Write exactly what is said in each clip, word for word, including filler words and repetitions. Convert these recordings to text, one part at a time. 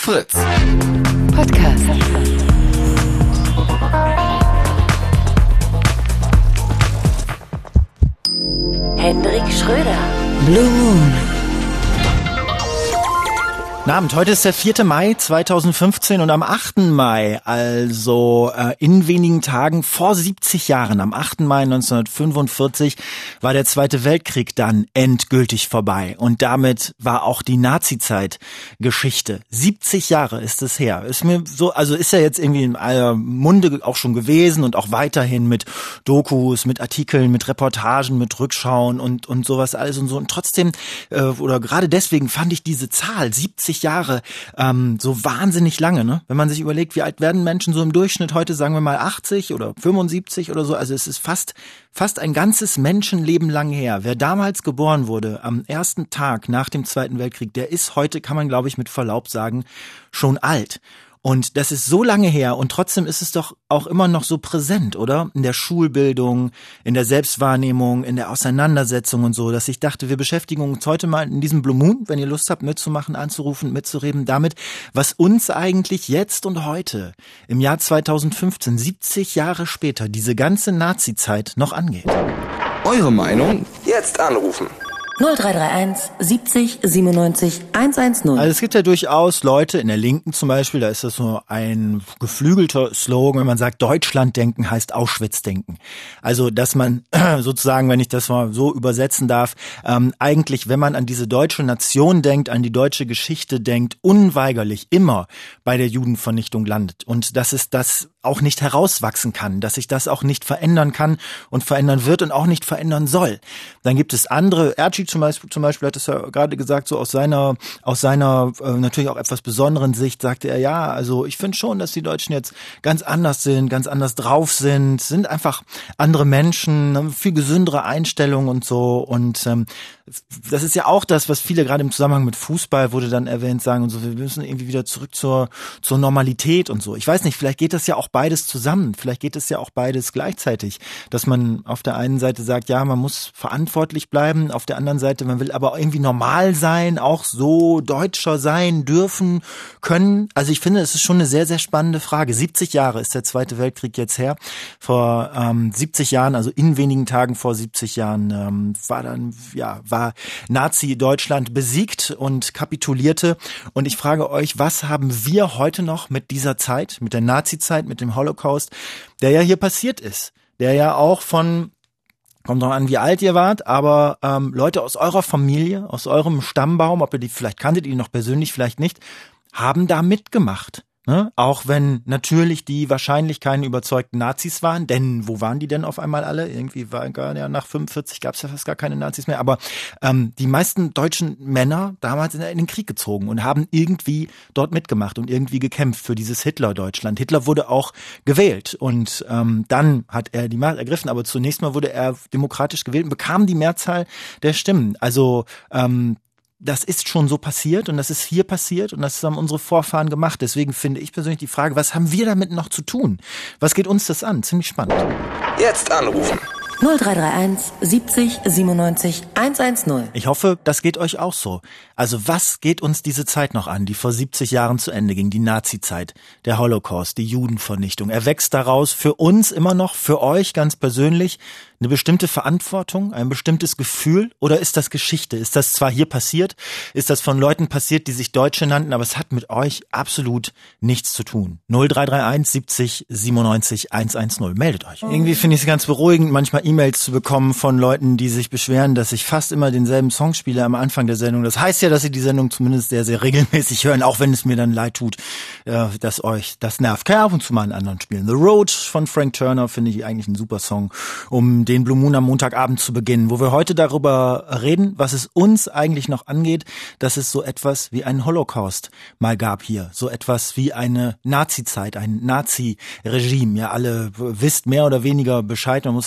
Fritz. Podcast. Hendrik Schröder. Blue Moon. Guten Abend, heute ist der vierte Mai zweitausendfünfzehn und am achten Mai, also äh, in wenigen Tagen vor siebzig Jahren, am achten Mai neunzehnhundertfünfundvierzig, war der Zweite Weltkrieg dann endgültig vorbei und damit war auch die Nazizeit Geschichte. siebzig Jahre ist es her. Ist mir so, also ist ja jetzt irgendwie in aller Munde auch schon gewesen und auch weiterhin mit Dokus, mit Artikeln, mit Reportagen, mit Rückschauen und und sowas alles und so. Und trotzdem äh, oder gerade deswegen fand ich diese Zahl siebzig Jahre ähm, so wahnsinnig lange, ne? Wenn man sich überlegt, wie alt werden Menschen so im Durchschnitt heute, sagen wir mal achtzig oder fünfundsiebzig oder so, also es ist fast fast ein ganzes Menschenleben lang her. Wer damals geboren wurde, am ersten Tag nach dem Zweiten Weltkrieg, der ist heute, kann man glaube ich mit Verlaub sagen, schon alt. Und das ist so lange her und trotzdem ist es doch auch immer noch so präsent, oder? In der Schulbildung, in der Selbstwahrnehmung, in der Auseinandersetzung und so, dass ich dachte, wir beschäftigen uns heute mal in diesem Blue Moon, wenn ihr Lust habt mitzumachen, anzurufen, mitzureden, damit, was uns eigentlich jetzt und heute, im Jahr zweitausendfünfzehn, siebzig Jahre später, diese ganze Nazi-Zeit noch angeht. Eure Meinung? Jetzt anrufen. null drei drei eins siebzig siebenundneunzig hundertzehn. Also es gibt ja durchaus Leute in der Linken zum Beispiel, da ist das so ein geflügelter Slogan, wenn man sagt, Deutschland denken heißt Auschwitz denken. Also dass man sozusagen, wenn ich das mal so übersetzen darf, ähm, eigentlich, wenn man an diese deutsche Nation denkt, an die deutsche Geschichte denkt, unweigerlich immer bei der Judenvernichtung landet. Und dass es das auch nicht herauswachsen kann, dass sich das auch nicht verändern kann und verändern wird und auch nicht verändern soll. Dann gibt es andere, Erci zum Beispiel, zum Beispiel hat es ja gerade gesagt, so aus seiner, aus seiner äh, natürlich auch etwas besonderen Sicht sagte er, ja, also ich finde schon, dass die Deutschen jetzt ganz anders sind, ganz anders drauf sind, sind einfach andere Menschen, haben viel gesündere Einstellungen und so und ähm, das ist ja auch das, was viele gerade im Zusammenhang mit Fußball wurde dann erwähnt, sagen und so, wir müssen irgendwie wieder zurück zur zur Normalität und so. Ich weiß nicht, vielleicht geht das ja auch beides zusammen, vielleicht geht es ja auch beides gleichzeitig, dass man auf der einen Seite sagt, ja, man muss verantwortlich bleiben, auf der anderen Seite, man will aber irgendwie normal sein, auch so Deutscher sein dürfen, können. Also ich finde, es ist schon eine sehr, sehr spannende Frage. siebzig Jahre ist der Zweite Weltkrieg jetzt her. Vor ähm, siebzig Jahren, also in wenigen Tagen vor siebzig Jahren, ähm, war dann, ja, war Nazi-Deutschland besiegt und kapitulierte. Und ich frage euch, was haben wir heute noch mit dieser Zeit, mit der Nazi-Zeit, mit dem Holocaust, der ja hier passiert ist, der ja auch von, kommt noch an, wie alt ihr wart, aber ähm, Leute aus eurer Familie, aus eurem Stammbaum, ob ihr die, vielleicht kanntet ihr die noch persönlich, vielleicht nicht, haben da mitgemacht. Ne? Auch wenn natürlich die wahrscheinlich keine überzeugten Nazis waren, denn wo waren die denn auf einmal alle? Irgendwie war gar ja nach fünfundvierzig gab es ja fast gar keine Nazis mehr, aber ähm, die meisten deutschen Männer damals in den Krieg gezogen und haben irgendwie dort mitgemacht und irgendwie gekämpft für dieses Hitler-Deutschland. Hitler wurde auch gewählt und ähm, dann hat er die Macht ergriffen, aber zunächst mal wurde er demokratisch gewählt und bekam die Mehrzahl der Stimmen. Also ähm, das ist schon so passiert und das ist hier passiert und das haben unsere Vorfahren gemacht. Deswegen finde ich persönlich die Frage, was haben wir damit noch zu tun? Was geht uns das an? Ziemlich spannend. Jetzt anrufen. null drei drei eins siebzig siebenundneunzig hundertzehn. Ich hoffe, das geht euch auch so. Also was geht uns diese Zeit noch an, die vor siebzig Jahren zu Ende ging, die Nazi-Zeit, der Holocaust, die Judenvernichtung? Erwächst daraus für uns immer noch, für euch ganz persönlich, eine bestimmte Verantwortung, ein bestimmtes Gefühl oder ist das Geschichte? Ist das zwar hier passiert, ist das von Leuten passiert, die sich Deutsche nannten, aber es hat mit euch absolut nichts zu tun. null drei drei eins siebzig siebenundneunzig hundertzehn. Meldet euch. Irgendwie finde ich es ganz beruhigend, manchmal E-Mails zu bekommen von Leuten, die sich beschweren, dass ich fast immer denselben Song spiele am Anfang der Sendung. Das heißt ja, dass sie die Sendung zumindest sehr, sehr regelmäßig hören, auch wenn es mir dann leid tut, dass euch das nervt. Kann ja ab und zu mal einen anderen spielen. The Road von Frank Turner finde ich eigentlich ein super Song, um den Blue Moon am Montagabend zu beginnen, wo wir heute darüber reden, was es uns eigentlich noch angeht, dass es so etwas wie einen Holocaust mal gab hier. So etwas wie eine Nazi-Zeit, ein Nazi-Regime. Ja, alle wisst mehr oder weniger Bescheid, man muss nicht mehr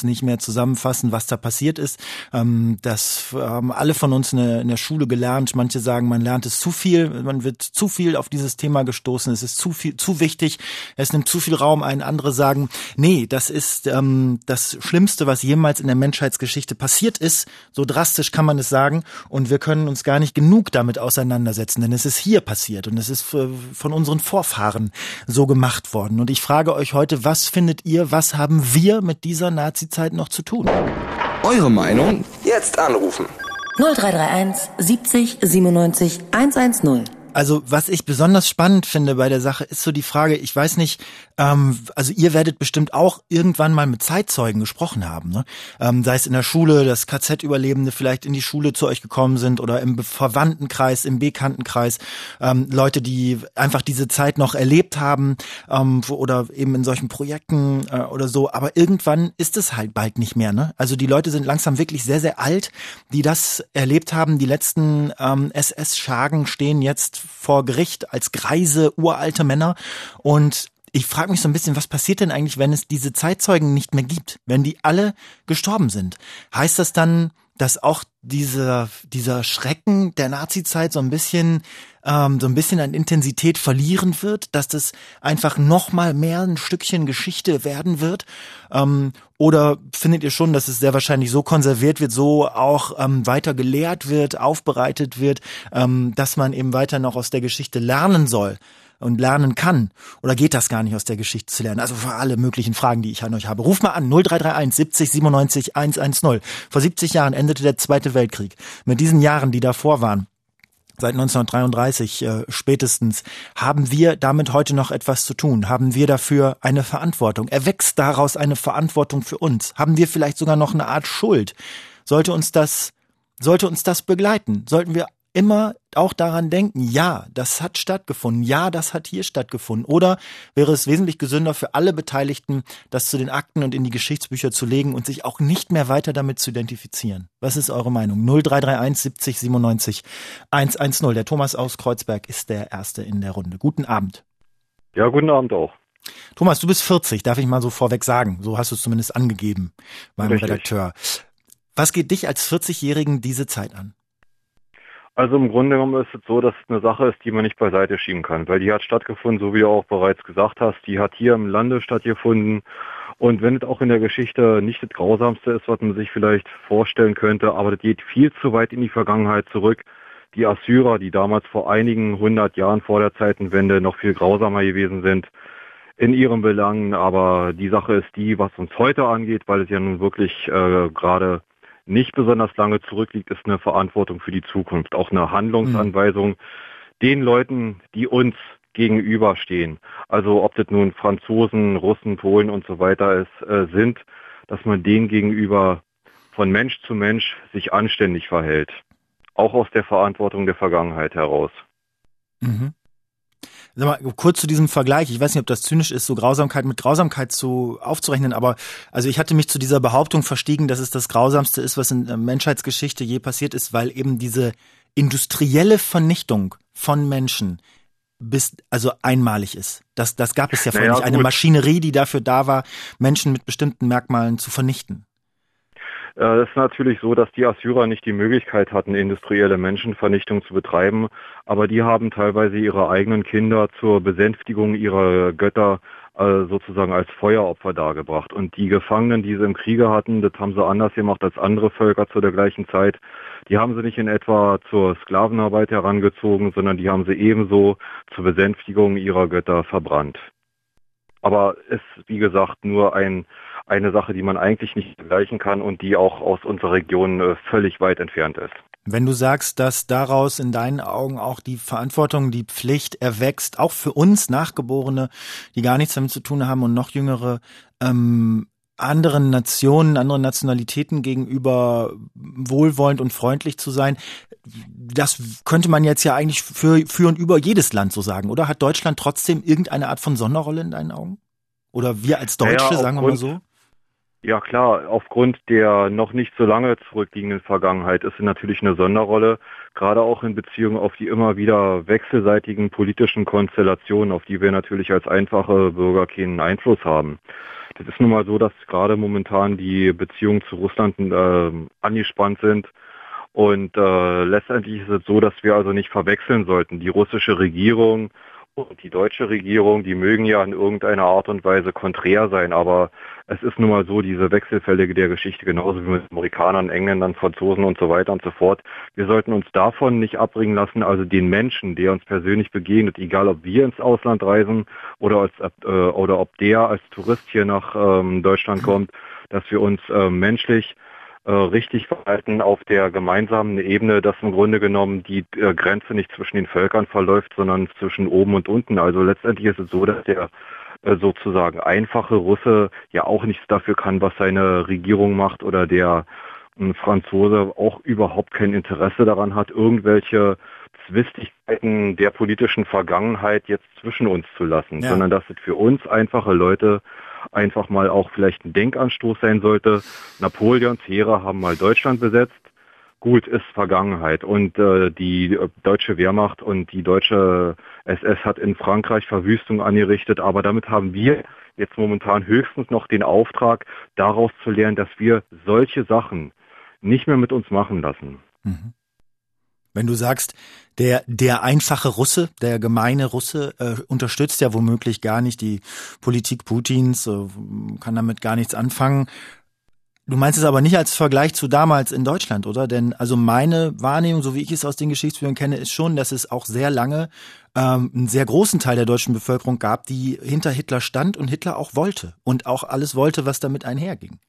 zusammenfassen, was da passiert ist. Ähm, das haben alle von uns in der, in der Schule gelernt. Manche sagen, man lernt es zu viel, man wird zu viel auf dieses Thema gestoßen, es ist zu viel, zu wichtig, es nimmt zu viel Raum ein. Andere sagen, nee, das ist ähm, das Schlimmste, was jemals in der Menschheitsgeschichte passiert ist. So drastisch kann man es sagen. Und wir können uns gar nicht genug damit auseinandersetzen, denn es ist hier passiert und es ist von unseren Vorfahren so gemacht worden. Und ich frage euch heute, was findet ihr, was haben wir mit dieser Nazizeit noch zu tun? Eure Meinung? Jetzt anrufen. null drei drei eins siebzig siebenundneunzig hundertzehn. Also was ich besonders spannend finde bei der Sache, ist so die Frage, ich weiß nicht, ähm, also ihr werdet bestimmt auch irgendwann mal mit Zeitzeugen gesprochen haben, ne? Ähm, sei es in der Schule, dass K Z-Überlebende vielleicht in die Schule zu euch gekommen sind oder im Verwandtenkreis, im Bekanntenkreis, ähm, Leute, die einfach diese Zeit noch erlebt haben ähm, wo, oder eben in solchen Projekten äh, oder so, aber irgendwann ist es halt bald nicht mehr, ne? Also die Leute sind langsam wirklich sehr, sehr alt, die das erlebt haben. Die letzten ähm, S S-Schergen stehen jetzt vor Gericht als greise, uralte Männer. Und ich frage mich so ein bisschen, was passiert denn eigentlich, wenn es diese Zeitzeugen nicht mehr gibt? Wenn die alle gestorben sind? Heißt das dann, dass auch dieser, dieser Schrecken der Nazizeit so ein bisschen, ähm, so ein bisschen an Intensität verlieren wird? Dass das einfach noch mal mehr ein Stückchen Geschichte werden wird? Ähm, oder findet ihr schon, dass es sehr wahrscheinlich so konserviert wird, so auch ähm, weiter gelehrt wird, aufbereitet wird, ähm, dass man eben weiter noch aus der Geschichte lernen soll und lernen kann? Oder geht das gar nicht, aus der Geschichte zu lernen? Also für alle möglichen Fragen, die ich an euch habe. Ruft mal an, null drei drei eins siebzig siebenundneunzig hundertzehn. Vor siebzig Jahren endete der Zweite Weltkrieg. Mit diesen Jahren, die davor waren, seit neunzehnhundertdreiunddreißig äh, spätestens, haben wir damit heute noch etwas zu tun? Haben wir dafür eine Verantwortung? Erwächst daraus eine Verantwortung für uns? Haben wir vielleicht sogar noch eine Art Schuld? Sollte uns das, sollte uns das begleiten? Sollten wir immer auch daran denken, ja, das hat stattgefunden, ja, das hat hier stattgefunden? Oder wäre es wesentlich gesünder für alle Beteiligten, das zu den Akten und in die Geschichtsbücher zu legen und sich auch nicht mehr weiter damit zu identifizieren? Was ist eure Meinung? null drei drei eins siebzig siebenundneunzig hundertzehn. Der Thomas aus Kreuzberg ist der Erste in der Runde. Guten Abend. Ja, guten Abend auch. Thomas, du bist vierzig, darf ich mal so vorweg sagen. So hast du es zumindest angegeben beim Richtig. Redakteur. Was geht dich als vierzig-Jährigen diese Zeit an? Also im Grunde genommen ist es so, dass es eine Sache ist, die man nicht beiseite schieben kann, weil die hat stattgefunden, so wie du auch bereits gesagt hast, die hat hier im Lande stattgefunden. Und wenn es auch in der Geschichte nicht das Grausamste ist, was man sich vielleicht vorstellen könnte, aber das geht viel zu weit in die Vergangenheit zurück. Die Assyrer, die damals vor einigen hundert Jahren vor der Zeitenwende noch viel grausamer gewesen sind in ihren Belangen. Aber die Sache ist die, was uns heute angeht, weil es ja nun wirklich äh, gerade nicht besonders lange zurückliegt, ist eine Verantwortung für die Zukunft, auch eine Handlungsanweisung mhm. den Leuten, die uns gegenüberstehen. Also ob das nun Franzosen, Russen, Polen und so weiter ist, äh, sind, dass man denen gegenüber von Mensch zu Mensch sich anständig verhält. Auch aus der Verantwortung der Vergangenheit heraus. Mhm. Sag mal, kurz zu diesem Vergleich. Ich weiß nicht, ob das zynisch ist, so Grausamkeit mit Grausamkeit zu aufzurechnen, aber also ich hatte mich zu dieser Behauptung verstiegen, dass es das Grausamste ist, was in der Menschheitsgeschichte je passiert ist, weil eben diese industrielle Vernichtung von Menschen bis also einmalig ist. Das, das gab es ja vorher naja, nicht. Eine gut. Maschinerie, die dafür da war, Menschen mit bestimmten Merkmalen zu vernichten. Es ist natürlich so, dass die Assyrer nicht die Möglichkeit hatten, industrielle Menschenvernichtung zu betreiben, aber die haben teilweise ihre eigenen Kinder zur Besänftigung ihrer Götter äh, sozusagen als Feueropfer dargebracht. Und die Gefangenen, die sie im Kriege hatten, das haben sie anders gemacht als andere Völker zu der gleichen Zeit. Die haben sie nicht in etwa zur Sklavenarbeit herangezogen, sondern die haben sie ebenso zur Besänftigung ihrer Götter verbrannt. Aber ist, wie gesagt, nur ein eine Sache, die man eigentlich nicht vergleichen kann und die auch aus unserer Region äh, völlig weit entfernt ist. Wenn du sagst, dass daraus in deinen Augen auch die Verantwortung, die Pflicht erwächst, auch für uns Nachgeborene, die gar nichts damit zu tun haben und noch jüngere, ähm, anderen Nationen, anderen Nationalitäten gegenüber wohlwollend und freundlich zu sein, das könnte man jetzt ja eigentlich für, für und über jedes Land so sagen, oder? Hat Deutschland trotzdem irgendeine Art von Sonderrolle in deinen Augen? Oder wir als Deutsche, naja, sagen wir mal so? Ja klar, aufgrund der noch nicht so lange zurückliegenden Vergangenheit ist es natürlich eine Sonderrolle, gerade auch in Beziehung auf die immer wieder wechselseitigen politischen Konstellationen, auf die wir natürlich als einfache Bürger keinen Einfluss haben. Das ist nun mal so, dass gerade momentan die Beziehungen zu Russland äh, angespannt sind. Und äh, letztendlich ist es so, dass wir also nicht verwechseln sollten. Die russische Regierung und die deutsche Regierung, die mögen ja in irgendeiner Art und Weise konträr sein, aber es ist nun mal so, diese Wechselfälle der Geschichte, genauso wie mit Amerikanern, Engländern, Franzosen und so weiter und so fort. Wir sollten uns davon nicht abbringen lassen, also den Menschen, der uns persönlich begegnet, egal ob wir ins Ausland reisen oder, als, äh, oder ob der als Tourist hier nach ähm, Deutschland kommt, dass wir uns äh, menschlich äh, richtig verhalten auf der gemeinsamen Ebene, dass im Grunde genommen die äh, Grenze nicht zwischen den Völkern verläuft, sondern zwischen oben und unten. Also letztendlich ist es so, dass der äh, sozusagen einfache Russe ja auch nichts dafür kann, was seine Regierung macht, oder der äh, Franzose auch überhaupt kein Interesse daran hat, irgendwelche Zwistigkeiten der politischen Vergangenheit jetzt zwischen uns zu lassen, ja. sondern dass es für uns einfache Leute einfach mal auch vielleicht ein Denkanstoß sein sollte. Napoleons Heere haben mal Deutschland besetzt. Gut, ist Vergangenheit. Und äh, die äh, deutsche Wehrmacht und die deutsche S S hat in Frankreich Verwüstung angerichtet. Aber damit haben wir jetzt momentan höchstens noch den Auftrag, daraus zu lernen, dass wir solche Sachen nicht mehr mit uns machen lassen. Mhm. Wenn du sagst, der der einfache Russe, der gemeine Russe äh, unterstützt ja womöglich gar nicht die Politik Putins, äh, kann damit gar nichts anfangen. Du meinst es aber nicht als Vergleich zu damals in Deutschland, oder? Denn also meine Wahrnehmung, so wie ich es aus den Geschichtsbüchern kenne, ist schon, dass es auch sehr lange ähm, einen sehr großen Teil der deutschen Bevölkerung gab, die hinter Hitler stand und Hitler auch wollte und auch alles wollte, was damit einherging.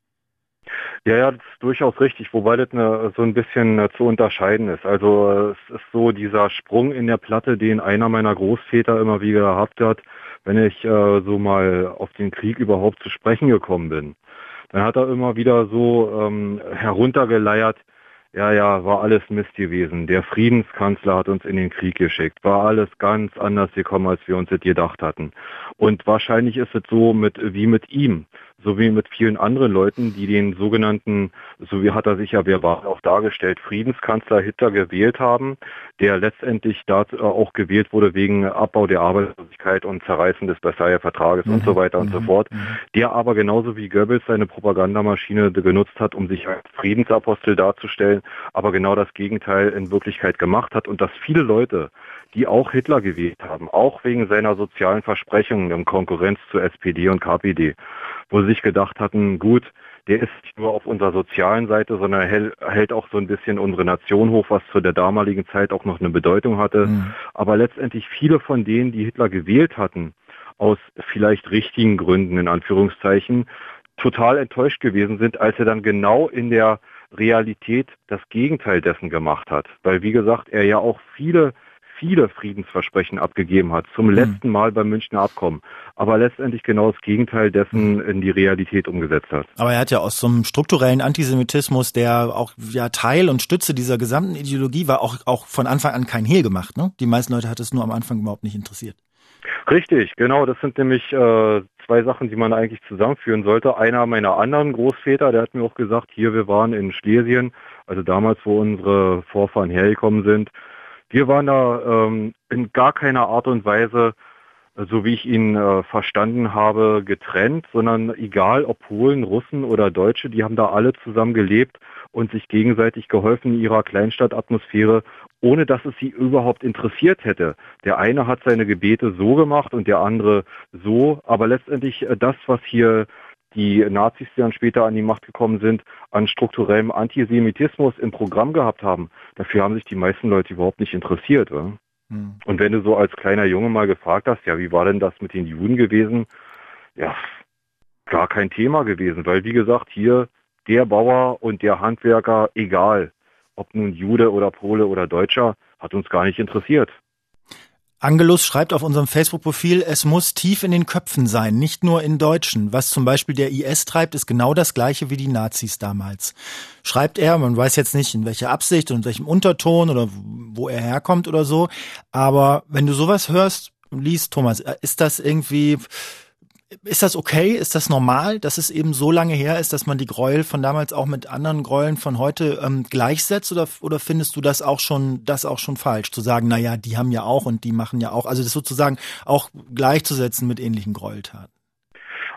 Ja, ja, das ist durchaus richtig, wobei das eine, so ein bisschen äh, zu unterscheiden ist. Also es ist so dieser Sprung in der Platte, den einer meiner Großväter immer wieder gehabt hat, wenn ich äh, so mal auf den Krieg überhaupt zu sprechen gekommen bin. Dann hat er immer wieder so ähm, heruntergeleiert, ja, ja, war alles Mist gewesen. Der Friedenskanzler hat uns in den Krieg geschickt. War alles ganz anders gekommen, als wir uns das gedacht hatten. Und wahrscheinlich ist es so mit wie mit ihm, so wie mit vielen anderen Leuten, die den sogenannten, so wie hat er sich ja verbal auch dargestellt, Friedenskanzler Hitler gewählt haben, der letztendlich da auch gewählt wurde wegen Abbau der Arbeitslosigkeit und Zerreißen des Versailler Vertrages mhm. und so weiter mhm. und so fort, mhm. der aber genauso wie Goebbels seine Propagandamaschine genutzt hat, um sich als Friedensapostel darzustellen, aber genau das Gegenteil in Wirklichkeit gemacht hat, und dass viele Leute, die auch Hitler gewählt haben, auch wegen seiner sozialen Versprechungen in Konkurrenz zur S P D und K P D, wo sie sich gedacht hatten, gut, der ist nicht nur auf unserer sozialen Seite, sondern er hält auch so ein bisschen unsere Nation hoch, was zu der damaligen Zeit auch noch eine Bedeutung hatte. Mhm. Aber letztendlich viele von denen, die Hitler gewählt hatten, aus vielleicht richtigen Gründen, in Anführungszeichen, total enttäuscht gewesen sind, als er dann genau in der Realität das Gegenteil dessen gemacht hat. Weil, wie gesagt, er ja auch viele viele Friedensversprechen abgegeben hat, zum mhm. letzten Mal beim Münchner Abkommen, aber letztendlich genau das Gegenteil dessen mhm. in die Realität umgesetzt hat. Aber er hat ja aus so einem strukturellen Antisemitismus, der auch ja Teil und Stütze dieser gesamten Ideologie war, auch auch von Anfang an kein Hehl gemacht, ne? Die meisten Leute hat es nur am Anfang überhaupt nicht interessiert. Richtig, genau, das sind nämlich äh, zwei Sachen, die man eigentlich zusammenführen sollte. Einer meiner anderen Großväter, der hat mir auch gesagt, hier, wir waren in Schlesien, also damals, wo unsere Vorfahren hergekommen sind. Wir waren da ähm, in gar keiner Art und Weise, so wie ich ihn äh, verstanden habe, getrennt, sondern egal ob Polen, Russen oder Deutsche, die haben da alle zusammen gelebt und sich gegenseitig geholfen in ihrer Kleinstadtatmosphäre, ohne dass es sie überhaupt interessiert hätte. Der eine hat seine Gebete so gemacht und der andere so, aber letztendlich äh, das, was hier die Nazis, die dann später an die Macht gekommen sind, an strukturellem Antisemitismus im Programm gehabt haben, dafür haben sich die meisten Leute überhaupt nicht interessiert. Oder? Hm. Und wenn du so als kleiner Junge mal gefragt hast, ja, wie war denn das mit den Juden gewesen? Ja, gar kein Thema gewesen, weil wie gesagt, hier der Bauer und der Handwerker, egal, ob nun Jude oder Pole oder Deutscher, hat uns gar nicht interessiert. Angelus schreibt auf unserem Facebook-Profil, es muss tief in den Köpfen sein, nicht nur in Deutschen. Was zum Beispiel der I S treibt, ist genau das Gleiche wie die Nazis damals. Schreibt er, man weiß jetzt nicht, in welcher Absicht und in welchem Unterton oder wo er herkommt oder so. Aber wenn du sowas hörst, liest, Thomas, ist das irgendwie, ist das okay? Ist das normal, dass es eben so lange her ist, dass man die Gräuel von damals auch mit anderen Gräueln von heute ähm, gleichsetzt? Oder, oder findest du das auch schon, das auch schon falsch? Zu sagen, na ja, die haben ja auch und die machen ja auch. Also das sozusagen auch gleichzusetzen mit ähnlichen Gräueltaten.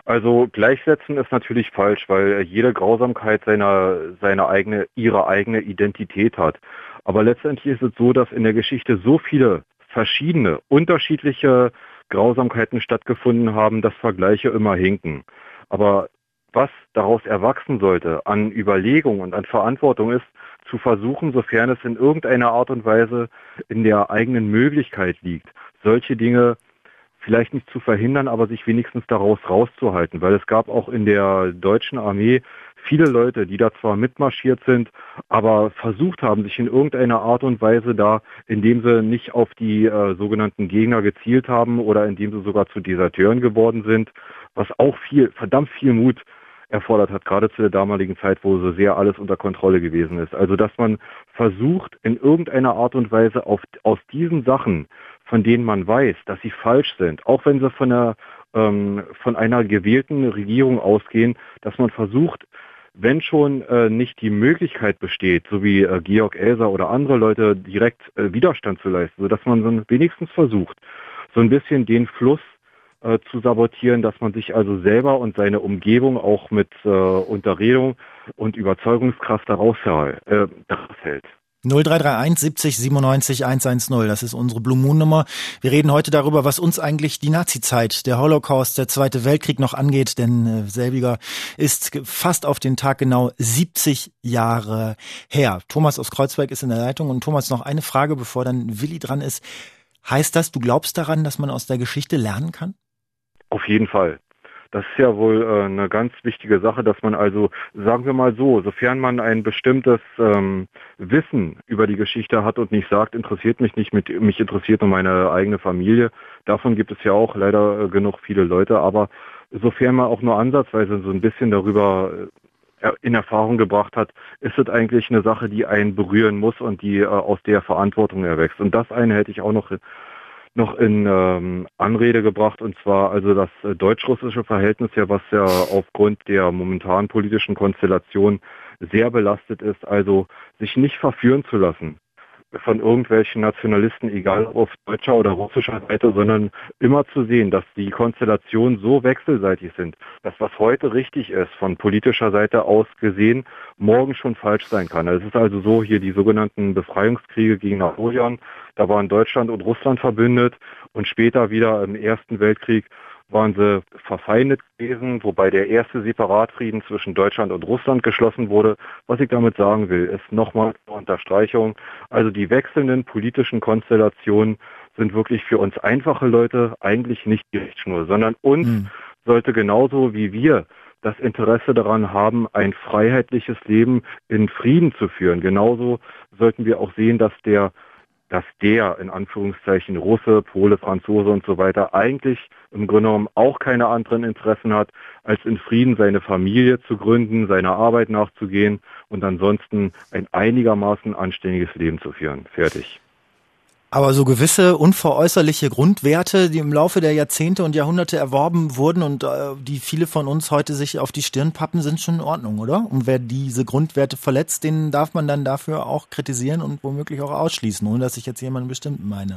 Also gleichsetzen ist natürlich falsch, weil jede Grausamkeit seiner, seine eigene, ihre eigene Identität hat. Aber letztendlich ist es so, dass in der Geschichte so viele verschiedene, unterschiedliche Grausamkeiten stattgefunden haben, dass Vergleiche immer hinken. Aber was daraus erwachsen sollte an Überlegung und an Verantwortung ist, zu versuchen, sofern es in irgendeiner Art und Weise in der eigenen Möglichkeit liegt, solche Dinge vielleicht nicht zu verhindern, aber sich wenigstens daraus rauszuhalten. Weil es gab auch in der deutschen Armee viele Leute, die da zwar mitmarschiert sind, aber versucht haben, sich in irgendeiner Art und Weise da, indem sie nicht auf die äh, sogenannten Gegner gezielt haben oder indem sie sogar zu Deserteuren geworden sind, was auch viel, verdammt viel Mut erfordert hat, gerade zu der damaligen Zeit, wo so sehr alles unter Kontrolle gewesen ist. Also, dass man versucht, in irgendeiner Art und Weise auf, aus diesen Sachen, von denen man weiß, dass sie falsch sind, auch wenn sie von einer, ähm, von einer gewählten Regierung ausgehen, dass man versucht, wenn schon äh, nicht die Möglichkeit besteht, so wie äh, Georg Elser oder andere Leute direkt äh, Widerstand zu leisten, sodass man so wenigstens versucht, so ein bisschen den Fluss äh, zu sabotieren, dass man sich also selber und seine Umgebung auch mit äh, Unterredung und Überzeugungskraft daraus, äh, daraus hält. null drei drei eins siebzig siebenundneunzig hundertzehn, das ist unsere Blue Moon Nummer. Wir reden heute darüber, was uns eigentlich die Nazizeit, der Holocaust, der Zweite Weltkrieg noch angeht, denn äh, selbiger ist fast auf den Tag genau siebzig Jahre her. Thomas aus Kreuzberg ist in der Leitung und Thomas, noch eine Frage, bevor dann Willi dran ist. Heißt das, du glaubst daran, dass man aus der Geschichte lernen kann? Auf jeden Fall. Das ist ja wohl äh, eine ganz wichtige Sache, dass man also, sagen wir mal so, sofern man ein bestimmtes ähm, Wissen über die Geschichte hat und nicht sagt, interessiert mich nicht, mit, mich interessiert nur meine eigene Familie, davon gibt es ja auch leider äh, genug viele Leute, aber sofern man auch nur ansatzweise so ein bisschen darüber äh, in Erfahrung gebracht hat, ist es eigentlich eine Sache, die einen berühren muss und die äh, aus der Verantwortung erwächst. Und das eine hätte ich auch noch noch in ähm, Anrede gebracht, und zwar also das äh, deutsch-russische Verhältnis, ja, was ja aufgrund der momentanen politischen Konstellation sehr belastet ist, also sich nicht verführen zu lassen von irgendwelchen Nationalisten, egal ob auf deutscher oder russischer Seite, sondern immer zu sehen, dass die Konstellationen so wechselseitig sind, dass was heute richtig ist, von politischer Seite aus gesehen, morgen schon falsch sein kann. Es ist also so, hier die sogenannten Befreiungskriege gegen Napoleon, da waren Deutschland und Russland verbündet und später wieder im Ersten Weltkrieg waren sie verfeindet gewesen, wobei der erste Separatfrieden zwischen Deutschland und Russland geschlossen wurde. Was ich damit sagen will, ist nochmal zur Unterstreichung, also die wechselnden politischen Konstellationen sind wirklich für uns einfache Leute eigentlich nicht die Richtschnur, sondern uns mhm. sollte genauso wie wir das Interesse daran haben, ein freiheitliches Leben in Frieden zu führen. Genauso sollten wir auch sehen, dass der dass der, in Anführungszeichen, Russe, Pole, Franzose und so weiter eigentlich im Grunde genommen auch keine anderen Interessen hat, als in Frieden seine Familie zu gründen, seiner Arbeit nachzugehen und ansonsten ein einigermaßen anständiges Leben zu führen. Fertig. Aber so gewisse unveräußerliche Grundwerte, die im Laufe der Jahrzehnte und Jahrhunderte erworben wurden und äh, die viele von uns heute sich auf die Stirn pappen, sind schon in Ordnung, oder? Und wer diese Grundwerte verletzt, den darf man dann dafür auch kritisieren und womöglich auch ausschließen, ohne dass ich jetzt jemanden bestimmt meine.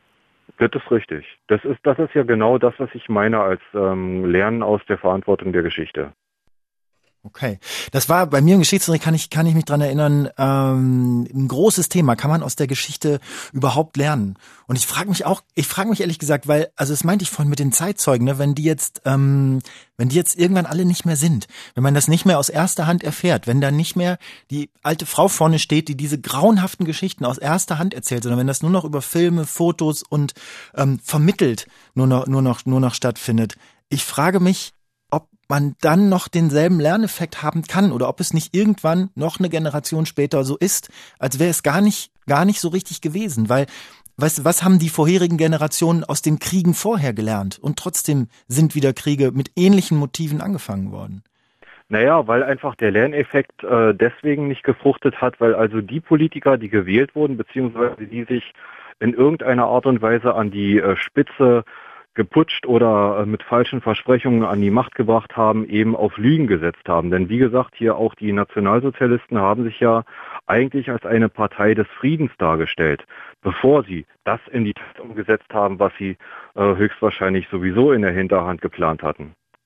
Das ist richtig. Das ist, das ist ja genau das, was ich meine als ähm, Lernen aus der Verantwortung der Geschichte. Okay, das war bei mir im Geschichtsunterricht, kann ich kann ich mich dran erinnern, ähm, ein großes Thema. Kann man aus der Geschichte überhaupt lernen? Und ich frage mich auch, ich frage mich ehrlich gesagt, weil, also das meinte ich vorhin mit den Zeitzeugen, ne, wenn die jetzt, ähm, wenn die jetzt irgendwann alle nicht mehr sind, wenn man das nicht mehr aus erster Hand erfährt, wenn da nicht mehr die alte Frau vorne steht, die diese grauenhaften Geschichten aus erster Hand erzählt, sondern wenn das nur noch über Filme, Fotos und ähm, vermittelt nur noch nur noch nur noch stattfindet. Ich frage mich, man dann noch denselben Lerneffekt haben kann oder ob es nicht irgendwann noch eine Generation später so ist, als wäre es gar nicht gar nicht so richtig gewesen, weil weißt du, was haben die vorherigen Generationen aus den Kriegen vorher gelernt und trotzdem sind wieder Kriege mit ähnlichen Motiven angefangen worden? Naja, weil einfach der Lerneffekt äh, deswegen nicht gefruchtet hat, weil also die Politiker, die gewählt wurden, beziehungsweise die sich in irgendeiner Art und Weise an die äh, Spitze geputscht oder mit falschen Versprechungen an die Macht gebracht haben, eben auf Lügen gesetzt haben. Denn wie gesagt, hier auch die Nationalsozialisten haben sich ja eigentlich als eine Partei des Friedens dargestellt, bevor sie das in die Tat umgesetzt haben, was sie äh, höchstwahrscheinlich sowieso in der Hinterhand geplant hatten.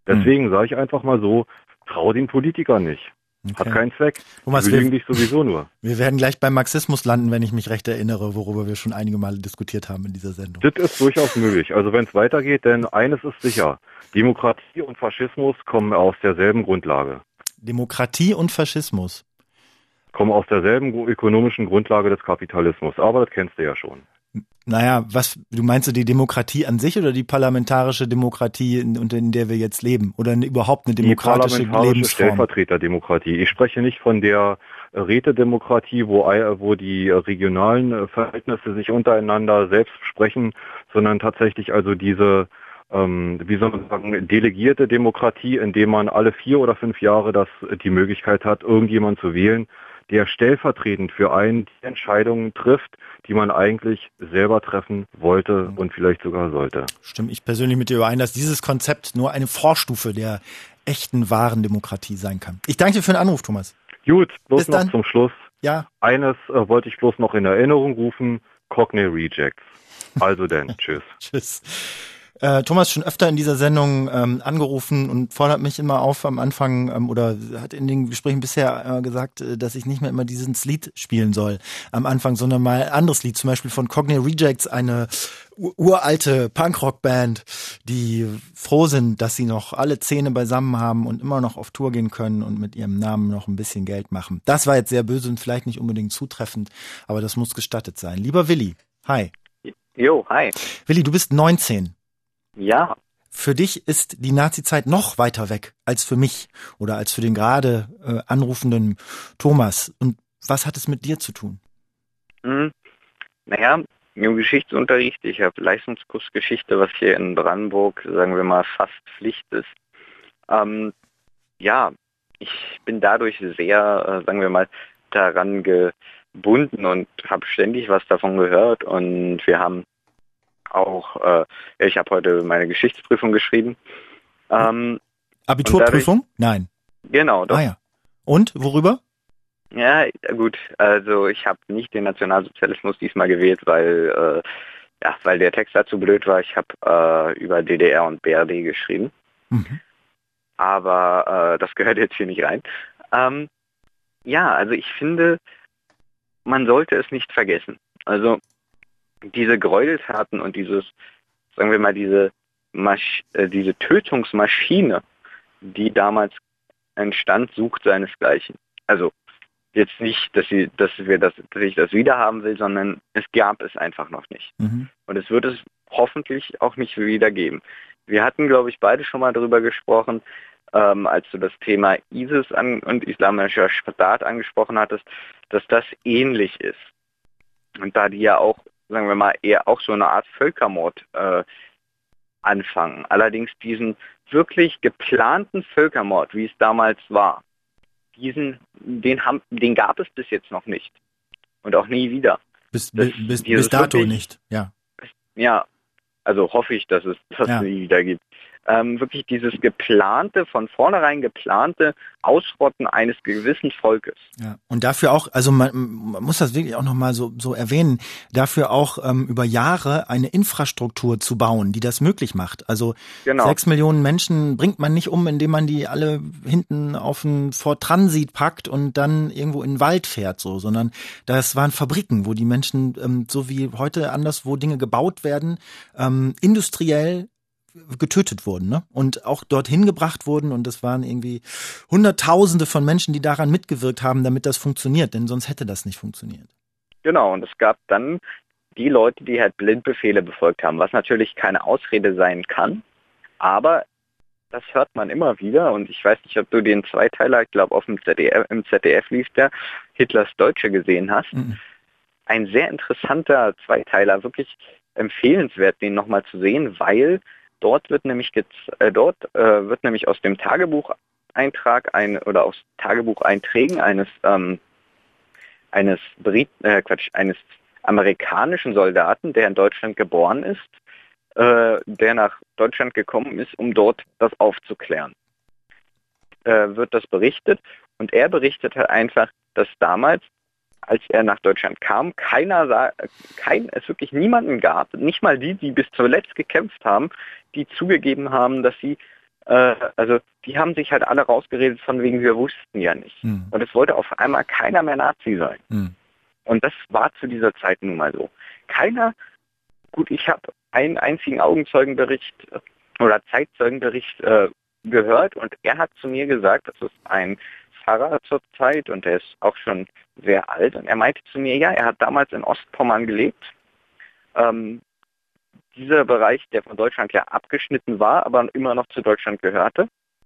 Deswegen hm. sage ich einfach mal so, trau den Politikern nicht. Okay. Hat keinen Zweck. Thomas, die belügen dich sowieso nur. Wir werden gleich beim Marxismus landen, wenn ich mich recht erinnere, worüber wir schon einige Male diskutiert haben in dieser Sendung. Das ist durchaus möglich. Also wenn es weitergeht, denn eines ist sicher. Demokratie und Faschismus kommen aus derselben Grundlage. Demokratie und Faschismus? Kommen aus derselben ökonomischen Grundlage des Kapitalismus. Aber das kennst du ja schon. Naja, was, du meinst die Demokratie an sich oder die parlamentarische Demokratie, in, in der wir jetzt leben? Oder überhaupt eine demokratische die parlamentarische Lebensform? Stellvertreterdemokratie. Ich spreche nicht von der Rätedemokratie, wo, wo die regionalen Verhältnisse sich untereinander selbst besprechen, sondern tatsächlich also diese, ähm, wie soll man sagen, delegierte Demokratie, in dem man alle vier oder fünf Jahre das, die Möglichkeit hat, irgendjemanden zu wählen, der stellvertretend für einen die Entscheidungen trifft, die man eigentlich selber treffen wollte und vielleicht sogar sollte. Stimme ich persönlich mit dir überein, dass dieses Konzept nur eine Vorstufe der echten, wahren Demokratie sein kann. Ich danke dir für den Anruf, Thomas. Gut, bloß Bis noch dann. Zum Schluss. Ja. Eines äh, wollte ich bloß noch in Erinnerung rufen, Cockney Rejects. Also denn, tschüss. Tschüss. Äh, Thomas schon öfter in dieser Sendung ähm, angerufen und fordert mich immer auf am Anfang ähm, oder hat in den Gesprächen bisher äh, gesagt, äh, dass ich nicht mehr immer dieses Lied spielen soll am Anfang, sondern mal ein anderes Lied, zum Beispiel von Cockney Rejects, eine u- uralte Punkrock-Band, die froh sind, dass sie noch alle Zähne beisammen haben und immer noch auf Tour gehen können und mit ihrem Namen noch ein bisschen Geld machen. Das war jetzt sehr böse und vielleicht nicht unbedingt zutreffend, aber das muss gestattet sein. Lieber Willi, hi. Jo, hi. Willi, du bist neunzehn. Ja. Für dich ist die Nazi-Zeit noch weiter weg als für mich oder als für den gerade äh, anrufenden Thomas. Und was hat es mit dir zu tun? Hm. Naja, im Geschichtsunterricht, ich habe Leistungskursgeschichte, was hier in Brandenburg, sagen wir mal, fast Pflicht ist. Ähm, ja, ich bin dadurch sehr, äh, sagen wir mal, daran gebunden und habe ständig was davon gehört. Und wir haben auch, äh, ich habe heute meine Geschichtsprüfung geschrieben. Ähm, Abiturprüfung? Dadurch, Nein. Genau. Doch. Ah ja. Und, worüber? Ja, gut, also ich habe nicht den Nationalsozialismus diesmal gewählt, weil, äh, ja, weil der Text dazu blöd war. Ich habe äh, über D D R und B R D geschrieben. Mhm. Aber äh, das gehört jetzt hier nicht rein. Ähm, ja, also ich finde, man sollte es nicht vergessen. Also diese Gräueltaten und dieses, sagen wir mal, diese, Masch- äh, diese Tötungsmaschine, die damals entstand, sucht seinesgleichen. Also jetzt nicht, dass sie, dass wir das, dass ich das wieder haben will, sondern es gab es einfach noch nicht. Mhm. Und es wird es hoffentlich auch nicht wieder geben. Wir hatten, glaube ich, beide schon mal darüber gesprochen, ähm, als du das Thema ISIS an, und Islamischer Staat angesprochen hattest, dass das ähnlich ist. Und da die ja auch, sagen wir mal, eher auch so eine Art Völkermord äh, anfangen. Allerdings diesen wirklich geplanten Völkermord, wie es damals war, diesen, den, haben, den gab es bis jetzt noch nicht. Und auch nie wieder. Bis, das, bis, bis dato wirklich, nicht, ja. Ja, also hoffe ich, dass es das ja. nie wieder gibt. Ähm, wirklich dieses geplante, von vornherein geplante Ausrotten eines gewissen Volkes. Ja, und dafür auch, also man, man muss das wirklich auch nochmal so, so erwähnen, dafür auch ähm, über Jahre eine Infrastruktur zu bauen, die das möglich macht. Also genau. Sechs Millionen Menschen bringt man nicht um, indem man die alle hinten auf ein Ford Transit packt und dann irgendwo in den Wald fährt, so, sondern das waren Fabriken, wo die Menschen, ähm, so wie heute anderswo Dinge gebaut werden, ähm, industriell getötet wurden, ne? Und auch dorthin gebracht wurden, und das waren irgendwie Hunderttausende von Menschen, die daran mitgewirkt haben, damit das funktioniert, denn sonst hätte das nicht funktioniert. Genau, und es gab dann die Leute, die halt Blindbefehle befolgt haben, was natürlich keine Ausrede sein kann, aber das hört man immer wieder, und ich weiß nicht, ob du den Zweiteiler, ich glaube auf dem Z D F, im Z D F lief der, Hitlers Deutsche gesehen hast. Mhm. Ein sehr interessanter Zweiteiler, wirklich empfehlenswert, den nochmal zu sehen, weil Dort wird nämlich gez- äh, dort äh, wird nämlich aus dem Tagebucheintrag ein oder aus Tagebucheinträgen eines ähm, eines Brit äh, Quatsch eines amerikanischen Soldaten, der in Deutschland geboren ist, äh, der nach Deutschland gekommen ist, um dort das aufzuklären, äh, wird das berichtet, und er berichtete einfach, dass damals, als er nach Deutschland kam, keiner sah, kein, es wirklich niemanden gab, nicht mal die, die bis zuletzt gekämpft haben, die zugegeben haben, dass sie Äh, also die haben sich halt alle rausgeredet von wegen, wir wussten ja nicht. Mhm. Und es wollte auf einmal keiner mehr Nazi sein. Mhm. Und das war zu dieser Zeit nun mal so. Keiner, gut, ich habe einen einzigen Augenzeugenbericht oder Zeitzeugenbericht äh, gehört und er hat zu mir gesagt, das ist ein Pfarrer zur Zeit und der ist auch schon sehr alt und er meinte zu mir, ja, er hat damals in Ostpommern gelebt. Ähm, dieser Bereich, der von Deutschland ja abgeschnitten war, aber immer noch zu Deutschland gehörte.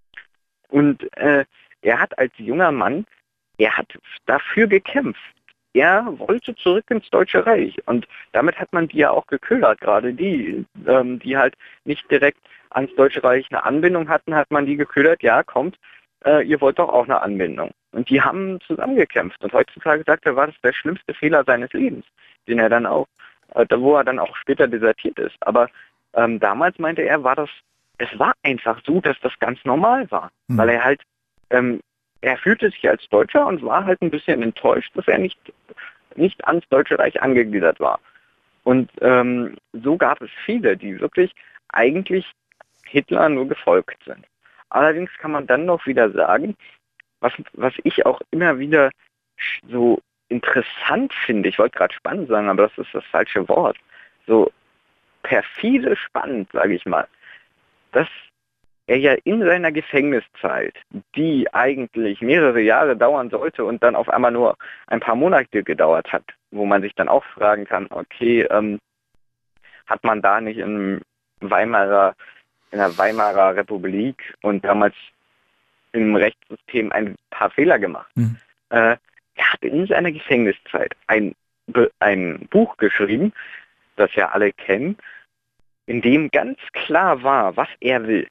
Und äh, er hat als junger Mann, er hat dafür gekämpft. Er wollte zurück ins Deutsche Reich und damit hat man die ja auch geködert, gerade die, ähm, die halt nicht direkt ans Deutsche Reich eine Anbindung hatten, hat man die geködert, ja, kommt, äh, ihr wollt doch auch eine Anbindung. Und die haben zusammengekämpft und heutzutage sagt er, war das der schlimmste Fehler seines Lebens, den er dann auch, äh, wo er dann auch später desertiert ist. Aber ähm, damals meinte er, war das, es war einfach so, dass das ganz normal war, mhm. weil er halt, ähm, er fühlte sich als Deutscher und war halt ein bisschen enttäuscht, dass er nicht, nicht ans Deutsche Reich angegliedert war. Und ähm, so gab es viele, die wirklich eigentlich Hitler nur gefolgt sind. Allerdings kann man dann noch wieder sagen, was, was ich auch immer wieder so interessant finde, ich wollte gerade spannend sagen, aber das ist das falsche Wort, so perfide spannend, sage ich mal, dass er ja in seiner Gefängniszeit, die eigentlich mehrere Jahre dauern sollte und dann auf einmal nur ein paar Monate gedauert hat, wo man sich dann auch fragen kann, okay, ähm, hat man da nicht in Weimarer, in der Weimarer Republik und damals im Rechtssystem ein paar Fehler gemacht? Mhm. Äh, er hat in seiner Gefängniszeit ein, ein Buch geschrieben, das ja alle kennen, in dem ganz klar war, was er will.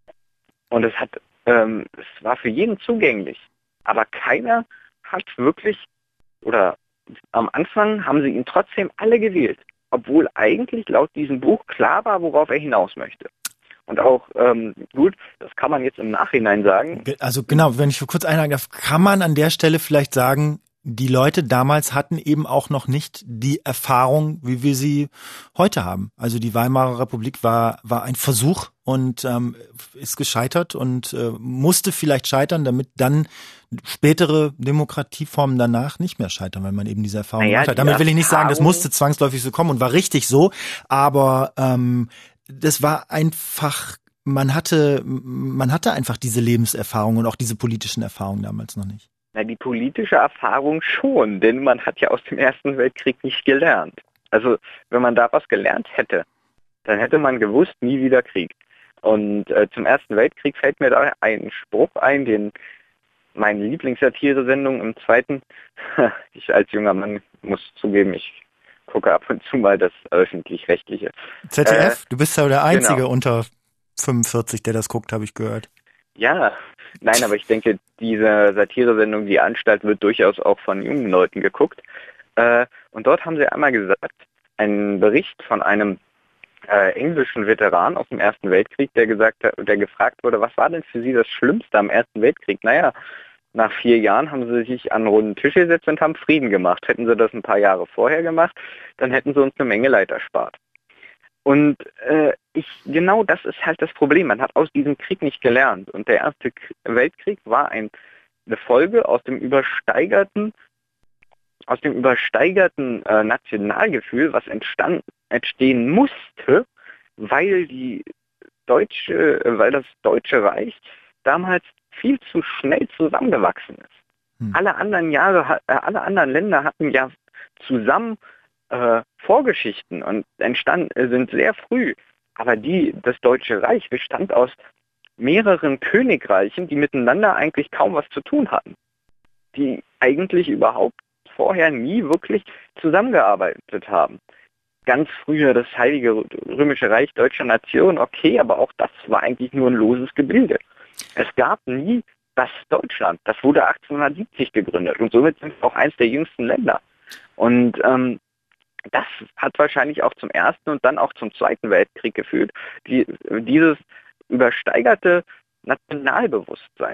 Und es hat, ähm, es war für jeden zugänglich. Aber keiner hat wirklich, oder am Anfang haben sie ihn trotzdem alle gewählt. Obwohl eigentlich laut diesem Buch klar war, worauf er hinaus möchte. Und auch, ähm, gut, das kann man jetzt im Nachhinein sagen. Also genau, wenn ich kurz einhaken darf, kann man an der Stelle vielleicht sagen, die Leute damals hatten eben auch noch nicht die Erfahrung, wie wir sie heute haben. Also die Weimarer Republik war war ein Versuch und ähm, ist gescheitert und äh, musste vielleicht scheitern, damit dann spätere Demokratieformen danach nicht mehr scheitern, weil man eben diese Erfahrung naja, gemacht hat. Damit will ich nicht sagen, das musste zwangsläufig so kommen und war richtig so, aber ähm, das war einfach, man hatte man hatte einfach diese Lebenserfahrung und auch diese politischen Erfahrungen damals noch nicht. Na, die politische Erfahrung schon, denn man hat ja aus dem Ersten Weltkrieg nicht gelernt. Also, wenn man da was gelernt hätte, dann hätte man gewusst, nie wieder Krieg. Und äh, zum Ersten Weltkrieg fällt mir da ein Spruch ein, den meine Lieblingssatire-Sendung im Zweiten, ich als junger Mann muss zugeben, ich gucke ab und zu mal das Öffentlich-Rechtliche. Z D F? Äh, du bist ja der Einzige genau. unter fünfundvierzig, der das guckt, habe ich gehört. Ja, nein, aber ich denke, diese Satire-Sendung, die Anstalt, wird durchaus auch von jungen Leuten geguckt. Äh, und dort haben sie einmal gesagt, ein Bericht von einem äh, englischen Veteran aus dem Ersten Weltkrieg, der gesagt hat, der gefragt wurde, was war denn für Sie das Schlimmste am Ersten Weltkrieg? Naja, nach vier Jahren haben sie sich an einen runden Tisch gesetzt und haben Frieden gemacht. Hätten sie das ein paar Jahre vorher gemacht, dann hätten sie uns eine Menge Leid erspart. Und äh, ich genau das ist halt das Problem. Man hat aus diesem Krieg nicht gelernt. Und der Erste Weltkrieg war ein, eine Folge aus dem übersteigerten, aus dem übersteigerten äh, Nationalgefühl, was entstand, entstehen musste, weil die deutsche, äh, weil das Deutsche Reich damals viel zu schnell zusammengewachsen ist. Hm. Alle anderen Jahre, äh, alle anderen Länder hatten ja zusammen Äh, Vorgeschichten und entstanden sind sehr früh. Aber die, das Deutsche Reich bestand aus mehreren Königreichen, die miteinander eigentlich kaum was zu tun hatten. Die eigentlich überhaupt vorher nie wirklich zusammengearbeitet haben. Ganz früher das Heilige Römische Reich Deutscher Nation, okay, aber auch das war eigentlich nur ein loses Gebilde. Es gab nie das Deutschland. Das wurde achtzehnhundertsiebzig gegründet und somit sind wir auch eins der jüngsten Länder. Und ähm, das hat wahrscheinlich auch zum Ersten und dann auch zum Zweiten Weltkrieg geführt, die, dieses übersteigerte Nationalbewusstsein.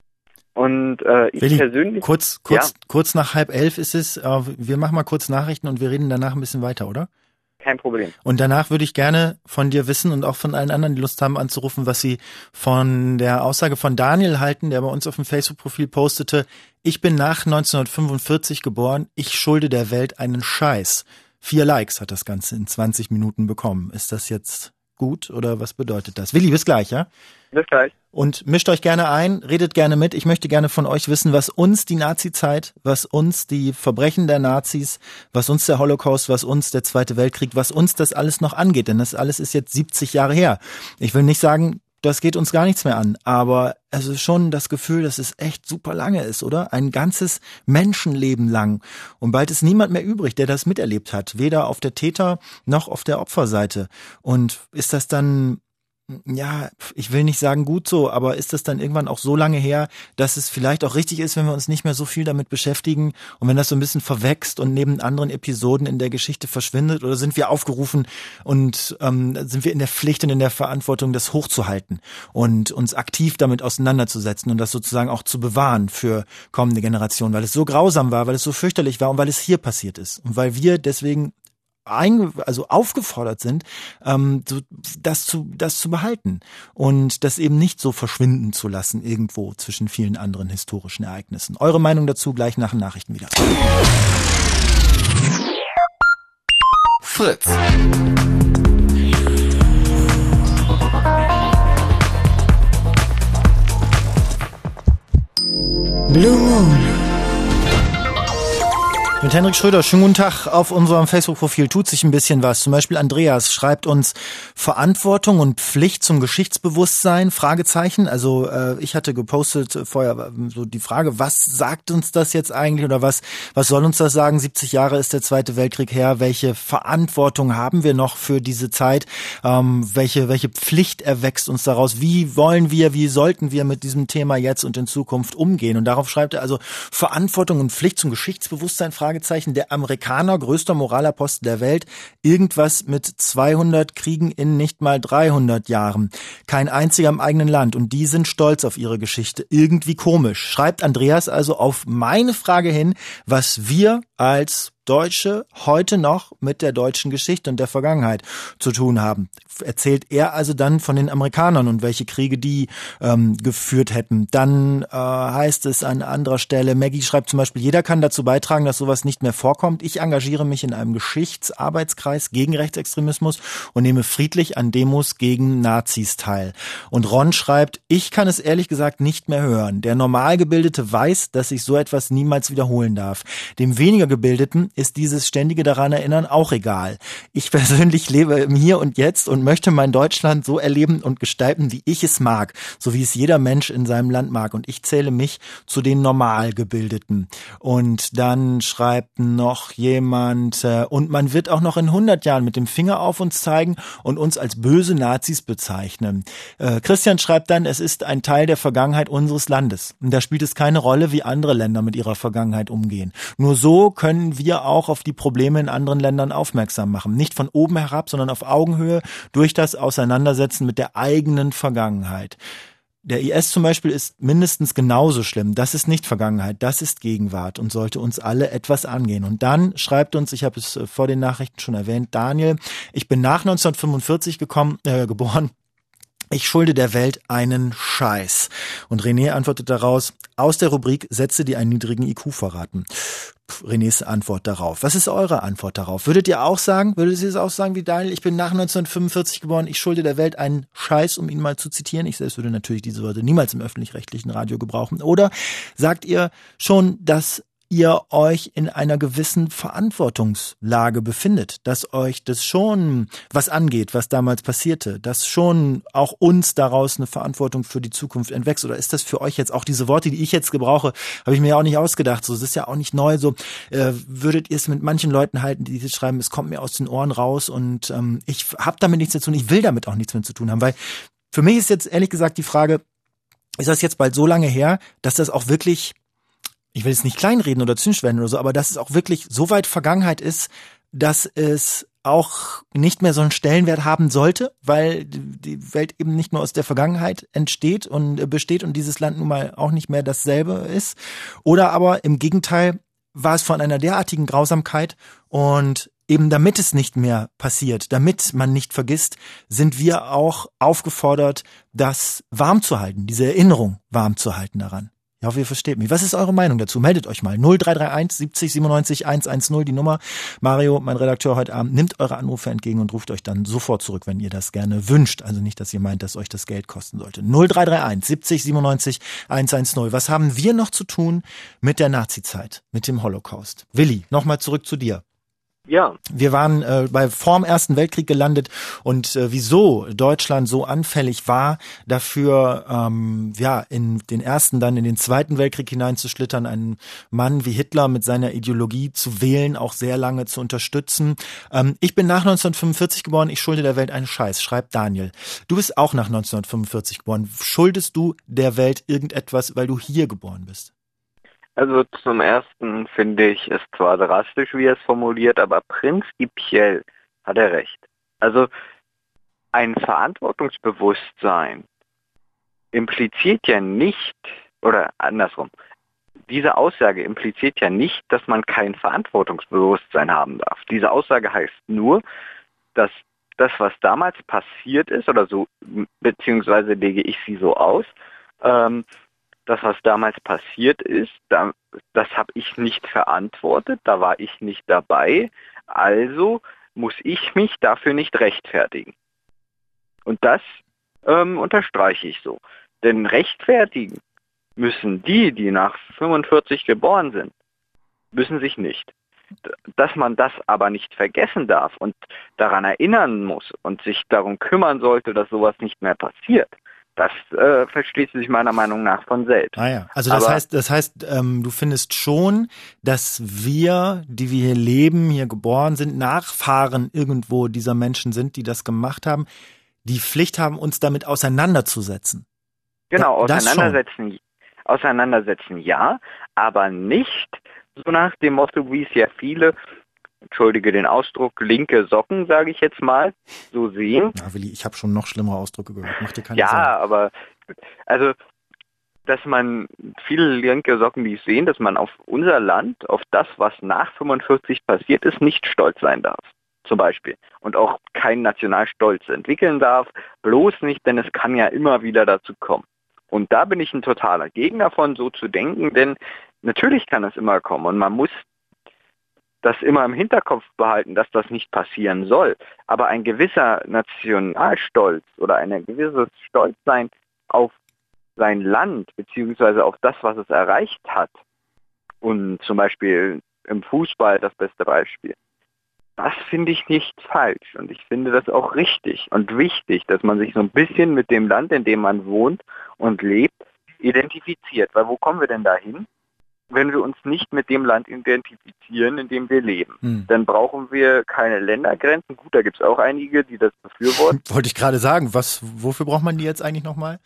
Und äh, ich Willi, persönlich... Kurz, kurz, ja. kurz nach halb elf ist es, äh, wir machen mal kurz Nachrichten und wir reden danach ein bisschen weiter, oder? kein Problem. Und danach würde ich gerne von dir wissen und auch von allen anderen, die Lust haben anzurufen, was sie von der Aussage von Daniel halten, der bei uns auf dem Facebook-Profil postete: Ich bin nach neunzehnhundertfünfundvierzig geboren, ich schulde der Welt einen Scheiß. Vier Likes hat das Ganze in zwanzig Minuten bekommen. Ist das jetzt gut oder was bedeutet das? Willi, bis gleich, ja? Bis gleich. Und mischt euch gerne ein, redet gerne mit. Ich möchte gerne von euch wissen, was uns die Nazi-Zeit, was uns die Verbrechen der Nazis, was uns der Holocaust, was uns der Zweite Weltkrieg, was uns das alles noch angeht. Denn das alles ist jetzt siebzig Jahre her. Ich will nicht sagen, das geht uns gar nichts mehr an, aber es ist schon das Gefühl, dass es echt super lange ist, oder? Ein ganzes Menschenleben lang. Und bald ist niemand mehr übrig, der das miterlebt hat. Weder auf der Täter- noch auf der Opferseite. Und ist das dann, ja, ich will nicht sagen gut so, aber ist das dann irgendwann auch so lange her, dass es vielleicht auch richtig ist, wenn wir uns nicht mehr so viel damit beschäftigen und wenn das so ein bisschen verwächst und neben anderen Episoden in der Geschichte verschwindet? Oder sind wir aufgerufen und ähm, sind wir in der Pflicht und in der Verantwortung, das hochzuhalten und uns aktiv damit auseinanderzusetzen und das sozusagen auch zu bewahren für kommende Generationen, weil es so grausam war, weil es so fürchterlich war und weil es hier passiert ist und weil wir deswegen Einge- also aufgefordert sind, ähm, so, das zu das zu behalten und das eben nicht so verschwinden zu lassen irgendwo zwischen vielen anderen historischen Ereignissen. Eure Meinung dazu gleich nach den Nachrichten wieder. Fritz. Blue Moon. Mit Henrik Schröder, schönen guten Tag. Auf unserem Facebook-Profil tut sich ein bisschen was. Zum Beispiel Andreas schreibt uns Verantwortung und Pflicht zum Geschichtsbewusstsein, Fragezeichen. Also äh, ich hatte gepostet vorher so die Frage, was sagt uns das jetzt eigentlich oder was was soll uns das sagen? siebzig Jahre ist der Zweite Weltkrieg her. Welche Verantwortung haben wir noch für diese Zeit? Ähm, welche welche Pflicht erwächst uns daraus? Wie wollen wir, wie sollten wir mit diesem Thema jetzt und in Zukunft umgehen? Und darauf schreibt er also Verantwortung und Pflicht zum Geschichtsbewusstsein, Fragezeichen. Der Amerikaner, größter Moralapostel der Welt, irgendwas mit zweihundert Kriegen in nicht mal dreihundert Jahren. Kein einziger im eigenen Land und die sind stolz auf ihre Geschichte. Irgendwie komisch. Schreibt Andreas also auf meine Frage hin, was wir als Deutsche heute noch mit der deutschen Geschichte und der Vergangenheit zu tun haben. Erzählt er also dann von den Amerikanern und welche Kriege die ähm, geführt hätten. Dann äh, heißt es an anderer Stelle, Maggie schreibt zum Beispiel, jeder kann dazu beitragen, dass sowas nicht mehr vorkommt. Ich engagiere mich in einem Geschichtsarbeitskreis gegen Rechtsextremismus und nehme friedlich an Demos gegen Nazis teil. Und Ron schreibt, ich kann es ehrlich gesagt nicht mehr hören. Der Normalgebildete weiß, dass sich so etwas niemals wiederholen darf. Dem weniger Gebildeten ist dieses ständige daran erinnern auch egal. Ich persönlich lebe im Hier und Jetzt und möchte mein Deutschland so erleben und gestalten, wie ich es mag, so wie es jeder Mensch in seinem Land mag. Und ich zähle mich zu den Normalgebildeten. Und dann schreibt noch jemand, äh, und man wird auch noch in hundert Jahren mit dem Finger auf uns zeigen und uns als böse Nazis bezeichnen. Äh, Christian schreibt dann, es ist ein Teil der Vergangenheit unseres Landes. Und da spielt es keine Rolle, wie andere Länder mit ihrer Vergangenheit umgehen. Nur so können wir auch auf die Probleme in anderen Ländern aufmerksam machen. Nicht von oben herab, sondern auf Augenhöhe durch das Auseinandersetzen mit der eigenen Vergangenheit. Der I S zum Beispiel ist mindestens genauso schlimm. Das ist nicht Vergangenheit, das ist Gegenwart und sollte uns alle etwas angehen. Und dann schreibt uns, ich habe es vor den Nachrichten schon erwähnt, Daniel, ich bin nach neunzehnhundertfünfundvierzig gekommen, äh, geboren. Ich schulde der Welt einen Scheiß. Und René antwortet daraus, aus der Rubrik Sätze, die einen niedrigen I Q verraten. Renés Antwort darauf. Was ist eure Antwort darauf? Würdet ihr auch sagen, würdet ihr es auch sagen wie Daniel, ich bin nach neunzehnhundertfünfundvierzig geboren, ich schulde der Welt einen Scheiß, um ihn mal zu zitieren? Ich selbst würde natürlich diese Worte niemals im öffentlich-rechtlichen Radio gebrauchen. Oder sagt ihr schon, dass ihr euch in einer gewissen Verantwortungslage befindet, dass euch das schon was angeht, was damals passierte, dass schon auch uns daraus eine Verantwortung für die Zukunft entwächst? Oder ist das für euch jetzt auch diese Worte, die ich jetzt gebrauche, habe ich mir ja auch nicht ausgedacht, so, es ist ja auch nicht neu, so äh, würdet ihr es mit manchen Leuten halten, die jetzt schreiben, es kommt mir aus den Ohren raus und ähm, ich habe damit nichts zu tun, ich will damit auch nichts mehr zu tun haben, weil für mich ist jetzt ehrlich gesagt die Frage, ist das jetzt bald so lange her, dass das auch wirklich, ich will jetzt nicht kleinreden oder zynisch werden oder so, aber dass es auch wirklich so weit Vergangenheit ist, dass es auch nicht mehr so einen Stellenwert haben sollte, weil die Welt eben nicht nur aus der Vergangenheit entsteht und besteht und dieses Land nun mal auch nicht mehr dasselbe ist. Oder aber im Gegenteil war es von einer derartigen Grausamkeit und eben damit es nicht mehr passiert, damit man nicht vergisst, sind wir auch aufgefordert, das warm zu halten, diese Erinnerung warm zu halten daran. Ich hoffe, ihr versteht mich. Was ist eure Meinung dazu? Meldet euch mal. null drei drei eins siebzig siebenundneunzig hundertzehn, die Nummer. Mario, mein Redakteur heute Abend, nimmt eure Anrufe entgegen und ruft euch dann sofort zurück, wenn ihr das gerne wünscht. Also nicht, dass ihr meint, dass euch das Geld kosten sollte. null drei drei eins siebzig siebenundneunzig hundertzehn. Was haben wir noch zu tun mit der Nazizeit, mit dem Holocaust? Willi, nochmal zurück zu dir. Ja. Wir waren äh, bei vorm Ersten Weltkrieg gelandet und äh, wieso Deutschland so anfällig war, dafür ähm, ja in den Ersten, dann in den Zweiten Weltkrieg hineinzuschlittern, einen Mann wie Hitler mit seiner Ideologie zu wählen, auch sehr lange zu unterstützen. Ähm, ich bin nach neunzehnhundertfünfundvierzig geboren, ich schulde der Welt einen Scheiß, schreibt Daniel. Du bist auch nach neunzehnhundertfünfundvierzig geboren. Schuldest du der Welt irgendetwas, weil du hier geboren bist? Also zum Ersten finde ich es zwar drastisch, wie er es formuliert, aber prinzipiell hat er recht. Also ein Verantwortungsbewusstsein impliziert ja nicht, oder andersrum, diese Aussage impliziert ja nicht, dass man kein Verantwortungsbewusstsein haben darf. Diese Aussage heißt nur, dass das, was damals passiert ist, oder so, beziehungsweise lege ich sie so aus, ähm, das, was damals passiert ist, da, das habe ich nicht verantwortet, da war ich nicht dabei, also muss ich mich dafür nicht rechtfertigen. Und das ähm, unterstreiche ich so. Denn rechtfertigen müssen die, die nach fünfundvierzig geboren sind, müssen sich nicht. Dass man das aber nicht vergessen darf und daran erinnern muss und sich darum kümmern sollte, dass sowas nicht mehr passiert, das äh, versteht sich meiner Meinung nach von selbst. Ah ja, also das Aber heißt, das heißt, ähm, du findest schon, dass wir, die wir hier leben, hier geboren sind, Nachfahren irgendwo dieser Menschen sind, die das gemacht haben, die Pflicht haben, uns damit auseinanderzusetzen. Genau, da, auseinandersetzen, auseinandersetzen ja, aber nicht so nach dem Motto, wie es ja viele, entschuldige den Ausdruck, linke Socken, sage ich jetzt mal, so sehen. Ja, Willi, ich habe schon noch schlimmere Ausdrücke gehört. Mach dir keine ja, Sorgen. aber also, dass man viele linke Socken, die es sehen, dass man auf unser Land, auf das, was nach fünfundvierzig passiert ist, nicht stolz sein darf, zum Beispiel. Und auch keinen Nationalstolz entwickeln darf, bloß nicht, denn es kann ja immer wieder dazu kommen. Und da bin ich ein totaler Gegner von, so zu denken, denn natürlich kann es immer kommen und man muss das immer im Hinterkopf behalten, dass das nicht passieren soll. Aber ein gewisser Nationalstolz oder ein gewisses Stolzsein auf sein Land beziehungsweise auf das, was es erreicht hat, und zum Beispiel im Fußball das beste Beispiel, das finde ich nicht falsch und ich finde das auch richtig und wichtig, dass man sich so ein bisschen mit dem Land, in dem man wohnt und lebt, identifiziert. Weil wo kommen wir denn dahin, wenn wir uns nicht mit dem Land identifizieren, in dem wir leben? Hm. Dann brauchen wir keine Ländergrenzen. Gut, da gibt es auch einige, die das befürworten. Wollte ich gerade sagen, was, wofür braucht man die jetzt eigentlich nochmal?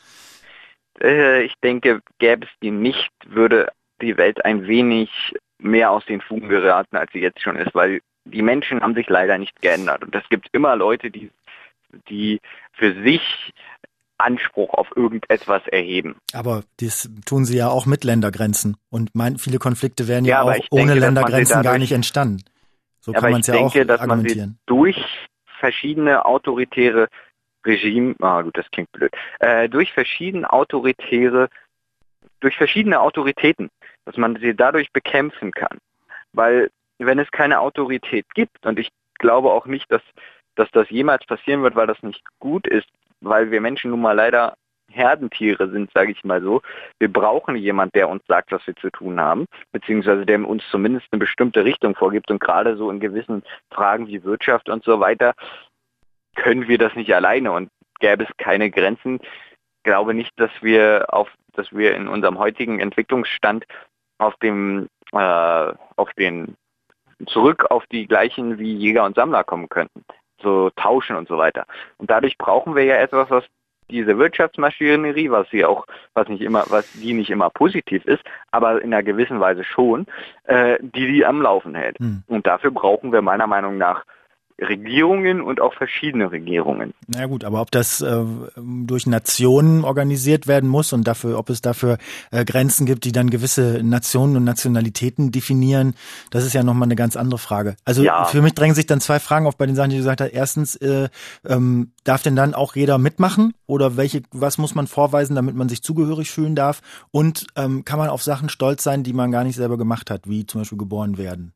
Äh, ich denke, gäbe es die nicht, würde die Welt ein wenig mehr aus den Fugen geraten, als sie jetzt schon ist, weil die Menschen haben sich leider nicht geändert. Und es gibt immer Leute, die, die für sich Anspruch auf irgendetwas erheben. Aber das tun sie ja auch mit Ländergrenzen. Und mein, viele Konflikte wären ja, ja auch ohne denke, Ländergrenzen dadurch, gar nicht entstanden. So kann man es ja denke, auch dass argumentieren. Man sie durch verschiedene autoritäre Regime, ah gut, das klingt blöd, äh, durch verschiedene autoritäre, durch verschiedene Autoritäten, dass man sie dadurch bekämpfen kann. Weil wenn es keine Autorität gibt, und ich glaube auch nicht, dass, dass das jemals passieren wird, weil das nicht gut ist, weil wir Menschen nun mal leider Herdentiere sind, sage ich mal so. Wir brauchen jemand, der uns sagt, was wir zu tun haben, beziehungsweise der uns zumindest eine bestimmte Richtung vorgibt. Und gerade so in gewissen Fragen wie Wirtschaft und so weiter können wir das nicht alleine. Und gäbe es keine Grenzen, glaube nicht, dass wir auf, dass wir in unserem heutigen Entwicklungsstand auf dem, äh, auf den zurück auf die gleichen wie Jäger und Sammler kommen könnten. So tauschen und so weiter. Und dadurch brauchen wir ja etwas, was diese Wirtschaftsmaschinerie, was sie auch, was nicht immer, was die nicht immer positiv ist, aber in einer gewissen Weise schon, äh, die die am Laufen hält. Hm. Und dafür brauchen wir meiner Meinung nach Regierungen und auch verschiedene Regierungen. Na gut, aber ob das äh, durch Nationen organisiert werden muss und dafür, ob es dafür äh, Grenzen gibt, die dann gewisse Nationen und Nationalitäten definieren, das ist ja nochmal eine ganz andere Frage. Also ja. Für mich drängen sich dann zwei Fragen auf bei den Sachen, die du gesagt hast. Erstens, äh, ähm, darf denn dann auch jeder mitmachen? Oder welche, was muss man vorweisen, damit man sich zugehörig fühlen darf? Und ähm, kann man auf Sachen stolz sein, die man gar nicht selber gemacht hat, wie zum Beispiel geboren werden?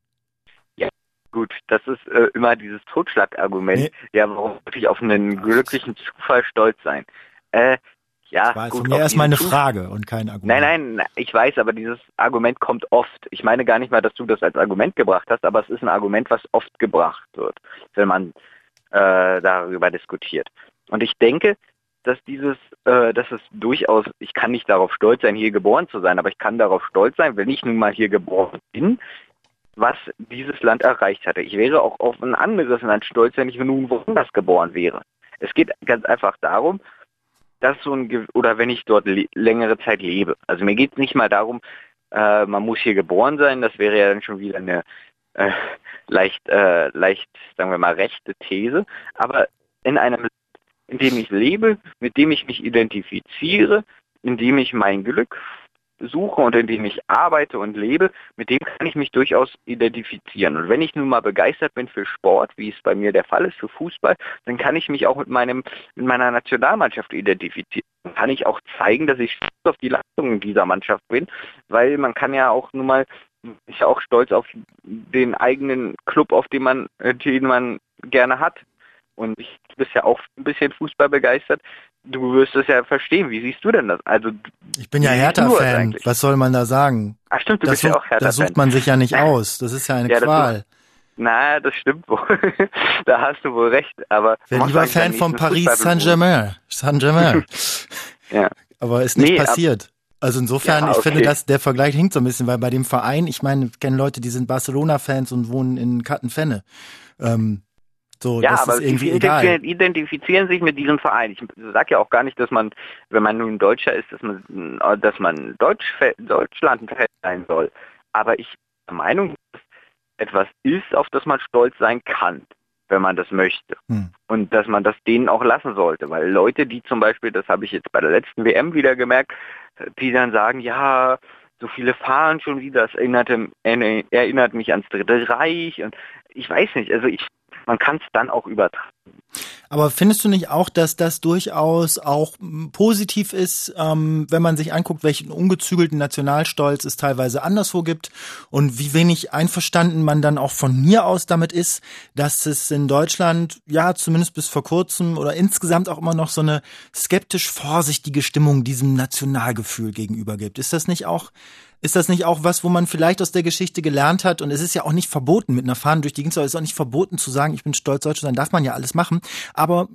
Gut, das ist äh, immer dieses Totschlagargument. Nee. Ja, warum wirklich auf einen glücklichen Zufall stolz sein? Äh, ja, das war gut, von mir erstmal eine Frage und kein Argument. Nein, nein, ich weiß, aber dieses Argument kommt oft. Ich meine gar nicht mal, dass du das als Argument gebracht hast, aber es ist ein Argument, was oft gebracht wird, wenn man äh, darüber diskutiert. Und ich denke, dass dieses, äh, dass es durchaus, ich kann nicht darauf stolz sein, hier geboren zu sein, aber ich kann darauf stolz sein, wenn ich nun mal hier geboren bin, was dieses Land erreicht hatte. Ich wäre auch auf ein anderes Land stolz, wenn ich nun woanders geboren wäre. Es geht ganz einfach darum, dass so ein, oder wenn ich dort le- längere Zeit lebe. Also mir geht es nicht mal darum, äh, man muss hier geboren sein, das wäre ja dann schon wieder eine äh, leicht, äh, leicht, sagen wir mal, rechte These, aber in einem Land, in dem ich lebe, mit dem ich mich identifiziere, in dem ich mein Glück suche und in dem ich arbeite und lebe, mit dem kann ich mich durchaus identifizieren. Und wenn ich nun mal begeistert bin für Sport, wie es bei mir der Fall ist, für Fußball, dann kann ich mich auch mit meinem, mit meiner Nationalmannschaft identifizieren. Dann kann ich auch zeigen, dass ich stolz auf die Leistungen dieser Mannschaft bin, weil man kann ja auch nun mal, ist ja auch stolz auf den eigenen Club, auf den man, den man gerne hat. Und ich bist ja auch ein bisschen Fußball begeistert. Du wirst es ja verstehen. Wie siehst du denn das? Also ich bin ja Hertha-Fan. Was soll man da sagen? Ach stimmt, du das bist sucht, ja auch Hertha-Fan. Das sucht man sich ja nicht aus. Das ist ja eine ja, Qual. Na, das stimmt wohl. Da hast du wohl recht. Aber ich bin lieber Fan von Paris Saint-Germain. Saint-Germain. Ja. Aber ist nicht nee, passiert. Also insofern, ja, ich okay. finde, dass der Vergleich hinkt so ein bisschen, weil bei dem Verein, ich meine, ich kenne Leute, die sind Barcelona-Fans und wohnen in Kattenfenne. Ähm, So, ja, das aber ist irgendwie sie egal. identifizieren sich mit diesem Verein. Ich sage ja auch gar nicht, dass man, wenn man nun Deutscher ist, dass man, dass man Deutsch, Deutschland-Fan sein soll. Aber ich bin der Meinung, dass etwas ist, auf das man stolz sein kann, wenn man das möchte. Hm. Und dass man das denen auch lassen sollte. Weil Leute, die zum Beispiel, das habe ich jetzt bei der letzten W M wieder gemerkt, die dann sagen, ja, so viele fahren schon wieder, das erinnerte, erinnert mich ans Dritte Reich. Und ich weiß nicht, also ich man kann es dann auch übertragen. Aber findest du nicht auch, dass das durchaus auch positiv ist, ähm, wenn man sich anguckt, welchen ungezügelten Nationalstolz es teilweise anderswo gibt und wie wenig einverstanden man dann auch von mir aus damit ist, dass es in Deutschland, ja zumindest bis vor kurzem oder insgesamt auch immer noch so eine skeptisch vorsichtige Stimmung diesem Nationalgefühl gegenüber gibt. Ist das nicht auch Ist das nicht auch was, wo man vielleicht aus der Geschichte gelernt hat? Und es ist ja auch nicht verboten, mit einer Fahne durch die Gegend zu laufen. Es ist auch nicht verboten zu sagen, ich bin stolz Deutsch zu sein, darf man ja alles machen. Aber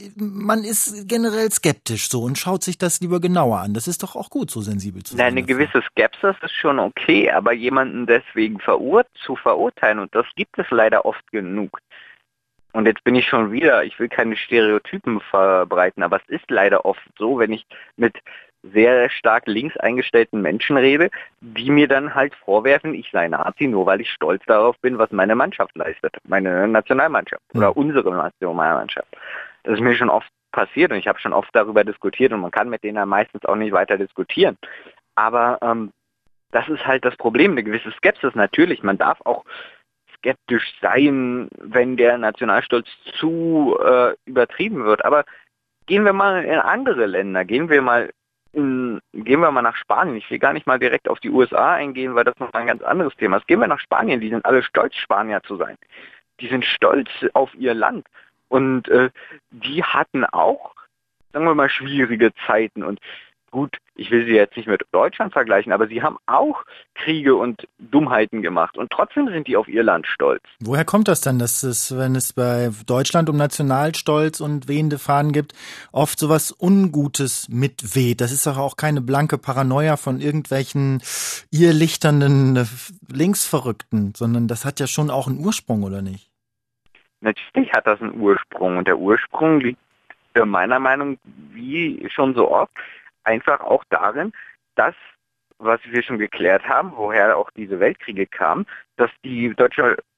man ist generell skeptisch so und schaut sich das lieber genauer an. Das ist doch auch gut, so sensibel zu sein. Eine gewisse Skepsis ist schon okay, aber jemanden deswegen verur- zu verurteilen, und das gibt es leider oft genug. Und jetzt bin ich schon wieder, ich will keine Stereotypen verbreiten, aber es ist leider oft so, wenn ich mit sehr stark links eingestellten Menschen rede, die mir dann halt vorwerfen, ich sei Nazi, nur weil ich stolz darauf bin, was meine Mannschaft leistet, meine Nationalmannschaft mhm. oder unsere Nationalmannschaft. Das ist mir schon oft passiert und ich habe schon oft darüber diskutiert und man kann mit denen ja meistens auch nicht weiter diskutieren. Aber ähm, das ist halt das Problem, eine gewisse Skepsis natürlich. Man darf auch skeptisch sein, wenn der Nationalstolz zu äh, übertrieben wird. Aber gehen wir mal in andere Länder, gehen wir mal in, gehen wir mal nach Spanien. Ich will gar nicht mal direkt auf die U S A eingehen, weil das noch ein ganz anderes Thema ist. Gehen wir nach Spanien, die sind alle stolz, Spanier zu sein. Die sind stolz auf ihr Land. Und äh, die hatten auch, sagen wir mal, schwierige Zeiten. Und gut, ich will sie jetzt nicht mit Deutschland vergleichen, aber sie haben auch Kriege und Dummheiten gemacht und trotzdem sind die auf ihr Land stolz. Woher kommt das denn, dass es, wenn es bei Deutschland um Nationalstolz und wehende Fahnen gibt, oft sowas Ungutes mitweht? Das ist doch auch keine blanke Paranoia von irgendwelchen irrlichternden Linksverrückten, sondern das hat ja schon auch einen Ursprung, oder nicht? Natürlich hat das einen Ursprung und der Ursprung liegt meiner Meinung nach, wie schon so oft, einfach auch darin, dass, was wir schon geklärt haben, woher auch diese Weltkriege kamen, dass die deutsche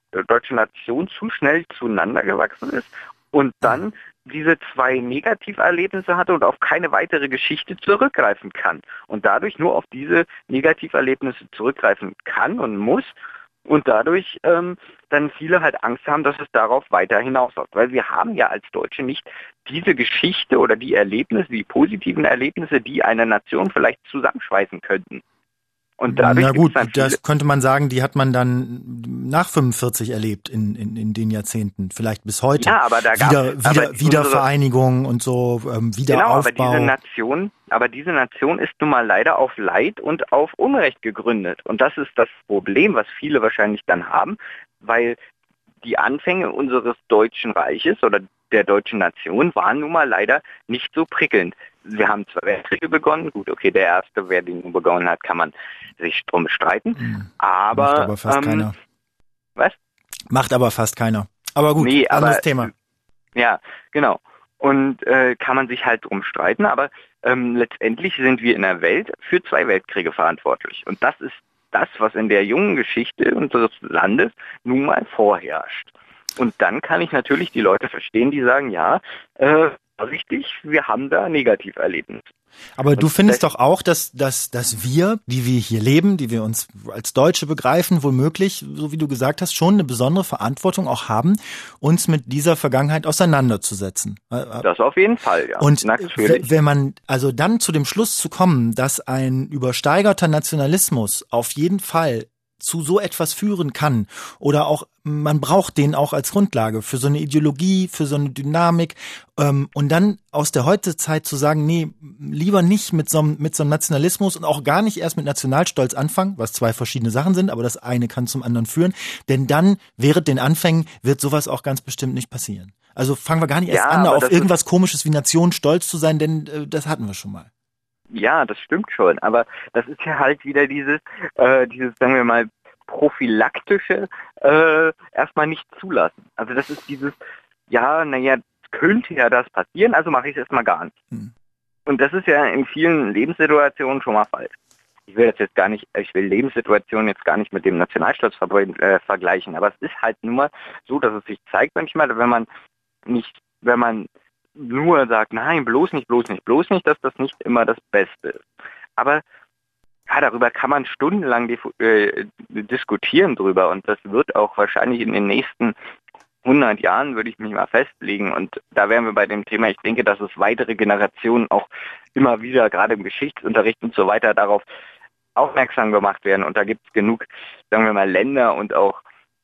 deutsche Nation zu schnell zueinander gewachsen ist und dann diese zwei Negativerlebnisse hatte und auf keine weitere Geschichte zurückgreifen kann und dadurch nur auf diese Negativerlebnisse zurückgreifen kann und muss und dadurch ähm, dann viele halt Angst haben, dass es darauf weiter hinausläuft. Weil wir haben ja als Deutsche nicht diese Geschichte oder die Erlebnisse, die positiven Erlebnisse, die eine Nation vielleicht zusammenschweißen könnten. Und dadurch Na gut, dann das könnte man sagen, die hat man dann nach fünfundvierzig erlebt in, in, in den Jahrzehnten, vielleicht bis heute. Ja, aber da gab Wieder, es wieder, Wiedervereinigung und so, ähm, Wiederaufbau. Genau, aber diese Nation, aber diese Nation ist nun mal leider auf Leid und auf Unrecht gegründet. Und das ist das Problem, was viele wahrscheinlich dann haben, weil die Anfänge unseres Deutschen Reiches oder der deutschen Nation waren nun mal leider nicht so prickelnd. Wir haben zwei Weltkriege begonnen. Gut, okay, der erste, wer den nun begonnen hat, kann man sich drum streiten. Mhm. Aber, Macht aber fast ähm, keiner. Was? Macht aber fast keiner. Aber gut, nee, anderes aber, Thema. Ja, genau. Und äh, kann man sich halt drum streiten, aber ähm, letztendlich sind wir in der Welt für zwei Weltkriege verantwortlich. Und das ist das, was in der jungen Geschichte unseres Landes nun mal vorherrscht. Und dann kann ich natürlich die Leute verstehen, die sagen, ja, äh, richtig, wir haben da Negativerlebnisse. Aber du findest doch auch, dass, dass, dass wir, die wir hier leben, die wir uns als Deutsche begreifen, womöglich, so wie du gesagt hast, schon eine besondere Verantwortung auch haben, uns mit dieser Vergangenheit auseinanderzusetzen. Das auf jeden Fall, ja. Und wenn man, also dann zu dem Schluss zu kommen, dass ein übersteigerter Nationalismus auf jeden Fall zu so etwas führen kann oder auch man braucht den auch als Grundlage für so eine Ideologie, für so eine Dynamik ähm, und dann aus der Heutezeit zu sagen, nee, lieber nicht mit so, mit so einem Nationalismus und auch gar nicht erst mit Nationalstolz anfangen, was zwei verschiedene Sachen sind, aber das eine kann zum anderen führen, denn dann während den Anfängen wird sowas auch ganz bestimmt nicht passieren. Also fangen wir gar nicht erst ja, an, auf irgendwas ist, Komisches wie Nation stolz zu sein, denn äh, das hatten wir schon mal. Ja, das stimmt schon, aber das ist ja halt wieder dieses, äh, dieses, sagen wir mal, prophylaktische äh, erstmal nicht zulassen. Also das ist dieses, ja, naja, könnte ja das passieren, also mache ich es erstmal gar nicht. Hm. Und das ist ja in vielen Lebenssituationen schon mal falsch. Ich will das jetzt gar nicht, ich will Lebenssituationen jetzt gar nicht mit dem Nationalstolz ver- äh, vergleichen, aber es ist halt nur mal so, dass es sich zeigt manchmal, wenn man nicht, wenn man nur sagt, nein, bloß nicht, bloß nicht, bloß nicht, dass das nicht immer das Beste ist. Aber ja, darüber kann man stundenlang dif- äh, diskutieren drüber und das wird auch wahrscheinlich in den nächsten hundert Jahren, würde ich mich mal festlegen. Und da wären wir bei dem Thema, ich denke, dass es weitere Generationen auch immer wieder, gerade im Geschichtsunterricht und so weiter, darauf aufmerksam gemacht werden. Und da gibt es genug, sagen wir mal, Länder und auch,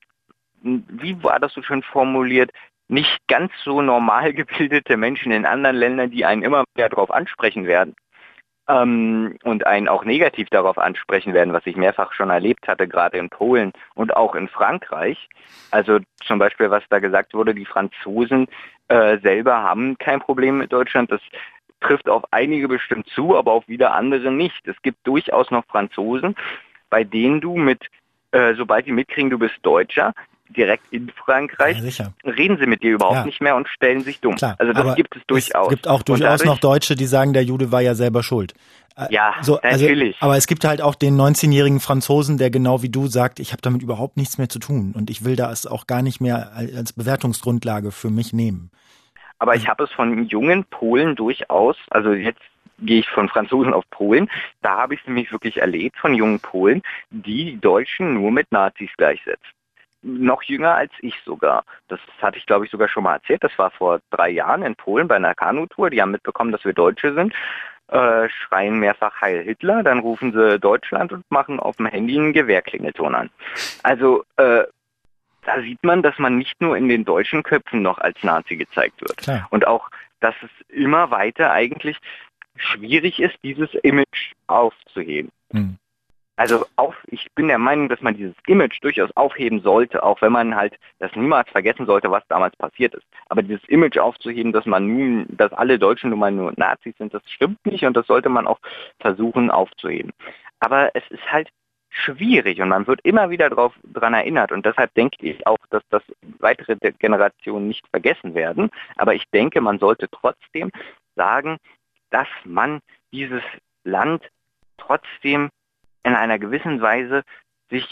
wie war das so schön formuliert, nicht ganz so normal gebildete Menschen in anderen Ländern, die einen immer wieder darauf ansprechen werden. Ähm, und einen auch negativ darauf ansprechen werden, was ich mehrfach schon erlebt hatte, gerade in Polen und auch in Frankreich. Also zum Beispiel, was da gesagt wurde, die Franzosen äh, selber haben kein Problem mit Deutschland. Das trifft auf einige bestimmt zu, aber auf wieder andere nicht. Es gibt durchaus noch Franzosen, bei denen du mit, äh, sobald die mitkriegen, du bist Deutscher, direkt in Frankreich, ja, reden sie mit dir überhaupt ja. nicht mehr und stellen sich dumm. Klar, also das gibt es durchaus. Es gibt auch durchaus dadurch, noch Deutsche, die sagen, der Jude war ja selber schuld. Ja, so, also, natürlich. Aber es gibt halt auch den neunzehnjährigen Franzosen, der genau wie du sagt, ich habe damit überhaupt nichts mehr zu tun und ich will das auch gar nicht mehr als Bewertungsgrundlage für mich nehmen. Aber also, ich habe es von jungen Polen durchaus, also jetzt gehe ich von Franzosen auf Polen, da habe ich es nämlich wirklich erlebt von jungen Polen, die die Deutschen nur mit Nazis gleichsetzen. Noch jünger als ich sogar. Das hatte ich, glaube ich, sogar schon mal erzählt. Das war vor drei Jahren in Polen bei einer Kanutour. Die haben mitbekommen, dass wir Deutsche sind, äh, schreien mehrfach Heil Hitler, dann rufen sie Deutschland und machen auf dem Handy einen Gewehrklingelton an. Also äh, da sieht man, dass man nicht nur in den deutschen Köpfen noch als Nazi gezeigt wird. Klar. Und auch, dass es immer weiter eigentlich schwierig ist, dieses Image aufzuheben. Hm. Also auf, ich bin der Meinung, dass man dieses Image durchaus aufheben sollte, auch wenn man halt das niemals vergessen sollte, was damals passiert ist. Aber dieses Image aufzuheben, dass man nun, dass alle Deutschen nun mal nur Nazis sind, das stimmt nicht und das sollte man auch versuchen aufzuheben. Aber es ist halt schwierig und man wird immer wieder drauf, dran erinnert und deshalb denke ich auch, dass das weitere Generationen nicht vergessen werden. Aber ich denke, man sollte trotzdem sagen, dass man dieses Land trotzdem in einer gewissen Weise sich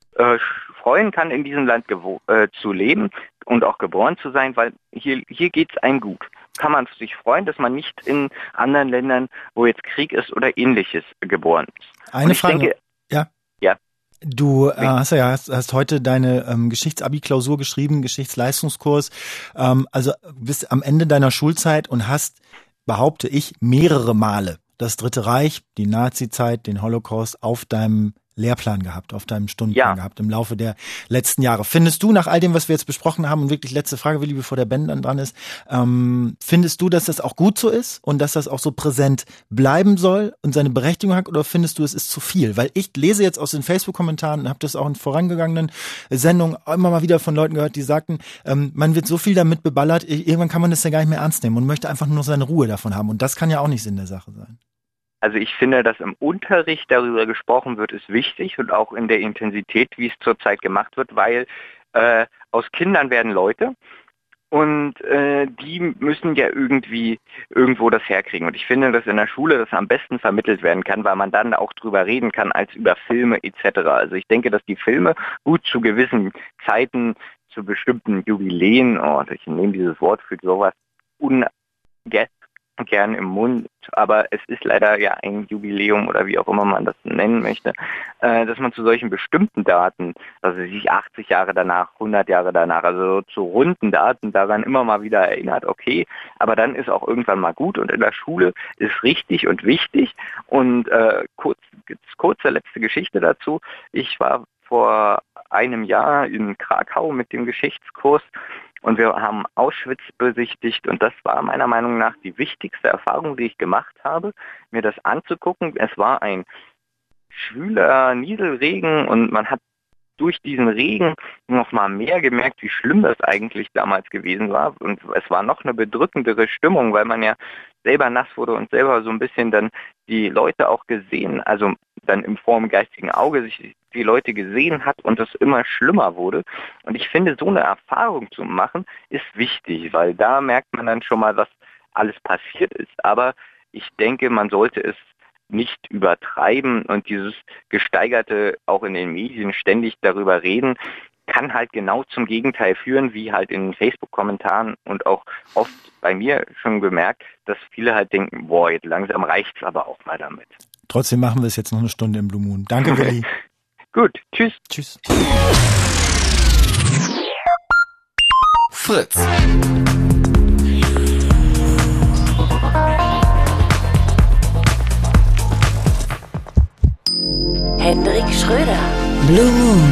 äh, freuen kann, in diesem Land gewo- äh, zu leben und auch geboren zu sein, weil hier, hier geht's einem gut. Kann man sich freuen, dass man nicht in anderen Ländern, wo jetzt Krieg ist oder Ähnliches, geboren ist. Eine Frage. Denke, ja. Ja. Du äh, hast ja hast, hast heute deine ähm, Geschichtsabi-Klausur geschrieben, Geschichtsleistungskurs. Ähm, also bist am Ende deiner Schulzeit und hast, behaupte ich, mehrere Male das Dritte Reich, die Nazi-Zeit, den Holocaust auf deinem Lehrplan gehabt, auf deinem Stundenplan ja. gehabt im Laufe der letzten Jahre. Findest du, nach all dem, was wir jetzt besprochen haben, und wirklich letzte Frage, Willi, bevor der Ben dann dran ist, ähm, findest du, dass das auch gut so ist und dass das auch so präsent bleiben soll und seine Berechtigung hat, oder findest du, es ist zu viel? Weil ich lese jetzt aus den Facebook-Kommentaren und habe das auch in vorangegangenen Sendungen immer mal wieder von Leuten gehört, die sagten, ähm, man wird so viel damit beballert, irgendwann kann man das ja gar nicht mehr ernst nehmen und möchte einfach nur noch seine Ruhe davon haben. Und das kann ja auch nicht Sinn der Sache sein. Also ich finde, dass im Unterricht darüber gesprochen wird, ist wichtig und auch in der Intensität, wie es zurzeit gemacht wird, weil äh, aus Kindern werden Leute und äh, die müssen ja irgendwie irgendwo das herkriegen. Und ich finde, dass in der Schule das am besten vermittelt werden kann, weil man dann auch drüber reden kann als über Filme et cetera. Also ich denke, dass die Filme gut zu gewissen Zeiten, zu bestimmten Jubiläen, oh, ich nehme dieses Wort für sowas, ungern gern im Mund, aber es ist leider ja ein Jubiläum oder wie auch immer man das nennen möchte, äh, dass man zu solchen bestimmten Daten, also sich achtzig Jahre danach, hundert Jahre danach, also zu runden Daten daran immer mal wieder erinnert, okay, aber dann ist auch irgendwann mal gut und in der Schule ist richtig und wichtig und äh, kurz, kurze letzte Geschichte dazu. Ich war vor einem Jahr in Krakau mit dem Geschichtskurs und wir haben Auschwitz besichtigt und das war meiner Meinung nach die wichtigste Erfahrung, die ich gemacht habe, mir das anzugucken. Es war ein schwüler Nieselregen und man hat durch diesen Regen noch mal mehr gemerkt, wie schlimm das eigentlich damals gewesen war. Und es war noch eine bedrückendere Stimmung, weil man ja selber nass wurde und selber so ein bisschen dann die Leute auch gesehen, also dann im vorm geistigen Auge sich die Leute gesehen hat und es immer schlimmer wurde. Und ich finde, so eine Erfahrung zu machen, ist wichtig, weil da merkt man dann schon mal, was alles passiert ist. Aber ich denke, man sollte es nicht übertreiben und dieses Gesteigerte auch in den Medien ständig darüber reden, kann halt genau zum Gegenteil führen, wie halt in Facebook-Kommentaren und auch oft bei mir schon gemerkt, dass viele halt denken, boah, jetzt langsam reicht's aber auch mal damit. Trotzdem machen wir es jetzt noch eine Stunde im Blue Moon. Danke, Willi. Gut, tschüss. Tschüss. Fritz. Hendrik Schröder. Blue Moon.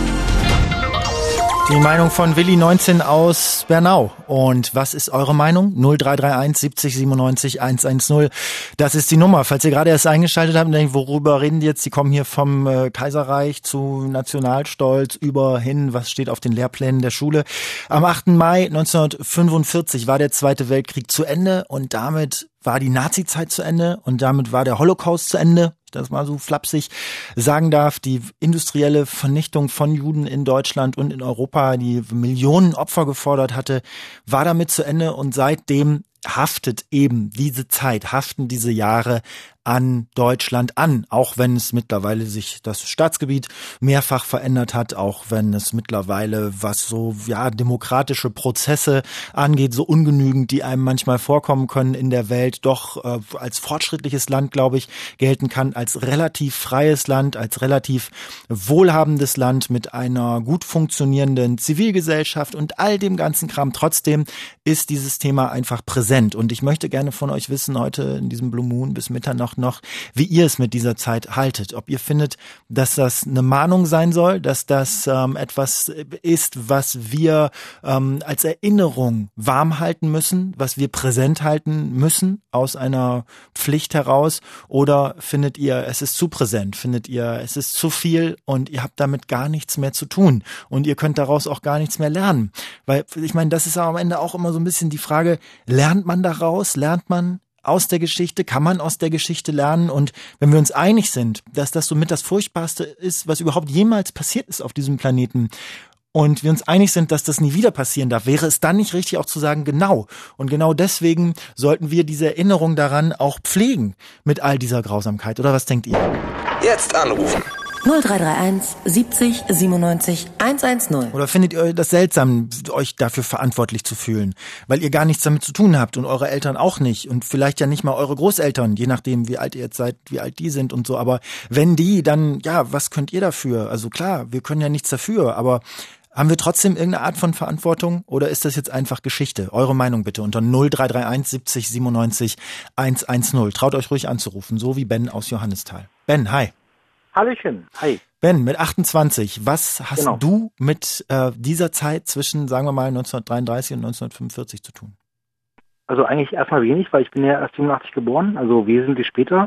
Die Meinung von Willi neunzehn aus Bernau. Und was ist eure Meinung? null drei drei eins siebzig siebenundneunzig hundertzehn. Das ist die Nummer. Falls ihr gerade erst eingeschaltet habt und denkt, worüber reden die jetzt? Die kommen hier vom äh, Kaiserreich zu Nationalstolz über hin. Was steht auf den Lehrplänen der Schule? Am achten Mai neunzehnhundertfünfundvierzig war der Zweite Weltkrieg zu Ende und damit war die Nazizeit zu Ende und damit war der Holocaust zu Ende. Das mal so flapsig sagen darf, die industrielle Vernichtung von Juden in Deutschland und in Europa, die Millionen Opfer gefordert hatte, war damit zu Ende und seitdem haftet eben diese Zeit, haften diese Jahre an Deutschland an, auch wenn es mittlerweile sich das Staatsgebiet mehrfach verändert hat, auch wenn es mittlerweile, was so ja demokratische Prozesse angeht, so ungenügend, die einem manchmal vorkommen können in der Welt, doch äh, als fortschrittliches Land, glaube ich, gelten kann, als relativ freies Land, als relativ wohlhabendes Land mit einer gut funktionierenden Zivilgesellschaft und all dem ganzen Kram. Trotzdem ist dieses Thema einfach präsent und ich möchte gerne von euch wissen, heute in diesem Blue Moon bis Mitternacht noch, wie ihr es mit dieser Zeit haltet. Ob ihr findet, dass das eine Mahnung sein soll, dass das ähm, etwas ist, was wir ähm, als Erinnerung warm halten müssen, was wir präsent halten müssen aus einer Pflicht heraus, oder findet ihr, es ist zu präsent, findet ihr, es ist zu viel und ihr habt damit gar nichts mehr zu tun und ihr könnt daraus auch gar nichts mehr lernen. Weil ich meine, das ist am Ende auch immer so ein bisschen die Frage, lernt man daraus, lernt man aus der Geschichte, kann man aus der Geschichte lernen? Und wenn wir uns einig sind, dass das somit das Furchtbarste ist, was überhaupt jemals passiert ist auf diesem Planeten, und wir uns einig sind, dass das nie wieder passieren darf, wäre es dann nicht richtig auch zu sagen, genau. Und genau deswegen sollten wir diese Erinnerung daran auch pflegen mit all dieser Grausamkeit. Oder was denkt ihr? Jetzt anrufen. null drei drei eins siebzig siebenundneunzig hundertzehn. Oder findet ihr das seltsam, euch dafür verantwortlich zu fühlen? Weil ihr gar nichts damit zu tun habt und eure Eltern auch nicht und vielleicht ja nicht mal eure Großeltern, je nachdem, wie alt ihr jetzt seid, wie alt die sind und so. Aber wenn die, dann, ja, was könnt ihr dafür? Also klar, wir können ja nichts dafür, aber haben wir trotzdem irgendeine Art von Verantwortung oder ist das jetzt einfach Geschichte? Eure Meinung bitte unter null drei drei eins siebzig siebenundneunzig hundertzehn. Traut euch ruhig anzurufen, so wie Ben aus Johannisthal. Ben, hi. Hallöchen, hi. Ben, mit achtundzwanzig, was hast Genau. du mit äh, dieser Zeit zwischen, sagen wir mal, neunzehnhundertdreiunddreißig und neunzehnhundertfünfundvierzig zu tun? Also eigentlich erstmal wenig, weil ich bin ja erst siebenundachtzig geboren, also wesentlich später,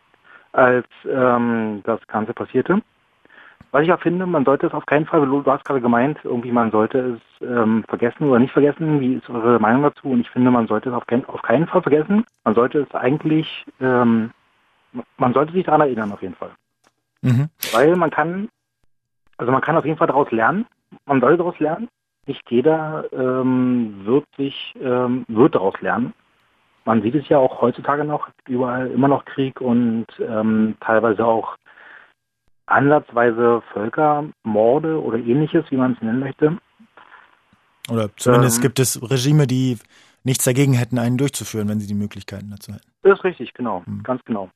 als ähm, das Ganze passierte. Was ich auch finde, man sollte es auf keinen Fall, du hast gerade gemeint, irgendwie man sollte es ähm, vergessen oder nicht vergessen. Wie ist eure Meinung dazu? Und ich finde, man sollte es auf, kein, auf keinen Fall vergessen. Man sollte es eigentlich, ähm, man sollte sich daran erinnern auf jeden Fall. Mhm. Weil man kann, also man kann auf jeden Fall daraus lernen. Man soll daraus lernen. Nicht jeder ähm, wird sich, ähm, wird daraus lernen. Man sieht es ja auch heutzutage noch, überall immer noch Krieg und ähm, teilweise auch ansatzweise Völkermorde oder ähnliches, wie man es nennen möchte. Oder zumindest ähm, gibt es Regime, die nichts dagegen hätten, einen durchzuführen, wenn sie die Möglichkeiten dazu hätten. Das ist richtig, genau, Hm. ganz genau.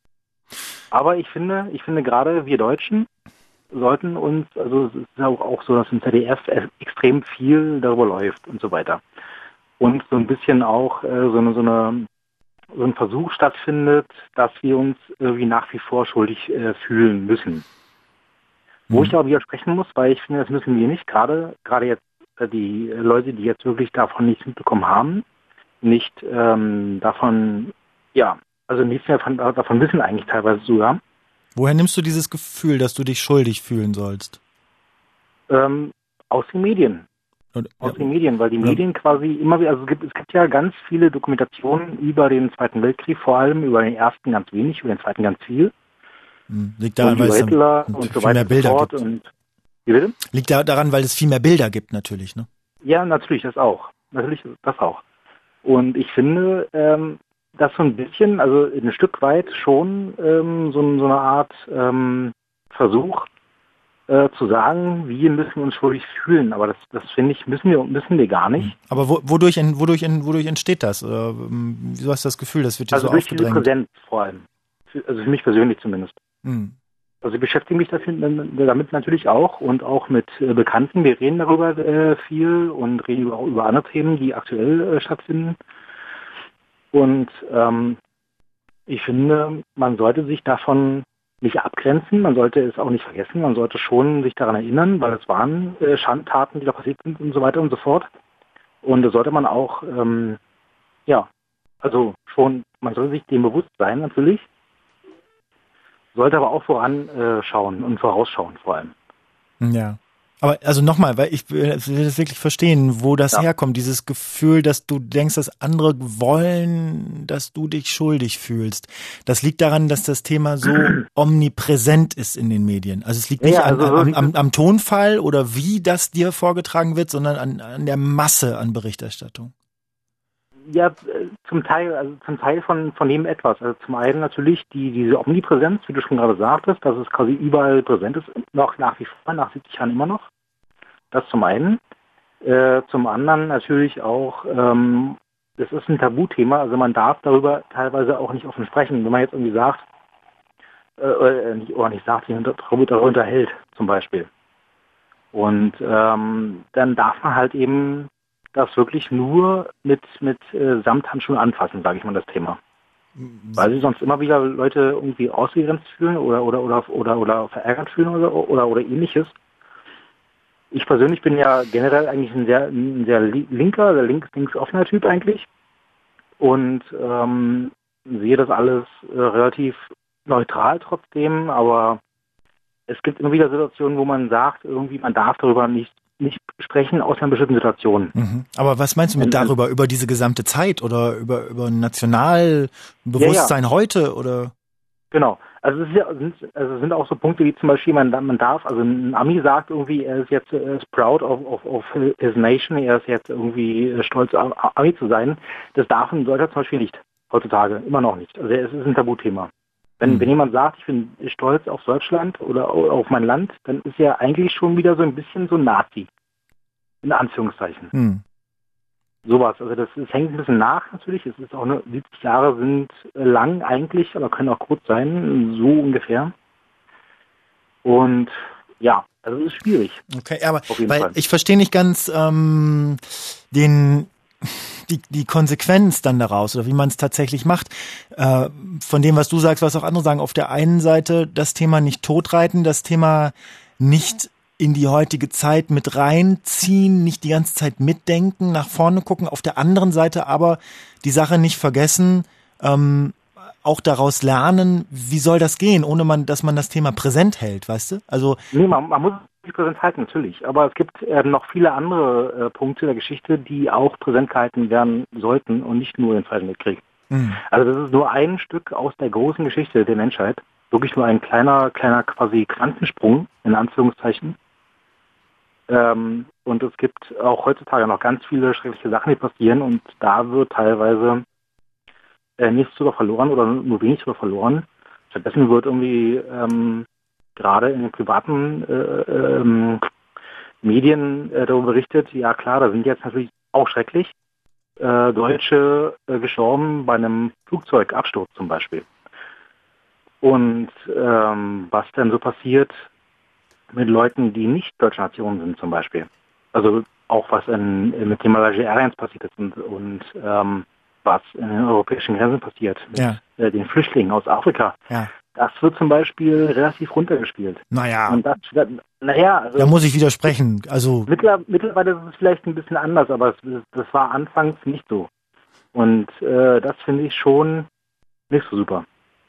Aber ich finde, ich finde gerade wir Deutschen sollten uns, also es ist ja auch, auch so, dass im Z D F extrem viel darüber läuft und so weiter. Und so ein bisschen auch äh, so, eine, so, eine, so ein Versuch stattfindet, dass wir uns irgendwie nach wie vor schuldig äh, fühlen müssen. Wo Mhm. ich aber widersprechen muss, weil ich finde, das müssen wir nicht, gerade gerade jetzt äh, die Leute, die jetzt wirklich davon nichts mitbekommen haben, nicht ähm, davon, ja, also nichts mehr von, davon wissen eigentlich teilweise sogar. Woher nimmst du dieses Gefühl, dass du dich schuldig fühlen sollst? Ähm, aus den Medien. Und, Aus ja, den Medien, weil die Ja. Medien quasi immer wieder, also es gibt, es gibt ja ganz viele Dokumentationen über den Zweiten Weltkrieg, vor allem über den ersten ganz wenig, über den zweiten ganz viel. hm, liegt daran, und weil über es Hitler dann und so viel mehr weiter und so Bilder fort. gibt. Und, wie bitte? Liegt da daran, weil es viel mehr Bilder gibt, natürlich, ne? Ja, natürlich, das auch. Natürlich, das auch. Und ich finde, ähm, dass so ein bisschen, also ein Stück weit schon ähm, so, so eine Art ähm, Versuch äh, zu sagen, wir müssen uns schuldig fühlen. Aber das, das finde ich, müssen wir müssen wir gar nicht. Aber wo, wodurch, en- wodurch, en- wodurch entsteht das? Oder, ähm, wieso hast du das Gefühl, das wird dir Also so durch diese aufgedrängt? Präsenz vor allem. Für, also für mich persönlich zumindest. Hm. Also ich beschäftige mich dafür, damit natürlich auch und auch mit äh, Bekannten. Wir reden darüber äh, viel und reden über, auch über andere Themen, die aktuell äh, stattfinden. Und ähm, ich finde, man sollte sich davon nicht abgrenzen, man sollte es auch nicht vergessen, man sollte schon sich daran erinnern, weil es waren äh, Schandtaten, die da passiert sind und so weiter und so fort. Und da sollte man auch, ähm, ja, also schon, man sollte sich dem bewusst sein natürlich, sollte aber auch voran äh, schauen und vorausschauen vor allem. Ja. Aber also nochmal, weil ich will das wirklich verstehen, wo das Ja. herkommt, dieses Gefühl, dass du denkst, dass andere wollen, dass du dich schuldig fühlst. Das liegt daran, dass das Thema so omnipräsent ist in den Medien. Also es liegt Ja, nicht ja, an, also am, wirklich- am, am Tonfall oder wie das dir vorgetragen wird, sondern an, an der Masse an Berichterstattung. Ja, äh, zum Teil, also zum Teil von, von dem etwas. Also zum einen natürlich die, diese Omnipräsenz, wie du schon gerade sagtest, dass es quasi überall präsent ist, noch nach wie vor, nach siebzig Jahren immer noch. Das zum einen. Äh, zum anderen natürlich auch, ähm, das ist ein Tabuthema, also man darf darüber teilweise auch nicht offen sprechen. Wenn man jetzt irgendwie sagt, äh, oder, nicht, oder nicht sagt, sich darüber, darüber unterhält, zum Beispiel. Und ähm, dann darf man halt eben das wirklich nur mit, mit äh, Samthandschuhen anfassen, sage ich mal, das Thema. Weil sich sonst immer wieder Leute irgendwie ausgegrenzt fühlen oder oder oder oder, oder verärgert fühlen oder, oder oder ähnliches. Ich persönlich bin ja generell eigentlich ein sehr, ein sehr linker, sehr links, links offener Typ eigentlich und ähm, sehe das alles äh, relativ neutral trotzdem, aber es gibt immer wieder Situationen, wo man sagt, irgendwie man darf darüber nicht nicht sprechen, außer in bestimmten Situationen. Mhm. Aber was meinst du mit darüber? Über diese gesamte Zeit oder über, über Nationalbewusstsein ja, ja. heute oder? Genau. Also es, ist ja, sind, also es sind auch so Punkte wie zum Beispiel, man, man darf, also ein Ami sagt irgendwie, er ist jetzt er ist proud of, of, of his nation, er ist jetzt irgendwie stolz, Ami zu sein. Das darf und sollte er zum Beispiel nicht, heutzutage, immer noch nicht. Also es ist ein Tabuthema. Wenn, mhm. wenn jemand sagt, ich bin stolz auf Deutschland oder auf mein Land, dann ist er eigentlich schon wieder so ein bisschen so ein Nazi. In Anführungszeichen. Mhm. Sowas. Also das, das hängt ein bisschen nach natürlich. Es ist auch eine, siebzig Jahre sind lang eigentlich, aber können auch kurz sein, so ungefähr. Und ja, also es ist schwierig. Okay, aber weil Fall. ich verstehe nicht ganz ähm, den die die Konsequenz dann daraus oder wie man es tatsächlich macht. Äh, von dem, was du sagst, was auch andere sagen. Auf der einen Seite das Thema nicht totreiten, das Thema nicht in die heutige Zeit mit reinziehen, nicht die ganze Zeit mitdenken, nach vorne gucken. Auf der anderen Seite aber die Sache nicht vergessen, ähm, auch daraus lernen, wie soll das gehen, ohne man, dass man das Thema präsent hält, weißt du? Also nee, man, man muss es präsent halten, natürlich. Aber es gibt äh, noch viele andere äh, Punkte der Geschichte, die auch präsent gehalten werden sollten und nicht nur den Zweiten Weltkrieg. Mhm. Also das ist nur ein Stück aus der großen Geschichte der Menschheit. Wirklich nur ein kleiner, kleiner quasi Quantensprung, in Anführungszeichen. Ähm, und es gibt auch heutzutage noch ganz viele schreckliche Sachen, die passieren und da wird teilweise äh, nichts drüber verloren oder nur wenig drüber verloren. Stattdessen wird irgendwie ähm, gerade in den privaten äh, ähm, Medien äh, darüber berichtet, ja klar, da sind jetzt natürlich auch schrecklich äh, Deutsche äh, gestorben bei einem Flugzeugabsturz zum Beispiel. Und ähm, was denn so passiert mit Leuten, die nicht deutsche Nationen sind zum Beispiel. Also auch was in, mit dem Malaysia Airlines passiert ist und, und ähm, was in den europäischen Grenzen passiert mit ja. äh, den Flüchtlingen aus Afrika. Ja. Das wird zum Beispiel relativ runtergespielt. Naja, und das, naja also da muss ich widersprechen. Also mittler, mittlerweile ist es vielleicht ein bisschen anders, aber es, das war anfangs nicht so. Und äh, das finde ich schon nicht so super.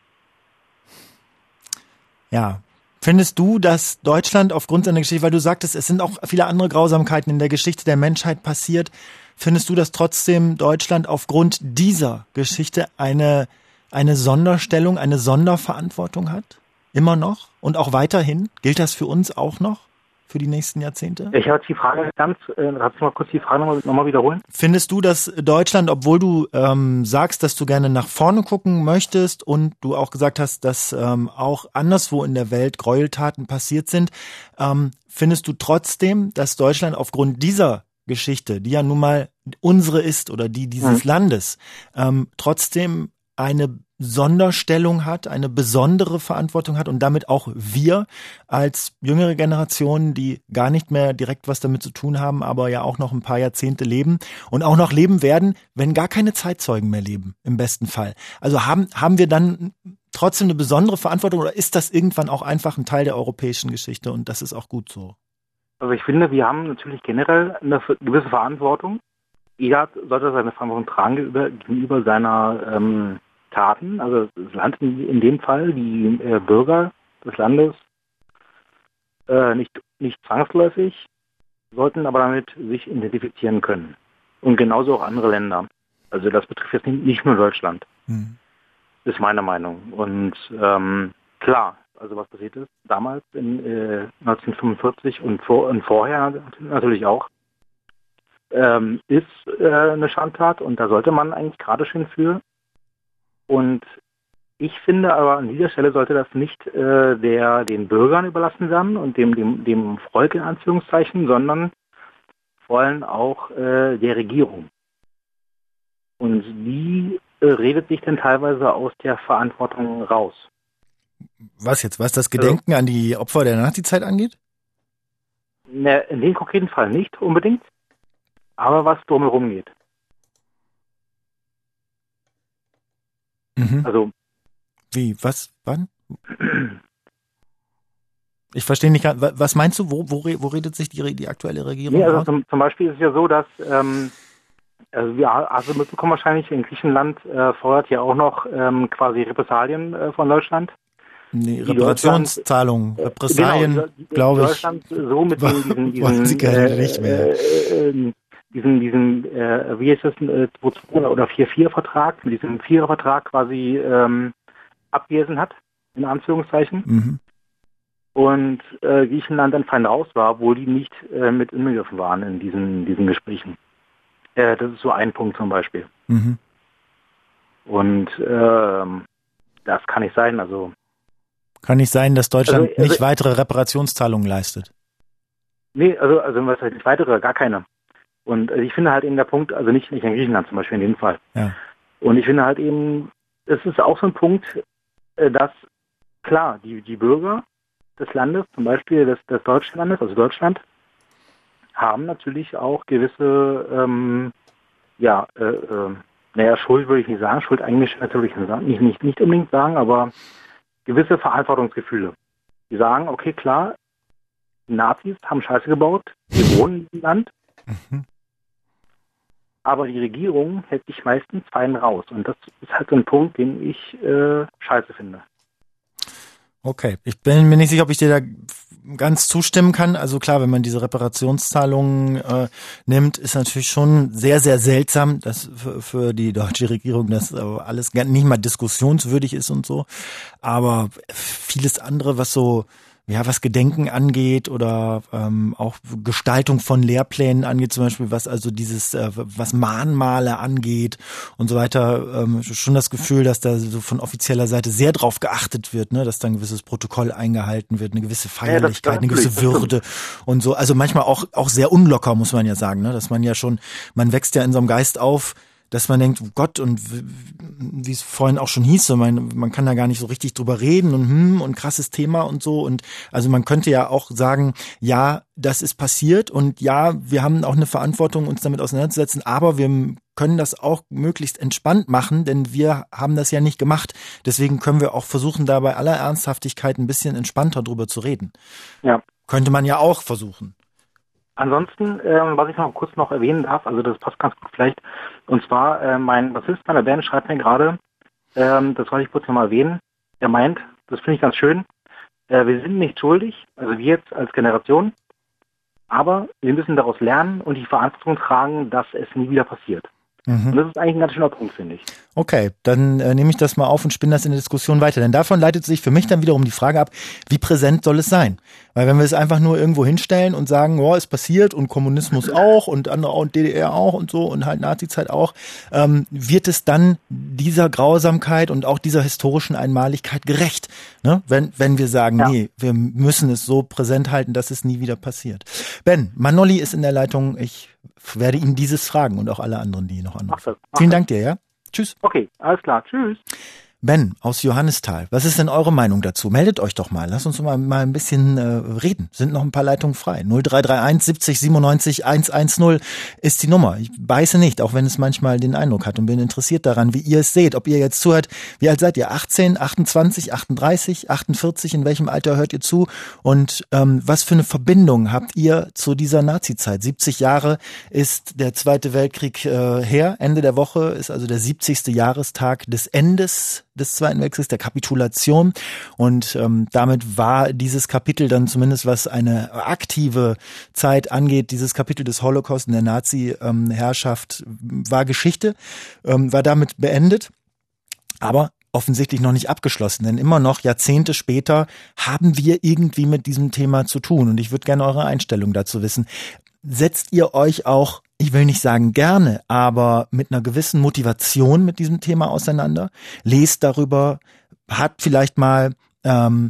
Ja. Findest du, dass Deutschland aufgrund seiner Geschichte, weil du sagtest, es sind auch viele andere Grausamkeiten in der Geschichte der Menschheit passiert, findest du, dass trotzdem Deutschland aufgrund dieser Geschichte eine, eine Sonderstellung, eine Sonderverantwortung hat? Immer noch? Und auch weiterhin? Gilt das für uns auch noch? Für die nächsten Jahrzehnte? Ich habe die Frage ganz, äh, kannst du mal kurz die Frage nochmal noch mal wiederholen? Findest du, dass Deutschland, obwohl du ähm, sagst, dass du gerne nach vorne gucken möchtest und du auch gesagt hast, dass ähm, auch anderswo in der Welt Gräueltaten passiert sind, ähm, findest du trotzdem, dass Deutschland aufgrund dieser Geschichte, die ja nun mal unsere ist oder die dieses hm. Landes, ähm, trotzdem eine Sonderstellung hat, eine besondere Verantwortung hat und damit auch wir als jüngere Generationen, die gar nicht mehr direkt was damit zu tun haben, aber ja auch noch ein paar Jahrzehnte leben und auch noch leben werden, wenn gar keine Zeitzeugen mehr leben, im besten Fall. Also haben, haben wir dann trotzdem eine besondere Verantwortung oder ist das irgendwann auch einfach ein Teil der europäischen Geschichte und das ist auch gut so? Also ich finde, wir haben natürlich generell eine gewisse Verantwortung. Jeder sollte seine Verantwortung tragen gegenüber, gegenüber seiner ähm, Taten, also das Land in, in dem Fall, die äh, Bürger des Landes, äh, nicht, nicht zwangsläufig, sollten aber damit sich identifizieren können. Und genauso auch andere Länder. Also das betrifft jetzt nicht, nicht nur Deutschland, mhm. ist meine Meinung. Und ähm, klar, also was passiert ist, damals in äh, neunzehnhundertfünfundvierzig und, vor, und vorher natürlich auch, ähm, ist äh, eine Schandtat und da sollte man eigentlich gerade schön für. Und ich finde aber an dieser Stelle sollte das nicht äh, der den Bürgern überlassen werden und dem dem dem Volk in Anführungszeichen, sondern vor allem auch äh, der Regierung. Und die äh, redet sich dann teilweise aus der Verantwortung raus. Was jetzt? Was das Gedenken also, an die Opfer der Nazizeit angeht? Ne, in dem konkreten Fall nicht unbedingt, aber was drumherum geht. Mhm. Also wie? Was? Wann? Ich verstehe nicht. Was meinst du? Wo, wo, wo redet sich die, die aktuelle Regierung? Nee, also zum, zum Beispiel ist es ja so, dass ähm, also wir also mitbekommen wahrscheinlich in Griechenland äh, fordert ja auch noch ähm, quasi Repressalien äh, von Deutschland. Nee, Reparationszahlungen, Repressalien, genau, glaube ich. Deutschland so mit den, diesen, diesen wollen sie gerne äh, nicht mehr. Äh, äh, diesen, diesen, äh, wie ist das, äh, zwei zwei oder vier vier Vertrag, mit diesem Vierer Vertrag quasi ähm, abgelesen hat, in Anführungszeichen. Mhm. Und äh, Griechenland dann fein raus war, obwohl die nicht äh, mit inbegriffen waren in diesen, diesen Gesprächen. Äh, das ist so ein Punkt zum Beispiel. Mhm. Und ähm, das kann nicht sein. Also kann nicht sein, dass Deutschland also, also, nicht weitere Reparationszahlungen leistet. Nee, also also was heißt nicht weitere, gar keine. Und also ich finde halt eben der Punkt, also nicht nicht in Griechenland zum Beispiel in dem Fall. Ja. Und ich finde halt eben, es ist auch so ein Punkt, dass klar die die Bürger des Landes, zum Beispiel des, des Deutschlandes, also Deutschland, haben natürlich auch gewisse, ähm, ja, äh, äh, naja, Schuld würde ich nicht sagen, Schuld eigentlich natürlich nicht, nicht, nicht unbedingt sagen, aber gewisse Verantwortungsgefühle. Die sagen, okay, klar, Nazis haben Scheiße gebaut, wir wohnen in diesem Land, mhm. aber die Regierung hält sich meistens fein raus. Und das ist halt so ein Punkt, den ich äh, scheiße finde. Okay, ich bin mir nicht sicher, ob ich dir da ganz zustimmen kann. Also klar, wenn man diese Reparationszahlungen äh, nimmt, ist natürlich schon sehr, sehr seltsam, dass für, für die deutsche Regierung das äh, alles nicht mal diskussionswürdig ist und so. Aber vieles andere, was so ja, was Gedenken angeht oder ähm, auch Gestaltung von Lehrplänen angeht, zum Beispiel was also dieses, äh, was Mahnmale angeht und so weiter, ähm, schon das Gefühl, dass da so von offizieller Seite sehr drauf geachtet wird, ne, dass da ein gewisses Protokoll eingehalten wird, eine gewisse Feierlichkeit, ja, eine gewisse Würde und so. Also manchmal auch auch sehr unlocker, muss man ja sagen, ne, dass man ja schon, man wächst ja in so einem Geist auf, dass man denkt, oh Gott, und wie es vorhin auch schon hieß, so man, man kann da gar nicht so richtig drüber reden und hm, und krasses Thema und so. Und also man könnte ja auch sagen, ja, das ist passiert und ja, wir haben auch eine Verantwortung, uns damit auseinanderzusetzen, aber wir können das auch möglichst entspannt machen, denn wir haben das ja nicht gemacht. Deswegen können wir auch versuchen, da bei aller Ernsthaftigkeit ein bisschen entspannter drüber zu reden. Ja. Könnte man ja auch versuchen. Ansonsten, ähm, was ich noch kurz noch erwähnen darf, also das passt ganz gut vielleicht, und zwar äh, mein Bassist meiner Band schreibt mir gerade, ähm, das wollte ich kurz noch mal erwähnen, er meint, das finde ich ganz schön, äh, wir sind nicht schuldig, also wir jetzt als Generation, aber wir müssen daraus lernen und die Verantwortung tragen, dass es nie wieder passiert. Mhm. Und das ist eigentlich ein ganz schöner Punkt, finde ich. Okay, dann äh, nehme ich das mal auf und spinne das in der Diskussion weiter. Denn davon leitet sich für mich dann wiederum die Frage ab, wie präsent soll es sein? Weil wenn wir es einfach nur irgendwo hinstellen und sagen, ja, ist passiert und Kommunismus auch und andere und D D R auch und so und halt Nazizeit auch, ähm, wird es dann dieser Grausamkeit und auch dieser historischen Einmaligkeit gerecht? Ne? Wenn, wenn wir sagen, ja. nee, wir müssen es so präsent halten, dass es nie wieder passiert. Ben, Manolli ist in der Leitung, ich werde ihn dieses fragen und auch alle anderen, die noch anrufen. Vielen Dank dir, ja? Tschüss. Okay, alles klar. Tschüss. Ben aus Johannisthal, was ist denn eure Meinung dazu? Meldet euch doch mal, lasst uns mal, mal ein bisschen äh, reden. Sind noch ein paar Leitungen frei. null drei drei eins siebzig siebenundneunzig hundertzehn ist die Nummer. Ich beiße nicht, auch wenn es manchmal den Eindruck hat und bin interessiert daran, wie ihr es seht. Ob ihr jetzt zuhört, wie alt seid ihr? achtzehn, achtundzwanzig, achtunddreißig, achtundvierzig? In welchem Alter hört ihr zu? Und ähm, was für eine Verbindung habt ihr zu dieser Nazizeit? siebzig Jahre ist der Zweite Weltkrieg äh, her. Ende der Woche ist also der siebzigste Jahrestag des Endes des Zweiten Weltkriegs, der Kapitulation. Und ähm, damit war dieses Kapitel dann zumindest, was eine aktive Zeit angeht, dieses Kapitel des Holocaust und der Nazi-Herrschaft ähm, war Geschichte, ähm, war damit beendet. Aber offensichtlich noch nicht abgeschlossen, denn immer noch Jahrzehnte später haben wir irgendwie mit diesem Thema zu tun. Und ich würde gerne eure Einstellung dazu wissen. Setzt ihr euch auch, ich will nicht sagen gerne, aber mit einer gewissen Motivation mit diesem Thema auseinander? Lest darüber, hat vielleicht mal ähm,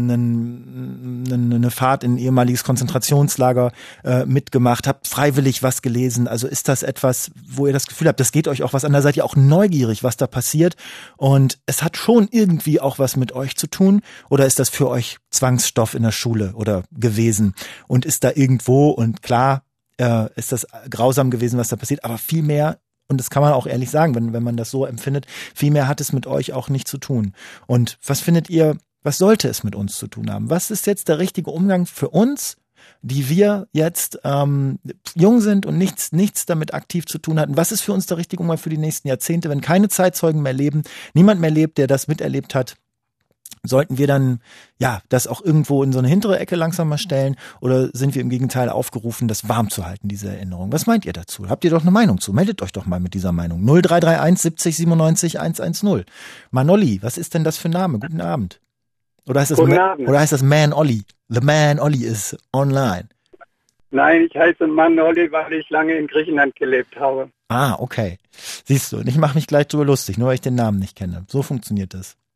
eine Fahrt in ein ehemaliges Konzentrationslager äh, mitgemacht, habt freiwillig was gelesen. Also ist das etwas, wo ihr das Gefühl habt, das geht euch auch was an, da seid ihr auch neugierig, was da passiert und es hat schon irgendwie auch was mit euch zu tun, oder ist das für euch Zwangsstoff in der Schule oder gewesen und ist da irgendwo, und klar äh, ist das grausam gewesen, was da passiert, aber viel mehr, und das kann man auch ehrlich sagen, wenn, wenn man das so empfindet, viel mehr hat es mit euch auch nicht zu tun. Und was findet ihr, was sollte es mit uns zu tun haben? Was ist jetzt der richtige Umgang für uns, die wir jetzt ähm, jung sind und nichts, nichts damit aktiv zu tun hatten? Was ist für uns der richtige Umgang für die nächsten Jahrzehnte, wenn keine Zeitzeugen mehr leben, niemand mehr lebt, der das miterlebt hat? Sollten wir dann ja das auch irgendwo in so eine hintere Ecke langsam mal stellen, oder sind wir im Gegenteil aufgerufen, das warm zu halten, diese Erinnerung? Was meint ihr dazu? Habt ihr doch eine Meinung zu? Meldet euch doch mal mit dieser Meinung. null drei drei eins siebzig siebenundneunzig hundertzehn. Manolli, was ist denn das für ein Name? Guten Abend. Oder heißt das, Ma- oder heißt das Man Olli? The Man Olli ist online. Nein, ich heiße Manolli, weil ich lange in Griechenland gelebt habe. Ah, okay. Siehst du, ich mache mich gleich drüber lustig, nur weil ich den Namen nicht kenne. So funktioniert das.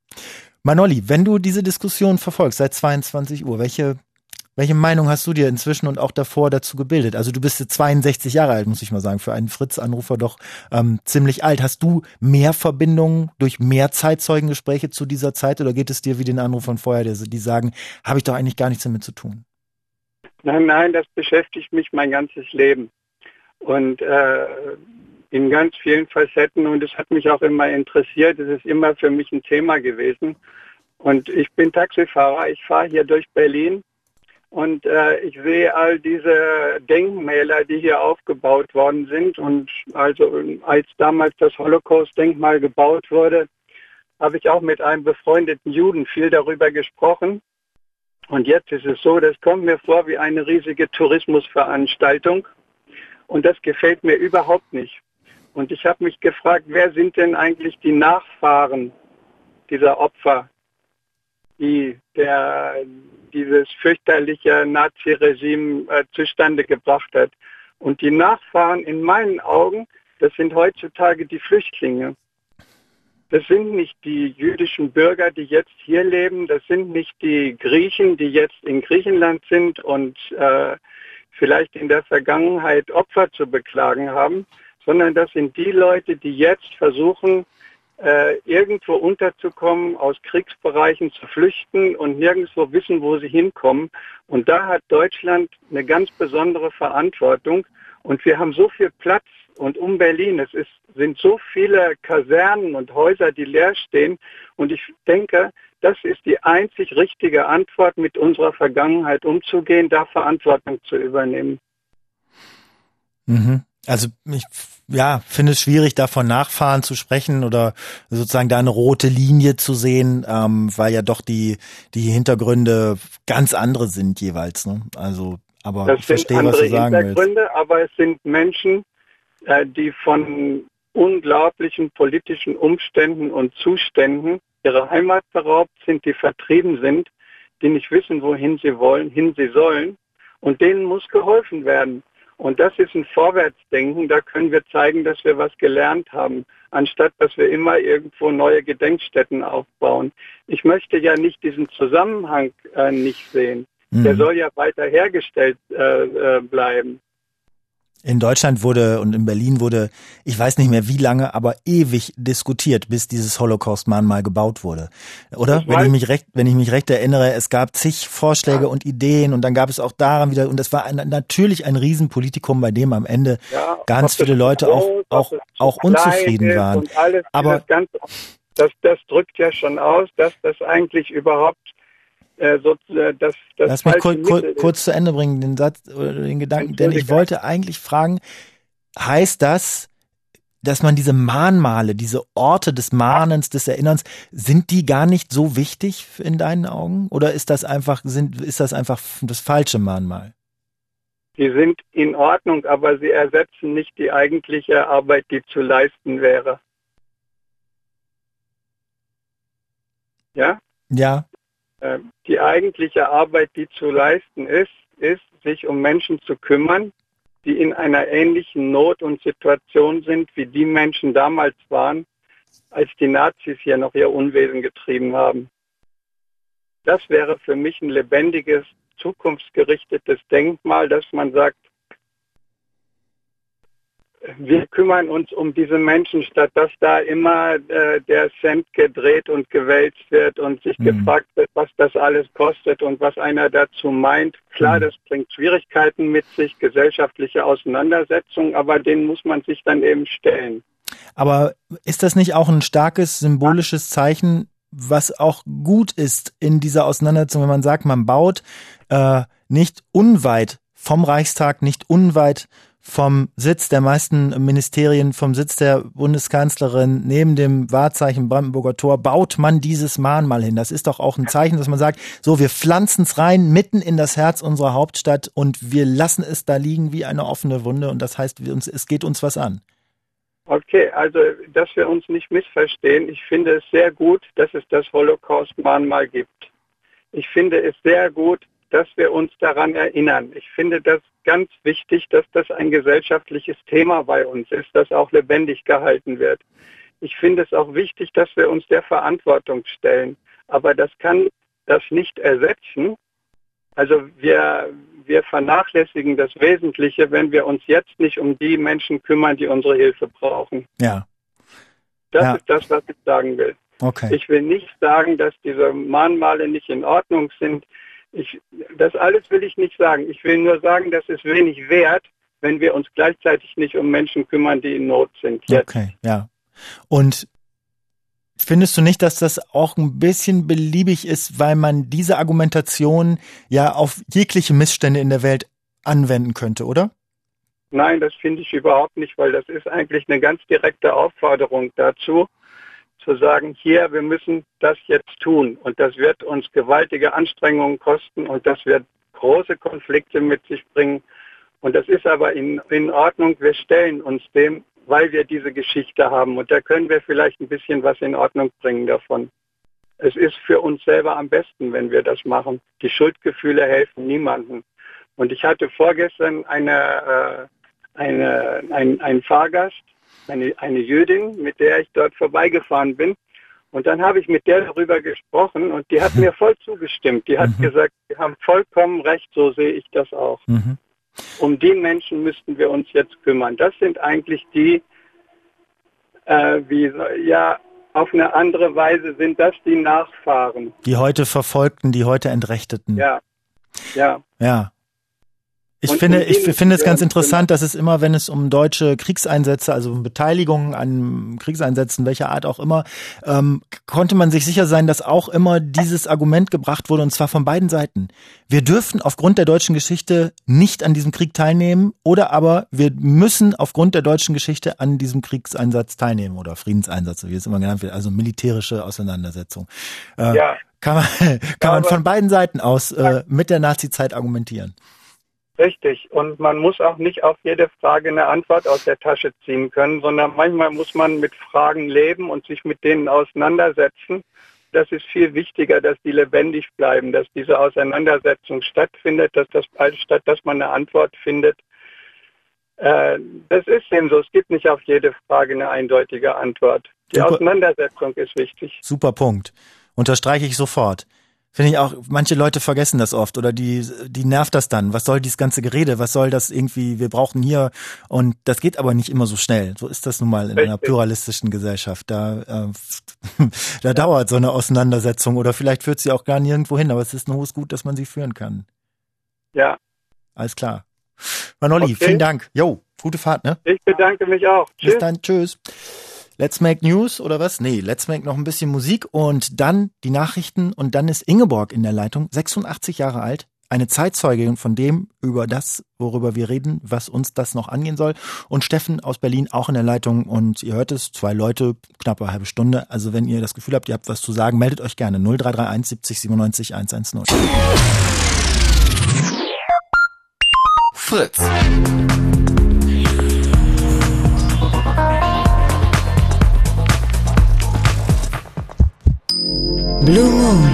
Manolli, wenn du diese Diskussion verfolgst seit zweiundzwanzig Uhr, welche, welche Meinung hast du dir inzwischen und auch davor dazu gebildet? Also du bist jetzt zweiundsechzig Jahre alt, muss ich mal sagen, für einen Fritz-Anrufer doch ähm, ziemlich alt. Hast du mehr Verbindungen durch mehr Zeitzeugengespräche zu dieser Zeit oder geht es dir wie den Anrufern vorher, die, die sagen, habe ich doch eigentlich gar nichts damit zu tun? Nein, nein, das beschäftigt mich mein ganzes Leben. Und äh, in ganz vielen Facetten und es hat mich auch immer interessiert. Es ist immer für mich ein Thema gewesen. Und ich bin Taxifahrer, ich fahre hier durch Berlin und äh, ich sehe all diese Denkmäler, die hier aufgebaut worden sind. Und also als damals das Holocaust-Denkmal gebaut wurde, habe ich auch mit einem befreundeten Juden viel darüber gesprochen. Und jetzt ist es so, das kommt mir vor wie eine riesige Tourismusveranstaltung. Und das gefällt mir überhaupt nicht. Und ich habe mich gefragt, wer sind denn eigentlich die Nachfahren dieser Opfer, die der, dieses fürchterliche Naziregime äh, zustande gebracht hat. Und die Nachfahren in meinen Augen, das sind heutzutage die Flüchtlinge. Das sind nicht die jüdischen Bürger, die jetzt hier leben. Das sind nicht die Griechen, die jetzt in Griechenland sind und äh, vielleicht in der Vergangenheit Opfer zu beklagen haben, sondern das sind die Leute, die jetzt versuchen, äh, irgendwo unterzukommen, aus Kriegsbereichen zu flüchten und nirgendwo wissen, wo sie hinkommen. Und da hat Deutschland eine ganz besondere Verantwortung. Und wir haben so viel Platz und um Berlin, es ist, sind so viele Kasernen und Häuser, die leer stehen. Und ich denke, das ist die einzig richtige Antwort, mit unserer Vergangenheit umzugehen, da Verantwortung zu übernehmen. Mhm. Also ich ja, finde es schwierig, da von Nachfahren zu sprechen oder sozusagen da eine rote Linie zu sehen, ähm, weil ja doch die die Hintergründe ganz andere sind jeweils. Ne? Also, aber das ich verstehe, was du sagen willst. Das sind andere Hintergründe, aber es sind Menschen, äh, die von unglaublichen politischen Umständen und Zuständen ihre Heimat beraubt sind, die vertrieben sind, die nicht wissen, wohin sie wollen, hin sie sollen. Und denen muss geholfen werden. Und das ist ein Vorwärtsdenken, da können wir zeigen, dass wir was gelernt haben, anstatt dass wir immer irgendwo neue Gedenkstätten aufbauen. Ich möchte ja nicht diesen Zusammenhang äh, nicht sehen. Mhm. Der soll ja weiter hergestellt äh, äh, bleiben. In Deutschland wurde und in Berlin wurde, ich weiß nicht mehr wie lange, aber ewig diskutiert, bis dieses Holocaust-Mahnmal gebaut wurde. Oder? Wenn ich mich recht, wenn ich mich recht erinnere, es gab zig Vorschläge ja. und Ideen und dann gab es auch daran wieder, und das war ein, natürlich ein Riesenpolitikum, bei dem am Ende ja, ganz viele Leute groß, auch, auch, auch unzufrieden waren. Und alles, aber ganz, das, das drückt ja schon aus, dass das eigentlich überhaupt So, das, das Lass mich kurz, kurz, kurz zu Ende bringen, den Satz oder den Gedanken, denn ich wollte eigentlich fragen, heißt das, dass man diese Mahnmale, diese Orte des Mahnens, des Erinnerns, sind die gar nicht so wichtig in deinen Augen? Oder ist das einfach, sind, ist das einfach das falsche Mahnmal? Die sind in Ordnung, aber sie ersetzen nicht die eigentliche Arbeit, die zu leisten wäre. Ja? Ja. Die eigentliche Arbeit, die zu leisten ist, ist, sich um Menschen zu kümmern, die in einer ähnlichen Not und Situation sind, wie die Menschen damals waren, als die Nazis hier noch ihr Unwesen getrieben haben. Das wäre für mich ein lebendiges, zukunftsgerichtetes Denkmal, dass man sagt, wir kümmern uns um diese Menschen, statt dass da immer äh, der Cent gedreht und gewälzt wird und sich mhm. gefragt wird, was das alles kostet und was einer dazu meint. Klar, mhm. das bringt Schwierigkeiten mit sich, gesellschaftliche Auseinandersetzungen, aber denen muss man sich dann eben stellen. Aber ist das nicht auch ein starkes symbolisches Zeichen, was auch gut ist in dieser Auseinandersetzung, wenn man sagt, man baut äh, nicht unweit vom Reichstag, nicht unweit vom Sitz der meisten Ministerien, vom Sitz der Bundeskanzlerin, neben dem Wahrzeichen Brandenburger Tor, baut man dieses Mahnmal hin. Das ist doch auch ein Zeichen, dass man sagt, so, wir pflanzen es rein, mitten in das Herz unserer Hauptstadt und wir lassen es da liegen wie eine offene Wunde und das heißt, wir uns, es geht uns was an. Okay, also, dass wir uns nicht missverstehen, ich finde es sehr gut, dass es das Holocaust-Mahnmal gibt. Ich finde es sehr gut, dass wir uns daran erinnern. Ich finde das ganz wichtig, dass das ein gesellschaftliches Thema bei uns ist, das auch lebendig gehalten wird. ich finde es auch wichtig, dass wir uns der Verantwortung stellen. Aber das kann das nicht ersetzen. Also wir, wir vernachlässigen das Wesentliche, wenn wir uns jetzt nicht um die Menschen kümmern, die unsere Hilfe brauchen. Ja. Das ja. ist das, was ich sagen will. Okay. Ich will nicht sagen, dass diese Mahnmale nicht in Ordnung sind. Ich, das alles will ich nicht sagen. Ich will nur sagen, dass es wenig wert, wenn wir uns gleichzeitig nicht um Menschen kümmern, die in Not sind. Jetzt. Okay, ja. Und findest du nicht, dass das auch ein bisschen beliebig ist, weil man diese Argumentation ja auf jegliche Missstände in der Welt anwenden könnte, oder? Nein, das finde ich überhaupt nicht, weil das ist eigentlich eine ganz direkte Aufforderung dazu, zu sagen, hier, wir müssen das jetzt tun. Und das wird uns gewaltige Anstrengungen kosten und das wird große Konflikte mit sich bringen. Und das ist aber in, in Ordnung. Wir stellen uns dem, weil wir diese Geschichte haben. Und da können wir vielleicht ein bisschen was in Ordnung bringen davon. Es ist für uns selber am besten, wenn wir das machen. Die Schuldgefühle helfen niemandem. Und ich hatte vorgestern eine, äh, eine, ein, einen Fahrgast, eine, eine Jüdin, mit der ich dort vorbeigefahren bin. Und dann habe ich mit der darüber gesprochen und die hat mir voll zugestimmt. Die hat mhm. gesagt, wir haben vollkommen recht, so sehe ich das auch. Mhm. Um die Menschen müssten wir uns jetzt kümmern. Das sind eigentlich die, äh, wie ja, auf eine andere Weise sind das die Nachfahren. Die heute Verfolgten, die heute Entrechteten. Ja, ja. Ja. Ich und finde, ich finde es ganz interessant, dass es immer, wenn es um deutsche Kriegseinsätze, also um Beteiligung an Kriegseinsätzen, welcher Art auch immer, ähm, konnte man sich sicher sein, dass auch immer dieses Argument gebracht wurde, und zwar von beiden Seiten. Wir dürfen aufgrund der deutschen Geschichte nicht an diesem Krieg teilnehmen, oder aber wir müssen aufgrund der deutschen Geschichte an diesem Kriegseinsatz teilnehmen oder Friedenseinsatz, wie es immer genannt wird, also militärische Auseinandersetzung. Äh, ja. Kann man, kann man von beiden Seiten aus äh, mit der Nazizeit argumentieren. Richtig. Und man muss auch nicht auf jede Frage eine Antwort aus der Tasche ziehen können, sondern manchmal muss man mit Fragen leben und sich mit denen auseinandersetzen. Das ist viel wichtiger, dass die lebendig bleiben, dass diese Auseinandersetzung stattfindet, dass das statt, dass man eine Antwort findet. Äh, das ist eben so. Es gibt nicht auf jede Frage eine eindeutige Antwort. Die Super. Auseinandersetzung ist wichtig. Super Punkt. Unterstreiche ich sofort. Finde ich auch, manche Leute vergessen das oft oder die die nervt das dann. Was soll dieses ganze Gerede? Was soll das irgendwie, wir brauchen hier, und das geht aber nicht immer so schnell. So ist das nun mal in Richtig. Einer pluralistischen Gesellschaft. Da äh, da ja. dauert so eine Auseinandersetzung oder vielleicht führt sie auch gar nirgendwo hin, aber es ist ein hohes Gut, dass man sie führen kann. Ja. Alles klar. Manoli, okay. Vielen Dank. Jo, gute Fahrt, ne? Ich bedanke mich auch. Tschüss. Bis dann, tschüss. Let's Make News oder was? Nee, Let's Make noch ein bisschen Musik und dann die Nachrichten und dann ist Ingeborg in der Leitung, sechsundachtzig Jahre alt, eine Zeitzeugin von dem, über das, worüber wir reden, was uns das noch angehen soll, und Steffen aus Berlin auch in der Leitung und ihr hört es, zwei Leute, knappe eine halbe Stunde, also wenn ihr das Gefühl habt, ihr habt was zu sagen, meldet euch gerne null drei drei eins siebzig siebenundneunzig hundertzehn. Fritz. Blue Moon.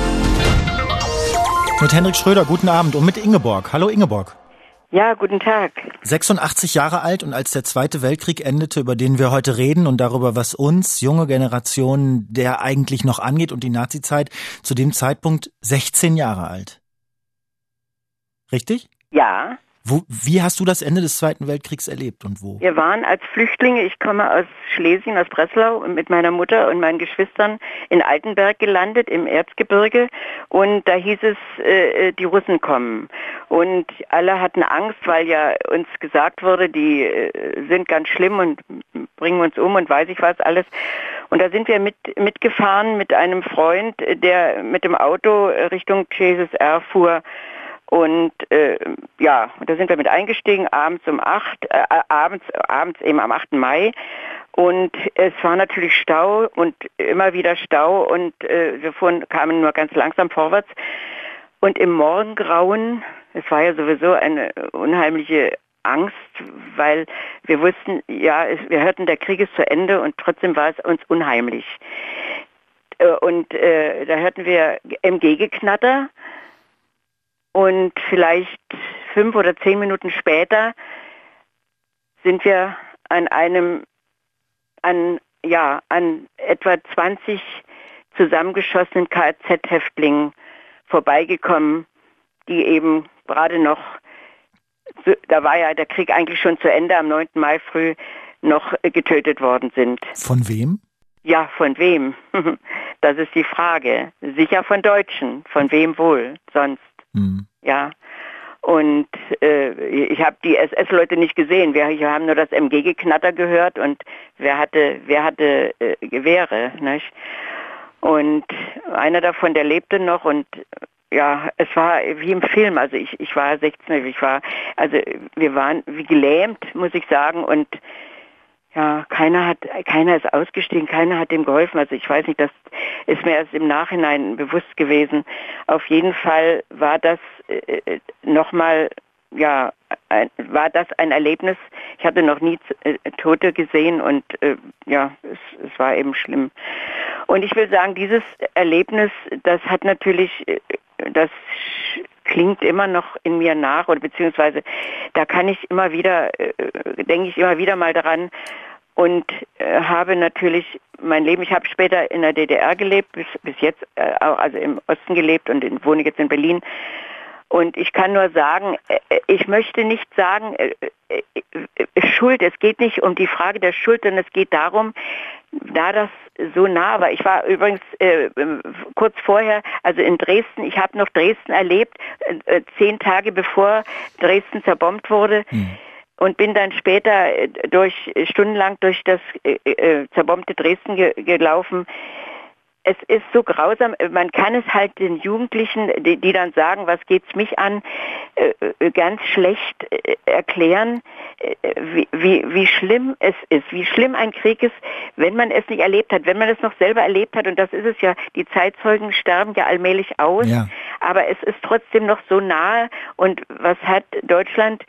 Mit Henrik Schröder, guten Abend, und mit Ingeborg. Hallo Ingeborg. Ja, guten Tag. sechsundachtzig Jahre alt, und als der Zweite Weltkrieg endete, über den wir heute reden und darüber, was uns, junge Generationen, der eigentlich noch angeht und die Nazizeit, zu dem Zeitpunkt sechzehn Jahre alt. Richtig? Ja. Wo, wie hast du das Ende des Zweiten Weltkriegs erlebt und wo? Wir waren als Flüchtlinge, ich komme aus Schlesien, aus Breslau, mit meiner Mutter und meinen Geschwistern in Altenberg gelandet, im Erzgebirge. Und da hieß es, äh, die Russen kommen. Und alle hatten Angst, weil ja uns gesagt wurde, die äh, sind ganz schlimm und bringen uns um und weiß ich was alles. Und da sind wir mit mitgefahren mit einem Freund, der mit dem Auto Richtung Jesus R fuhr. Und äh, ja, da sind wir mit eingestiegen, abends um acht, äh, abends, abends eben am achten Mai. Und es war natürlich Stau und immer wieder Stau und äh, wir fuhren, kamen nur ganz langsam vorwärts. Und im Morgengrauen, es war ja sowieso eine unheimliche Angst, weil wir wussten, ja, es, wir hörten, der Krieg ist zu Ende, und trotzdem war es uns unheimlich. Äh, und äh, da hörten wir M G-Geknatter. Und vielleicht fünf oder zehn Minuten später sind wir an einem, an ja, an etwa zwanzig zusammengeschossenen K Z-Häftlingen vorbeigekommen, die eben gerade noch, da war ja der Krieg eigentlich schon zu Ende, am neunten Mai früh noch getötet worden sind. Von wem? Ja, von wem? Das ist die Frage. Sicher von Deutschen. Von wem wohl sonst? Hm. Ja. Und äh, ich habe die S S-Leute nicht gesehen. Wir, wir haben nur das M G-Geknatter gehört und wer hatte, wer hatte äh, Gewehre, nicht? Und einer davon, der lebte noch und ja, es war wie im Film. Also ich, ich war sechzehn, ich war, also wir waren wie gelähmt, muss ich sagen, und ja, keiner hat, keiner ist ausgestiegen, keiner hat ihm geholfen. Also ich weiß nicht, das ist mir erst im Nachhinein bewusst gewesen. Auf jeden Fall war das äh, nochmal, ja, ein, war das ein Erlebnis. Ich hatte noch nie äh, Tote gesehen und äh, ja, es, es war eben schlimm. Und ich will sagen, dieses Erlebnis, das hat natürlich, äh, das klingt immer noch in mir nach, oder beziehungsweise da kann ich immer wieder, äh, denke ich immer wieder mal daran und äh, habe natürlich mein Leben, ich habe später in der D D R gelebt, bis, bis jetzt äh, auch, also im Osten gelebt und in, wohne jetzt in Berlin. Und ich kann nur sagen, ich möchte nicht sagen, Schuld, es geht nicht um die Frage der Schuld, sondern es geht darum, da das so nah war. Ich war übrigens äh, kurz vorher, also in Dresden, ich habe noch Dresden erlebt, äh, zehn Tage bevor Dresden zerbombt wurde. Hm. Und bin dann später durch stundenlang durch das äh, äh, zerbombte Dresden ge- gelaufen. Es ist so grausam, man kann es halt den Jugendlichen, die, die dann sagen, was geht's mich an, äh, ganz schlecht äh, erklären, äh, wie, wie, wie schlimm es ist, wie schlimm ein Krieg ist, wenn man es nicht erlebt hat, wenn man es noch selber erlebt hat, und das ist es ja, die Zeitzeugen sterben ja allmählich aus, ja. Aber es ist trotzdem noch so nahe, und was hat Deutschland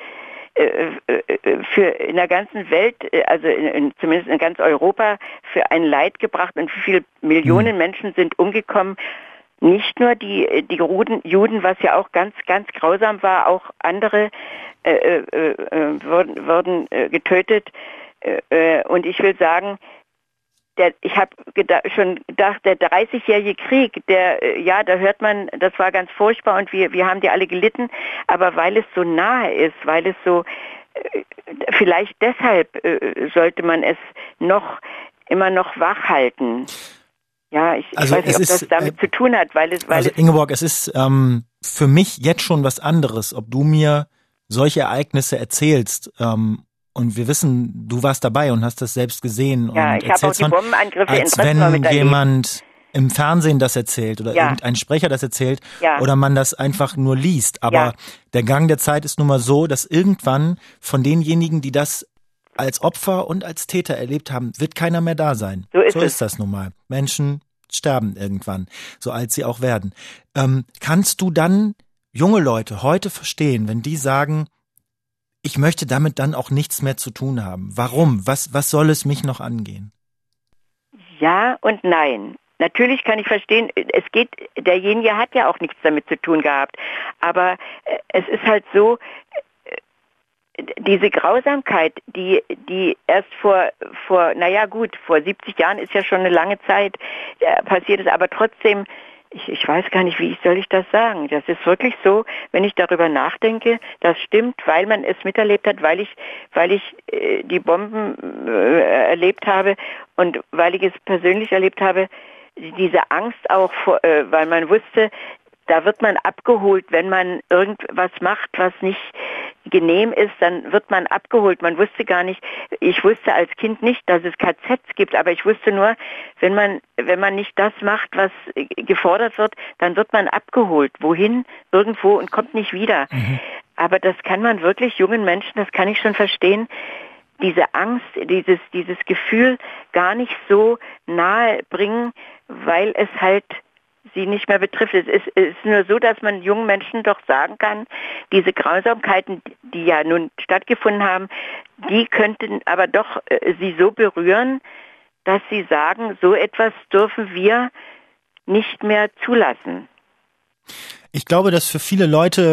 für in der ganzen Welt, also in, in, zumindest in ganz Europa, für ein Leid gebracht, und wie viele Millionen Menschen sind umgekommen. Nicht nur die die Juden, Juden, was ja auch ganz ganz grausam war, auch andere äh, äh, äh, wurden, wurden äh, getötet. Äh, und ich will sagen, Der, ich habe geda- schon gedacht, der dreißigjährige Krieg, der, ja, da hört man, das war ganz furchtbar und wir, wir haben die alle gelitten, aber weil es so nahe ist, weil es so, äh, vielleicht deshalb äh, sollte man es noch, immer noch wach halten. Ja, ich, also ich weiß nicht, ob ist, das damit äh, zu tun hat, weil es, weil also es Ingeborg, es ist ähm, für mich jetzt schon was anderes, ob du mir solche Ereignisse erzählst, ähm, und wir wissen, du warst dabei und hast das selbst gesehen. Ja, und ich habe auch die Bombenangriffe von, in Breslau als wenn jemand erlebt. Im Fernsehen das erzählt oder ja. irgendein Sprecher das erzählt ja. oder man das einfach nur liest. Aber ja. der Gang der Zeit ist nun mal so, dass irgendwann von denjenigen, die das als Opfer und als Täter erlebt haben, wird keiner mehr da sein. So ist, so es. ist das nun mal. Menschen sterben irgendwann, so alt sie auch werden. Ähm, kannst du dann junge Leute heute verstehen, wenn die sagen, ich möchte damit dann auch nichts mehr zu tun haben? Warum? Was, was soll es mich noch angehen? Ja und nein. Natürlich kann ich verstehen, es geht, derjenige hat ja auch nichts damit zu tun gehabt. Aber es ist halt so, diese Grausamkeit, die, die erst vor, vor, naja gut, vor siebzig Jahren ist ja schon eine lange Zeit äh, passiert ist, aber trotzdem, Ich, ich weiß gar nicht, wie soll ich das sagen. Das ist wirklich so, wenn ich darüber nachdenke, das stimmt, weil man es miterlebt hat, weil ich, weil ich äh, die Bomben äh, erlebt habe und weil ich es persönlich erlebt habe, diese Angst auch, vor, äh, weil man wusste, da wird man abgeholt, wenn man irgendwas macht, was nicht genehm ist, dann wird man abgeholt. Man wusste gar nicht, ich wusste als Kind nicht, dass es K Zs gibt, aber ich wusste nur, wenn man, wenn man nicht das macht, was gefordert wird, dann wird man abgeholt. Wohin? Irgendwo und kommt nicht wieder. Mhm. Aber das kann man wirklich jungen Menschen, das kann ich schon verstehen, diese Angst, dieses, dieses Gefühl gar nicht so nahe bringen, weil es halt sie nicht mehr betrifft. Es ist, es ist nur so, dass man jungen Menschen doch sagen kann, diese Grausamkeiten, die ja nun stattgefunden haben, die könnten aber doch äh, sie so berühren, dass sie sagen, so etwas dürfen wir nicht mehr zulassen. Ich glaube, dass für viele Leute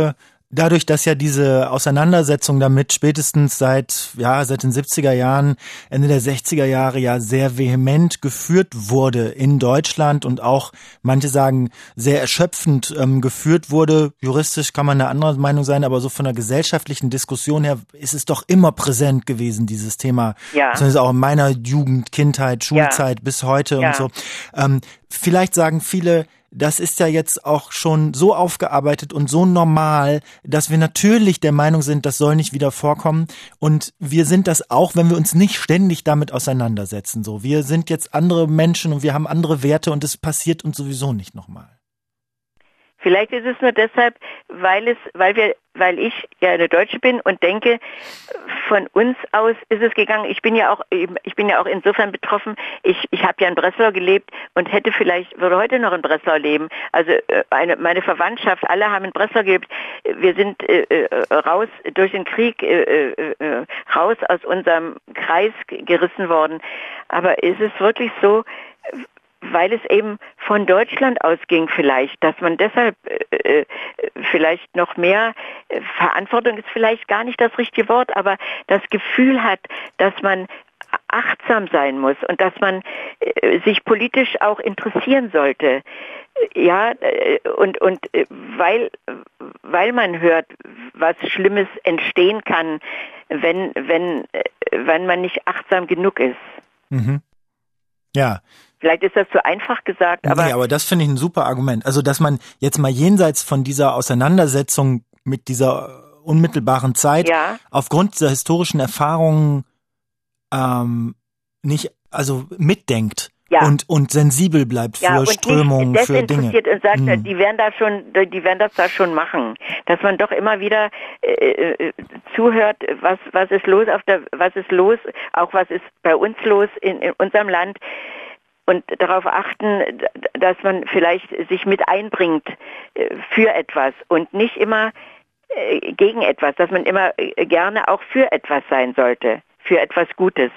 dadurch, dass ja diese Auseinandersetzung damit spätestens seit, ja, seit den siebziger Jahren, Ende der sechziger Jahre ja sehr vehement geführt wurde in Deutschland und auch, manche sagen, sehr erschöpfend ähm, geführt wurde. Juristisch kann man eine andere Meinung sein, aber so von der gesellschaftlichen Diskussion her ist es doch immer präsent gewesen, dieses Thema. Ja. Das ist auch in meiner Jugend, Kindheit, Schulzeit ja. bis heute ja. und so. Ähm, vielleicht sagen viele, das ist ja jetzt auch schon so aufgearbeitet und so normal, dass wir natürlich der Meinung sind, das soll nicht wieder vorkommen. Und wir sind das auch, wenn wir uns nicht ständig damit auseinandersetzen. So, wir sind jetzt andere Menschen und wir haben andere Werte und es passiert uns sowieso nicht nochmal. Vielleicht ist es nur deshalb, weil es, weil wir, weil ich ja eine Deutsche bin und denke, von uns aus ist es gegangen. Ich bin ja auch, ich bin ja auch insofern betroffen. Ich, ich habe ja in Breslau gelebt und hätte vielleicht, würde heute noch in Breslau leben. Also eine, meine Verwandtschaft, alle haben in Breslau gelebt. Wir sind äh, raus durch den Krieg, äh, äh, raus aus unserem Kreis gerissen worden. Aber ist es wirklich so, weil es eben von Deutschland ausging vielleicht, dass man deshalb äh, vielleicht noch mehr, äh, Verantwortung ist vielleicht gar nicht das richtige Wort, aber das Gefühl hat, dass man achtsam sein muss und dass man äh, sich politisch auch interessieren sollte. Ja, äh, und, und äh, weil, weil man hört, was Schlimmes entstehen kann, wenn, wenn, äh, wenn man nicht achtsam genug ist. Mhm. Ja. Vielleicht ist das zu einfach gesagt, aber... Nee, aber das finde ich ein super Argument. Also, dass man jetzt mal jenseits von dieser Auseinandersetzung mit dieser unmittelbaren Zeit ja. aufgrund dieser historischen Erfahrungen ähm, nicht, also mitdenkt ja. und und sensibel bleibt ja, für Strömungen, für Dinge. Und sagt, hm. die werden da schon, die werden das da schon machen. Dass man doch immer wieder äh, zuhört, was was ist los auf der, was ist los, auch was ist bei uns los in, in unserem Land. Und darauf achten, dass man vielleicht sich mit einbringt für etwas und nicht immer gegen etwas, dass man immer gerne auch für etwas sein sollte, für etwas Gutes,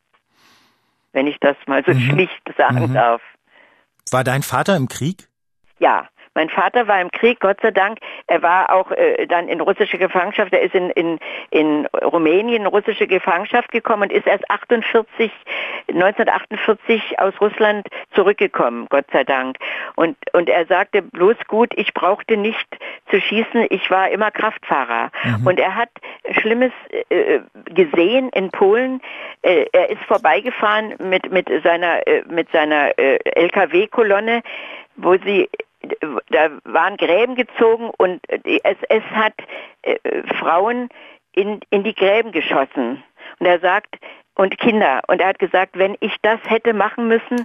wenn ich das mal so mhm. schlicht sagen mhm. darf. War dein Vater im Krieg? Ja. Mein Vater war im Krieg, Gott sei Dank. Er war auch äh, dann in russische Gefangenschaft. Er ist in, in, in Rumänien in russische Gefangenschaft gekommen und ist erst achtundvierzig, neunzehnhundertachtundvierzig aus Russland zurückgekommen, Gott sei Dank. Und, und er sagte bloß gut, ich brauchte nicht zu schießen, ich war immer Kraftfahrer. Mhm. Und er hat Schlimmes äh, gesehen in Polen. Äh, er ist vorbeigefahren mit, mit seiner, äh, mit seiner äh, L K W-Kolonne, wo sie da waren Gräben gezogen und die S S hat äh, Frauen in, in die Gräben geschossen. Und er sagt, und Kinder, und er hat gesagt, wenn ich das hätte machen müssen,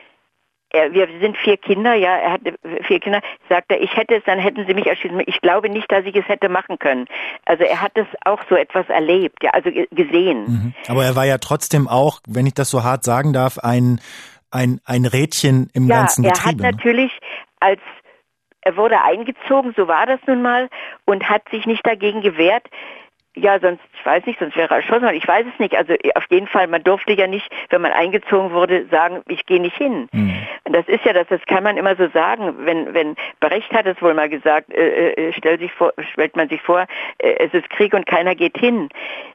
er, wir sind vier Kinder, ja, er hatte vier Kinder, sagt er, ich hätte es, dann hätten sie mich erschießen. Ich glaube nicht, dass ich es hätte machen können. Also er hat es auch so etwas erlebt, ja, also gesehen. Mhm. Aber er war ja trotzdem auch, wenn ich das so hart sagen darf, ein ein ein Rädchen im ja, ganzen Getriebe. Ja, er hat natürlich als, er wurde eingezogen, so war das nun mal, und hat sich nicht dagegen gewehrt. Ja, sonst, ich weiß nicht, sonst wäre er erschossen worden. Ich weiß es nicht. Also auf jeden Fall, man durfte ja nicht, wenn man eingezogen wurde, sagen, ich gehe nicht hin. Mhm. Das ist ja das, das kann man immer so sagen. Wenn, wenn Brecht hat es wohl mal gesagt, äh, äh, stellt sich vor, stellt man sich vor, äh, es ist Krieg und keiner geht hin.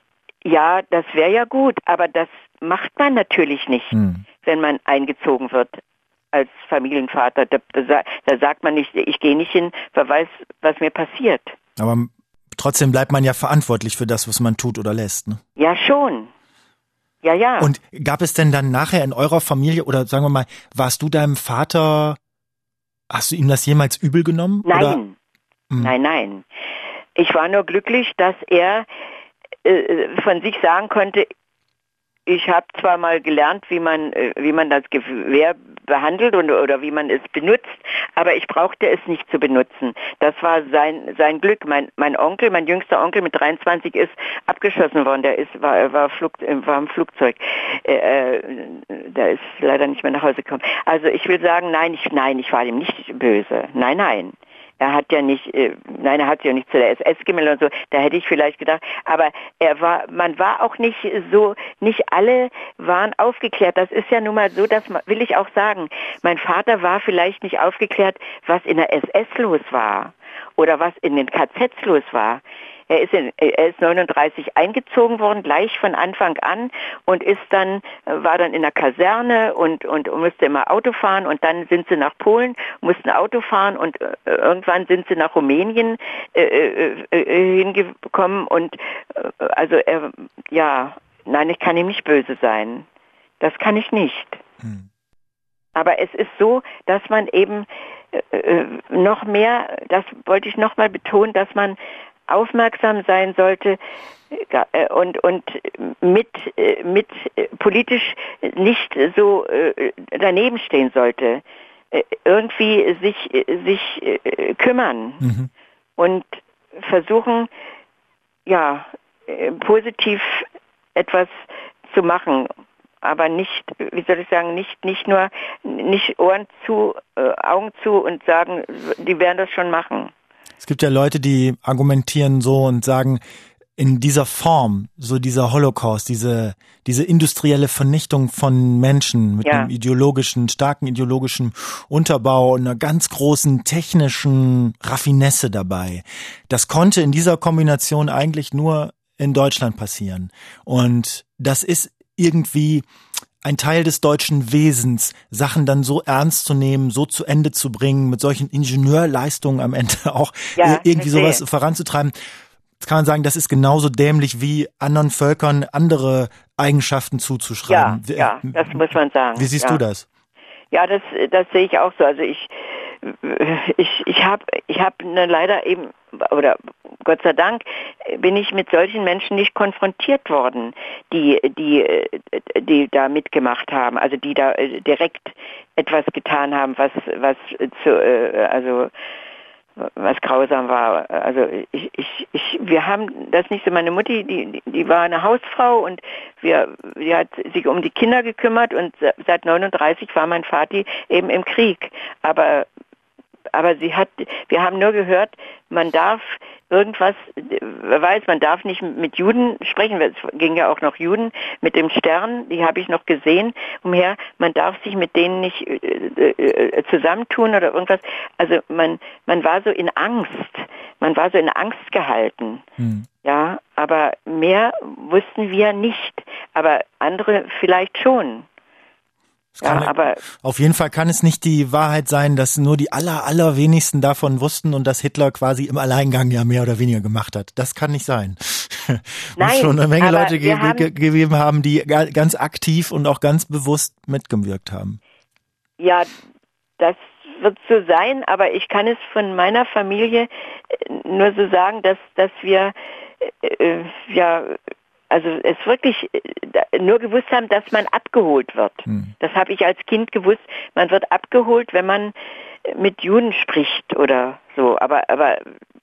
Ja, das wäre ja gut, aber das macht man natürlich nicht, mhm. wenn man eingezogen wird als Familienvater. Da, da, da sagt man nicht, ich gehe nicht hin, wer weiß, was mir passiert. Aber trotzdem bleibt man ja verantwortlich für das, was man tut oder lässt, ne? Ja, schon. Ja, ja. Und gab es denn dann nachher in eurer Familie, oder sagen wir mal, warst du deinem Vater, hast du ihm das jemals übel genommen? Nein, oder? Hm. nein, nein. Ich war nur glücklich, dass er äh, von sich sagen konnte, ich habe zwar mal gelernt, wie man wie man das Gewehr behandelt und, oder wie man es benutzt, aber ich brauchte es nicht zu benutzen. Das war sein sein Glück. Mein mein Onkel, mein jüngster Onkel mit dreiundzwanzig ist abgeschossen worden. Der ist war war Flug, war im Flugzeug. Äh, der ist leider nicht mehr nach Hause gekommen. Also ich will sagen, nein, ich nein, ich war ihm nicht böse. Nein, nein. Er hat ja nicht, äh, nein, er hat sich ja nicht zu der S S gemeldet und so, da hätte ich vielleicht gedacht, aber er war, man war auch nicht so, nicht alle waren aufgeklärt. Das ist ja nun mal so, das will ich auch sagen. Mein Vater war vielleicht nicht aufgeklärt, was in der S S los war. oder was in den K Zs los war. Er ist, in, er ist neununddreißig eingezogen worden, gleich von Anfang an und ist dann, war dann in der Kaserne und, und, und musste immer Auto fahren und dann sind sie nach Polen, mussten Auto fahren und äh, irgendwann sind sie nach Rumänien äh, äh, äh, hingekommen und äh, also er, ja, nein, ich kann ihm nicht böse sein. Das kann ich nicht. Hm. Aber es ist so, dass man eben äh, noch mehr, das wollte ich noch mal betonen, dass man aufmerksam sein sollte und und mit mit politisch nicht so daneben stehen sollte, irgendwie sich sich kümmern mhm. und versuchen, ja, positiv etwas zu machen, aber nicht, wie soll ich sagen, nicht nicht nur nicht Ohren zu, Augen zu und sagen, die werden das schon machen. Es gibt ja Leute, die argumentieren so und sagen, in dieser Form, so dieser Holocaust, diese diese industrielle Vernichtung von Menschen mit ja. einem ideologischen, starken ideologischen Unterbau und einer ganz großen technischen Raffinesse dabei, das konnte in dieser Kombination eigentlich nur in Deutschland passieren. Und das ist irgendwie ein Teil des deutschen Wesens, Sachen dann so ernst zu nehmen, so zu Ende zu bringen, mit solchen Ingenieurleistungen am Ende auch ja, irgendwie sowas voranzutreiben. Jetzt kann man sagen, das ist genauso dämlich wie anderen Völkern andere Eigenschaften zuzuschreiben. Ja, ja, das muss man sagen. Wie siehst ja. du das? Ja, das, das sehe ich auch so. Also ich, ich, ich habe, ich habe ne, leider eben, oder Gott sei Dank, bin ich mit solchen Menschen nicht konfrontiert worden, die, die, die da mitgemacht haben, also die da direkt etwas getan haben, was, was zu, also, was grausam war. Also ich, ich, ich, wir haben das nicht so. Meine Mutti, die, die war eine Hausfrau und wir, die hat sich um die Kinder gekümmert und seit neununddreißig war mein Vati eben im Krieg. Aber Aber sie hat, wir haben nur gehört, man darf irgendwas, wer weiß, man darf nicht mit Juden sprechen, es ging ja auch noch Juden, mit dem Stern, die habe ich noch gesehen, umher, man darf sich mit denen nicht äh, äh, zusammentun oder irgendwas. Also man, man war so in Angst, man war so in Angst gehalten. Hm. Ja, aber mehr wussten wir nicht, aber andere vielleicht schon. Ja, aber auf jeden Fall kann es nicht die Wahrheit sein, dass nur die aller, allerwenigsten davon wussten und dass Hitler quasi im Alleingang ja mehr oder weniger gemacht hat. Das kann nicht sein. Nein, es schon eine Menge Leute ge- haben, ge- gegeben haben, die ganz aktiv und auch ganz bewusst mitgewirkt haben. Ja, das wird so sein, aber ich kann es von meiner Familie nur so sagen, dass, dass wir äh, ja also es wirklich nur gewusst haben, dass man abgeholt wird. Hm. Das habe ich als Kind gewusst. Man wird abgeholt, wenn man mit Juden spricht oder so. Aber aber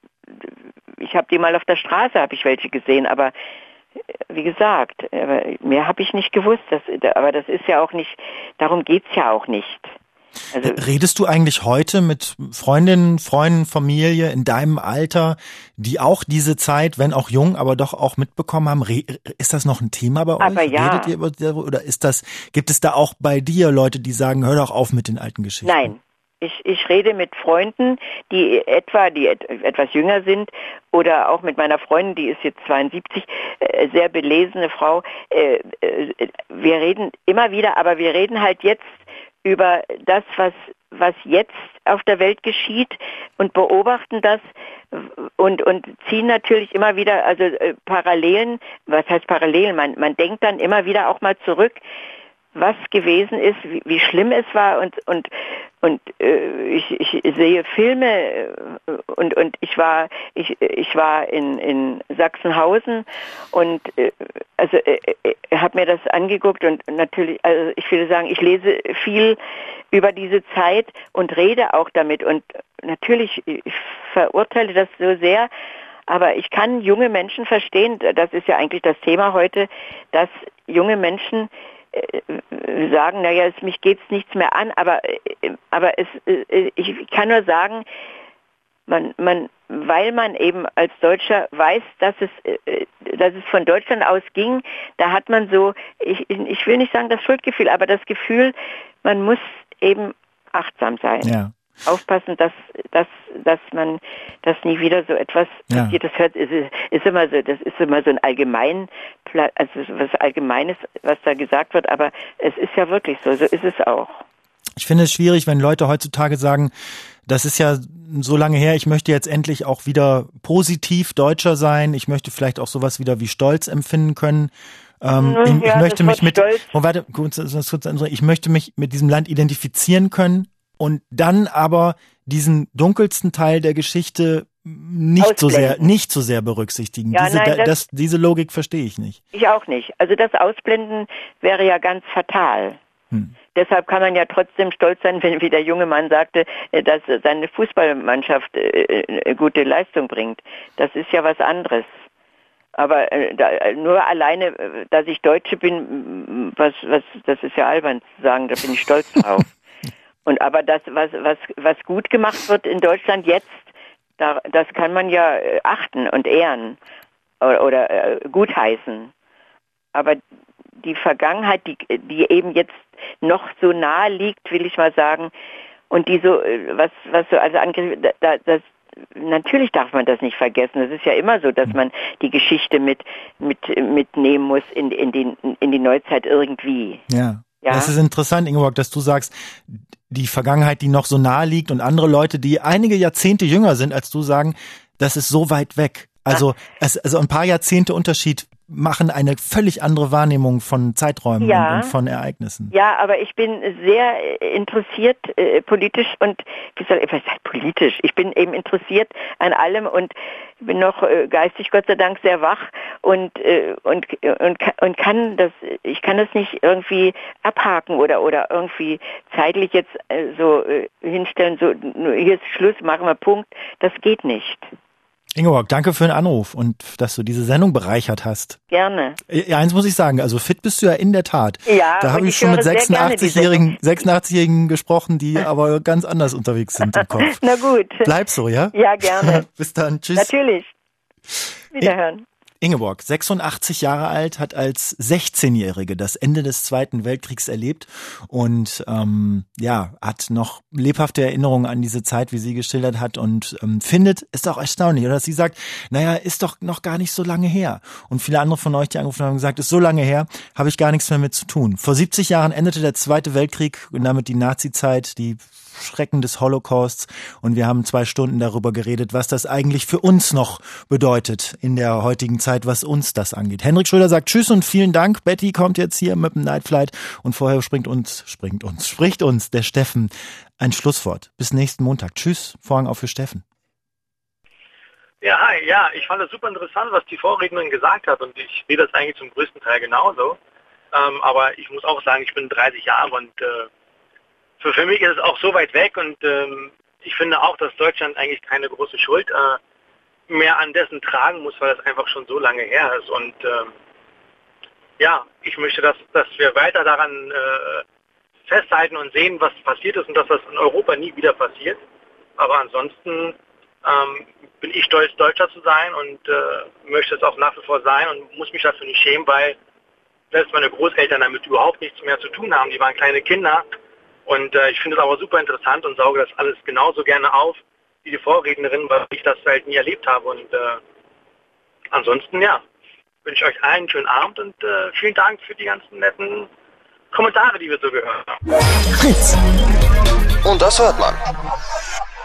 ich habe die mal auf der Straße, habe ich welche gesehen. Aber wie gesagt, mehr habe ich nicht gewusst. Das, aber das ist ja auch nicht, darum geht's ja auch nicht. Also, redest du eigentlich heute mit Freundinnen, Freunden, Familie in deinem Alter, die auch diese Zeit, wenn auch jung, aber doch auch mitbekommen haben? Re- ist das noch ein Thema bei euch? Aber ja. Redet ihr über, oder ist das, gibt es da auch bei dir Leute, die sagen, hör doch auf mit den alten Geschichten? Nein. Ich, ich rede mit Freunden, die etwa, die et, etwas jünger sind, oder auch mit meiner Freundin, die ist jetzt zweiundsiebzig, äh, sehr belesene Frau. Äh, äh, wir reden immer wieder, aber wir reden halt jetzt über das, was, was jetzt auf der Welt geschieht und beobachten das und, und ziehen natürlich immer wieder, also äh, Parallelen, was heißt Parallelen? Man, man denkt dann immer wieder auch mal zurück, was gewesen ist, wie, wie schlimm es war und und und äh, ich, ich sehe Filme äh, und und ich war ich ich war in in Sachsenhausen und äh, also äh, äh, habe mir das angeguckt und natürlich, also ich würde sagen, ich lese viel über diese Zeit und rede auch damit und natürlich, ich verurteile das so sehr, aber ich kann junge Menschen verstehen, das ist ja eigentlich das Thema heute, dass junge Menschen sagen, naja, es, mich geht's nichts mehr an, aber aber es, ich kann nur sagen, man man weil man eben als Deutscher weiß, dass es dass es von Deutschland aus ging, da hat man so, ich ich will nicht sagen das Schuldgefühl, aber das Gefühl, man muss eben achtsam sein. Ja. aufpassen, dass, dass, dass man, dass nie wieder so etwas ja. passiert. Das hört, ist, ist immer so, das ist immer so ein allgemein, also was Allgemeines, was da gesagt wird, aber es ist ja wirklich so, so ist es auch. Ich finde es schwierig, wenn Leute heutzutage sagen, das ist ja so lange her, ich möchte jetzt endlich auch wieder positiv Deutscher sein, ich möchte vielleicht auch sowas wieder wie Stolz empfinden können. Ähm, ja, ich, ich möchte mich mit, oh, warte, ich möchte mich mit diesem Land identifizieren können und dann aber diesen dunkelsten Teil der Geschichte nicht so sehr, nicht so sehr berücksichtigen. Ja, diese, nein, das, das, diese Logik verstehe ich nicht. Ich auch nicht. Also das Ausblenden wäre ja ganz fatal. Hm. Deshalb kann man ja trotzdem stolz sein, wenn, wie der junge Mann sagte, dass seine Fußballmannschaft äh, gute Leistung bringt. Das ist ja was anderes. Aber äh, da, nur alleine, dass ich Deutsche bin, was, was, das ist ja albern zu sagen, da bin ich stolz drauf. Und aber das, was, was, was gut gemacht wird in Deutschland jetzt, da, das kann man ja achten und ehren oder, oder äh, gutheißen. Aber die Vergangenheit, die, die eben jetzt noch so nahe liegt, will ich mal sagen, und die so, was, was so, also angegriffen, da, das, natürlich darf man das nicht vergessen. Es ist ja immer so, dass man die Geschichte mit, mit, mitnehmen muss in, in, die, in die Neuzeit irgendwie. Ja. Ja. Das ist interessant, Ingeborg, dass du sagst, die Vergangenheit, die noch so nahe liegt und andere Leute, die einige Jahrzehnte jünger sind als du, sagen, das ist so weit weg. Also, es, also ein paar Jahrzehnte Unterschied machen eine völlig andere Wahrnehmung von Zeiträumen ja. und, und von Ereignissen. Ja, aber ich bin sehr interessiert äh, politisch und wie soll ich, was heißt politisch? Ich bin eben interessiert an allem und bin noch äh, geistig Gott sei Dank sehr wach und äh, und und und kann das, ich kann das nicht irgendwie abhaken oder oder irgendwie zeitlich jetzt äh, so äh, hinstellen, so hier ist Schluss, machen wir Punkt. Das geht nicht. Ingeborg, danke für den Anruf und dass du diese Sendung bereichert hast. Gerne. Ja, eins muss ich sagen, also fit bist du ja in der Tat. Ja, da habe ich, ich schon mit sechsundachtzig-Jährigen sechsundachtzig-Jährigen gesprochen, die aber ganz anders unterwegs sind im Kopf. Na gut. Bleib so, ja? Ja, gerne. Bis dann, tschüss. Natürlich. Wiederhören. Ingeborg, sechsundachtzig Jahre alt, hat als sechzehnjährige das Ende des Zweiten Weltkriegs erlebt und ähm, ja, hat noch lebhafte Erinnerungen an diese Zeit, wie sie geschildert hat und ähm, findet, ist auch erstaunlich, oder dass sie sagt, naja, ist doch noch gar nicht so lange her. Und viele andere von euch, die angerufen haben, gesagt, ist so lange her, habe ich gar nichts mehr mit zu tun. Vor siebzig Jahren endete der Zweite Weltkrieg und damit die Nazi-Zeit, die Schrecken des Holocausts und wir haben zwei Stunden darüber geredet, was das eigentlich für uns noch bedeutet in der heutigen Zeit, was uns das angeht. Henrik Schröder sagt Tschüss und vielen Dank. Betty kommt jetzt hier mit dem Night Flight und vorher springt uns, springt uns, spricht uns der Steffen ein Schlusswort. Bis nächsten Montag. Tschüss. Vorhang auf für Steffen. Ja, hi, ja, ich fand es super interessant, was die Vorrednerin gesagt hat und ich sehe das eigentlich zum größten Teil genauso. Ähm, aber ich muss auch sagen, ich bin dreißig Jahre und äh, Für, für mich ist es auch so weit weg und ähm, ich finde auch, dass Deutschland eigentlich keine große Schuld äh, mehr an dessen tragen muss, weil das einfach schon so lange her ist. Und ähm, ja, ich möchte, dass, dass wir weiter daran äh, festhalten und sehen, was passiert ist und dass das in Europa nie wieder passiert. Aber ansonsten ähm, bin ich stolz, Deutscher zu sein und äh, möchte es auch nach wie vor sein und muss mich dafür nicht schämen, weil selbst meine Großeltern damit überhaupt nichts mehr zu tun haben. Die waren kleine Kinder. Und äh, ich finde es aber super interessant und sauge das alles genauso gerne auf wie die Vorrednerin, weil ich das halt nie erlebt habe. Und äh, ansonsten, ja, wünsche ich euch allen einen schönen Abend und äh, vielen Dank für die ganzen netten Kommentare, die wir so gehört haben. Fritz. Und das hört man.